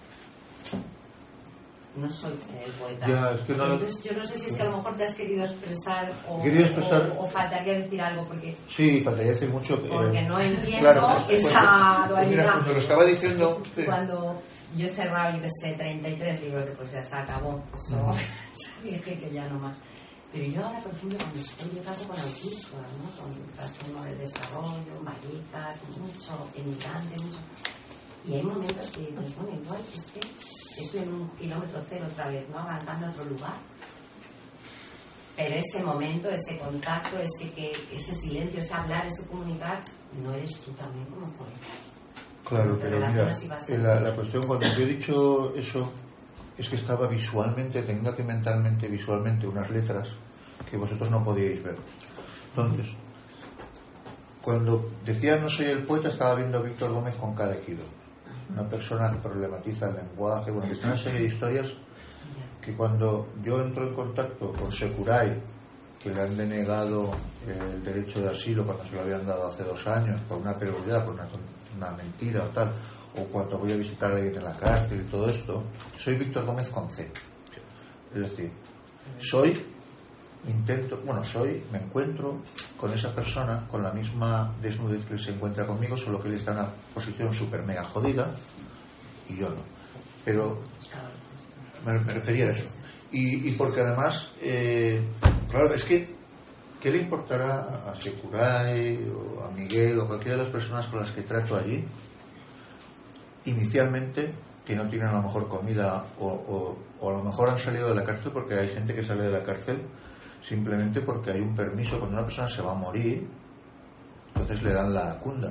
No soy el poeta. Ya, es que no... Entonces, yo no sé si es que a lo mejor te has querido expresar o, querido expresar... o, o faltaría decir algo porque... Sí, faltaría decir mucho... Que, porque no entiendo claro, esa cuando, dualidad. Mira, cuando lo estaba diciendo... Cuando yo he cerrado, yo que sé, treinta y tres libros de poesía, hasta acabó. Eso, uh-huh. Dije que ya no más. Pero yo ahora, por ejemplo, cuando estoy de caso con autismo, ¿no? Con trastorno de desarrollo, maricas, mucho, emigrante, mucho... Y hay momentos que digo, bueno, igual es que estoy en un kilómetro cero otra vez, ¿no? Avanzando a otro lugar. Pero ese momento, ese contacto, ese, que, ese silencio, ese hablar, ese comunicar, no eres tú también como poeta. Claro, no pero mira, la, la cuestión, cuando yo he dicho eso, es que estaba visualmente, tenía que mentalmente, visualmente, unas letras que vosotros no podíais ver. Entonces, cuando decía no soy el poeta, estaba viendo a Víctor Gómez con cada kilo. Una persona que problematiza el lenguaje, bueno, que tiene una serie de historias que cuando yo entro en contacto con Securay, que le han denegado el derecho de asilo cuando se lo habían dado hace dos años por una perversidad, por una, una mentira o tal, o cuando voy a visitar a alguien en la cárcel y todo esto, soy Víctor Gómez con C. Es decir, soy, intento, bueno, soy, me encuentro con esa persona con la misma desnudez que él se encuentra conmigo, solo que él está en una posición súper mega jodida y yo no. Pero me, me refería a eso. Y, y porque además, eh, claro, es que ¿qué le importará a Securay o a Miguel o cualquiera de las personas con las que trato allí inicialmente, que no tienen a lo mejor comida o, o, o a lo mejor han salido de la cárcel? Porque hay gente que sale de la cárcel simplemente porque hay un permiso. Cuando una persona se va a morir, entonces le dan la cunda,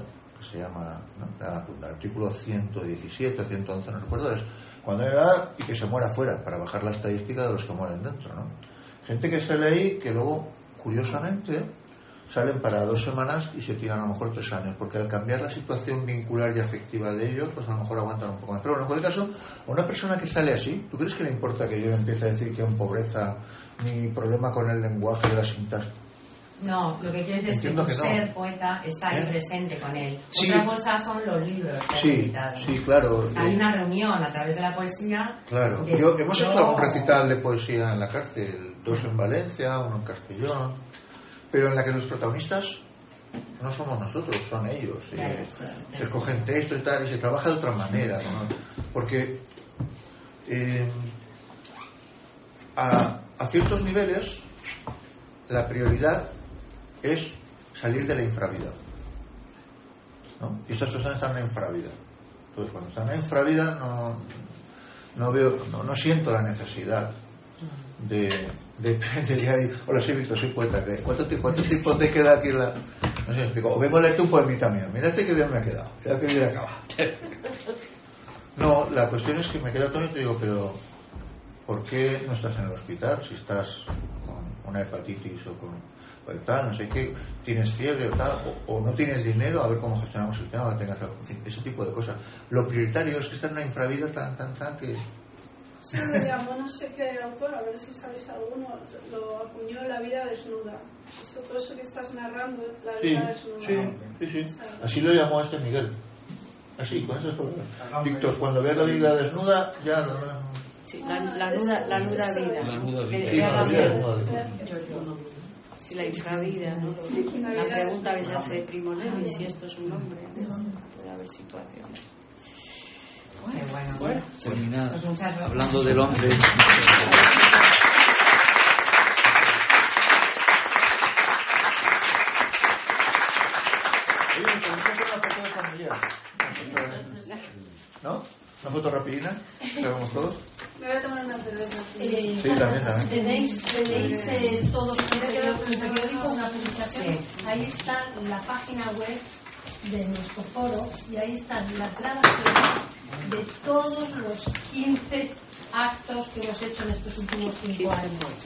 se llama, ¿no? el artículo ciento diecisiete o ciento once, no recuerdo, es cuando era y que se muera fuera, para bajar la estadística de los que mueren dentro, ¿no? Gente que sale ahí que luego, curiosamente, salen para dos semanas y se tiran a lo mejor tres años, porque al cambiar la situación vincular y afectiva de ellos, pues a lo mejor aguantan un poco más. Pero bueno, en cualquier caso, a una persona que sale así, ¿tú crees que le importa que yo empiece a decir que en pobreza, ni problema con el lenguaje de la sintaxis? No, lo que quiero decir es que, que no. ser poeta está ahí ¿Eh? presente con él. Sí. Otra cosa son los libros que sí, han editado. Sí, claro. Hay eh, una reunión a través de la poesía. Claro. De... Yo, hemos Yo... hecho algún recital de poesía en la cárcel, dos en Valencia, uno en Castellón, pero en la que los protagonistas no somos nosotros, son ellos. Claro, eh, sí, sí. Se escogen textos y tal, y se trabaja de otra manera, ¿no? Porque eh, a, a ciertos niveles la prioridad es salir de la infravida, ¿no? Y estas personas están en la infravida. Entonces, cuando están en la infravida no, no veo, no, no siento la necesidad de, de, de llegar y, hola, soy Víctor, soy poeta. ¿Cuánto, cuánto tiempo te queda aquí la...? No sé, me explico. O vengo a leerte un poemita mío. Mira este que bien me ha quedado. Mira que bien acaba. No, la cuestión es que me queda Antonio y te digo, pero ¿por qué no estás en el hospital si estás con una hepatitis o con o tal, no sé qué, tienes fiebre o tal, o, o no tienes dinero, a ver cómo gestionamos el tema, tengas, en fin, ese tipo de cosas. Lo prioritario es que está en una infravida tan, tan, tan que... Se lo llamó no sé qué autor, a ver si sabéis alguno, lo acuñó La vida desnuda. Eso, todo eso que estás narrando, la vida sí, desnuda. Sí, sí, sí. Así lo llamó este Miguel. Así, con esas palabras. Víctor, cuando veas la vida desnuda, ya lo... Sí, la, la, nuda, la nuda vida. La nuda vida. Sí, la vida desnuda. Y la infravida, ¿no? La pregunta que se hace Primo Levi, si esto es un hombre, ¿no? Puede haber situaciones. Bueno, bueno, bueno. Terminada. Pues muchas gracias. Hablando del hombre. Oye, ¿me podemos hacer una foto de familia? ¿No? ¿Una foto rapidina? ¿Sabemos todos? Me voy a tomar una cerveza. Eh, Sí, también, también. Tenéis, tenéis eh, todos en el periódico una publicación. Ahí está la página web de nuestro foro y ahí están las grabaciones de todos los quince actos que hemos hecho en estos últimos cinco años.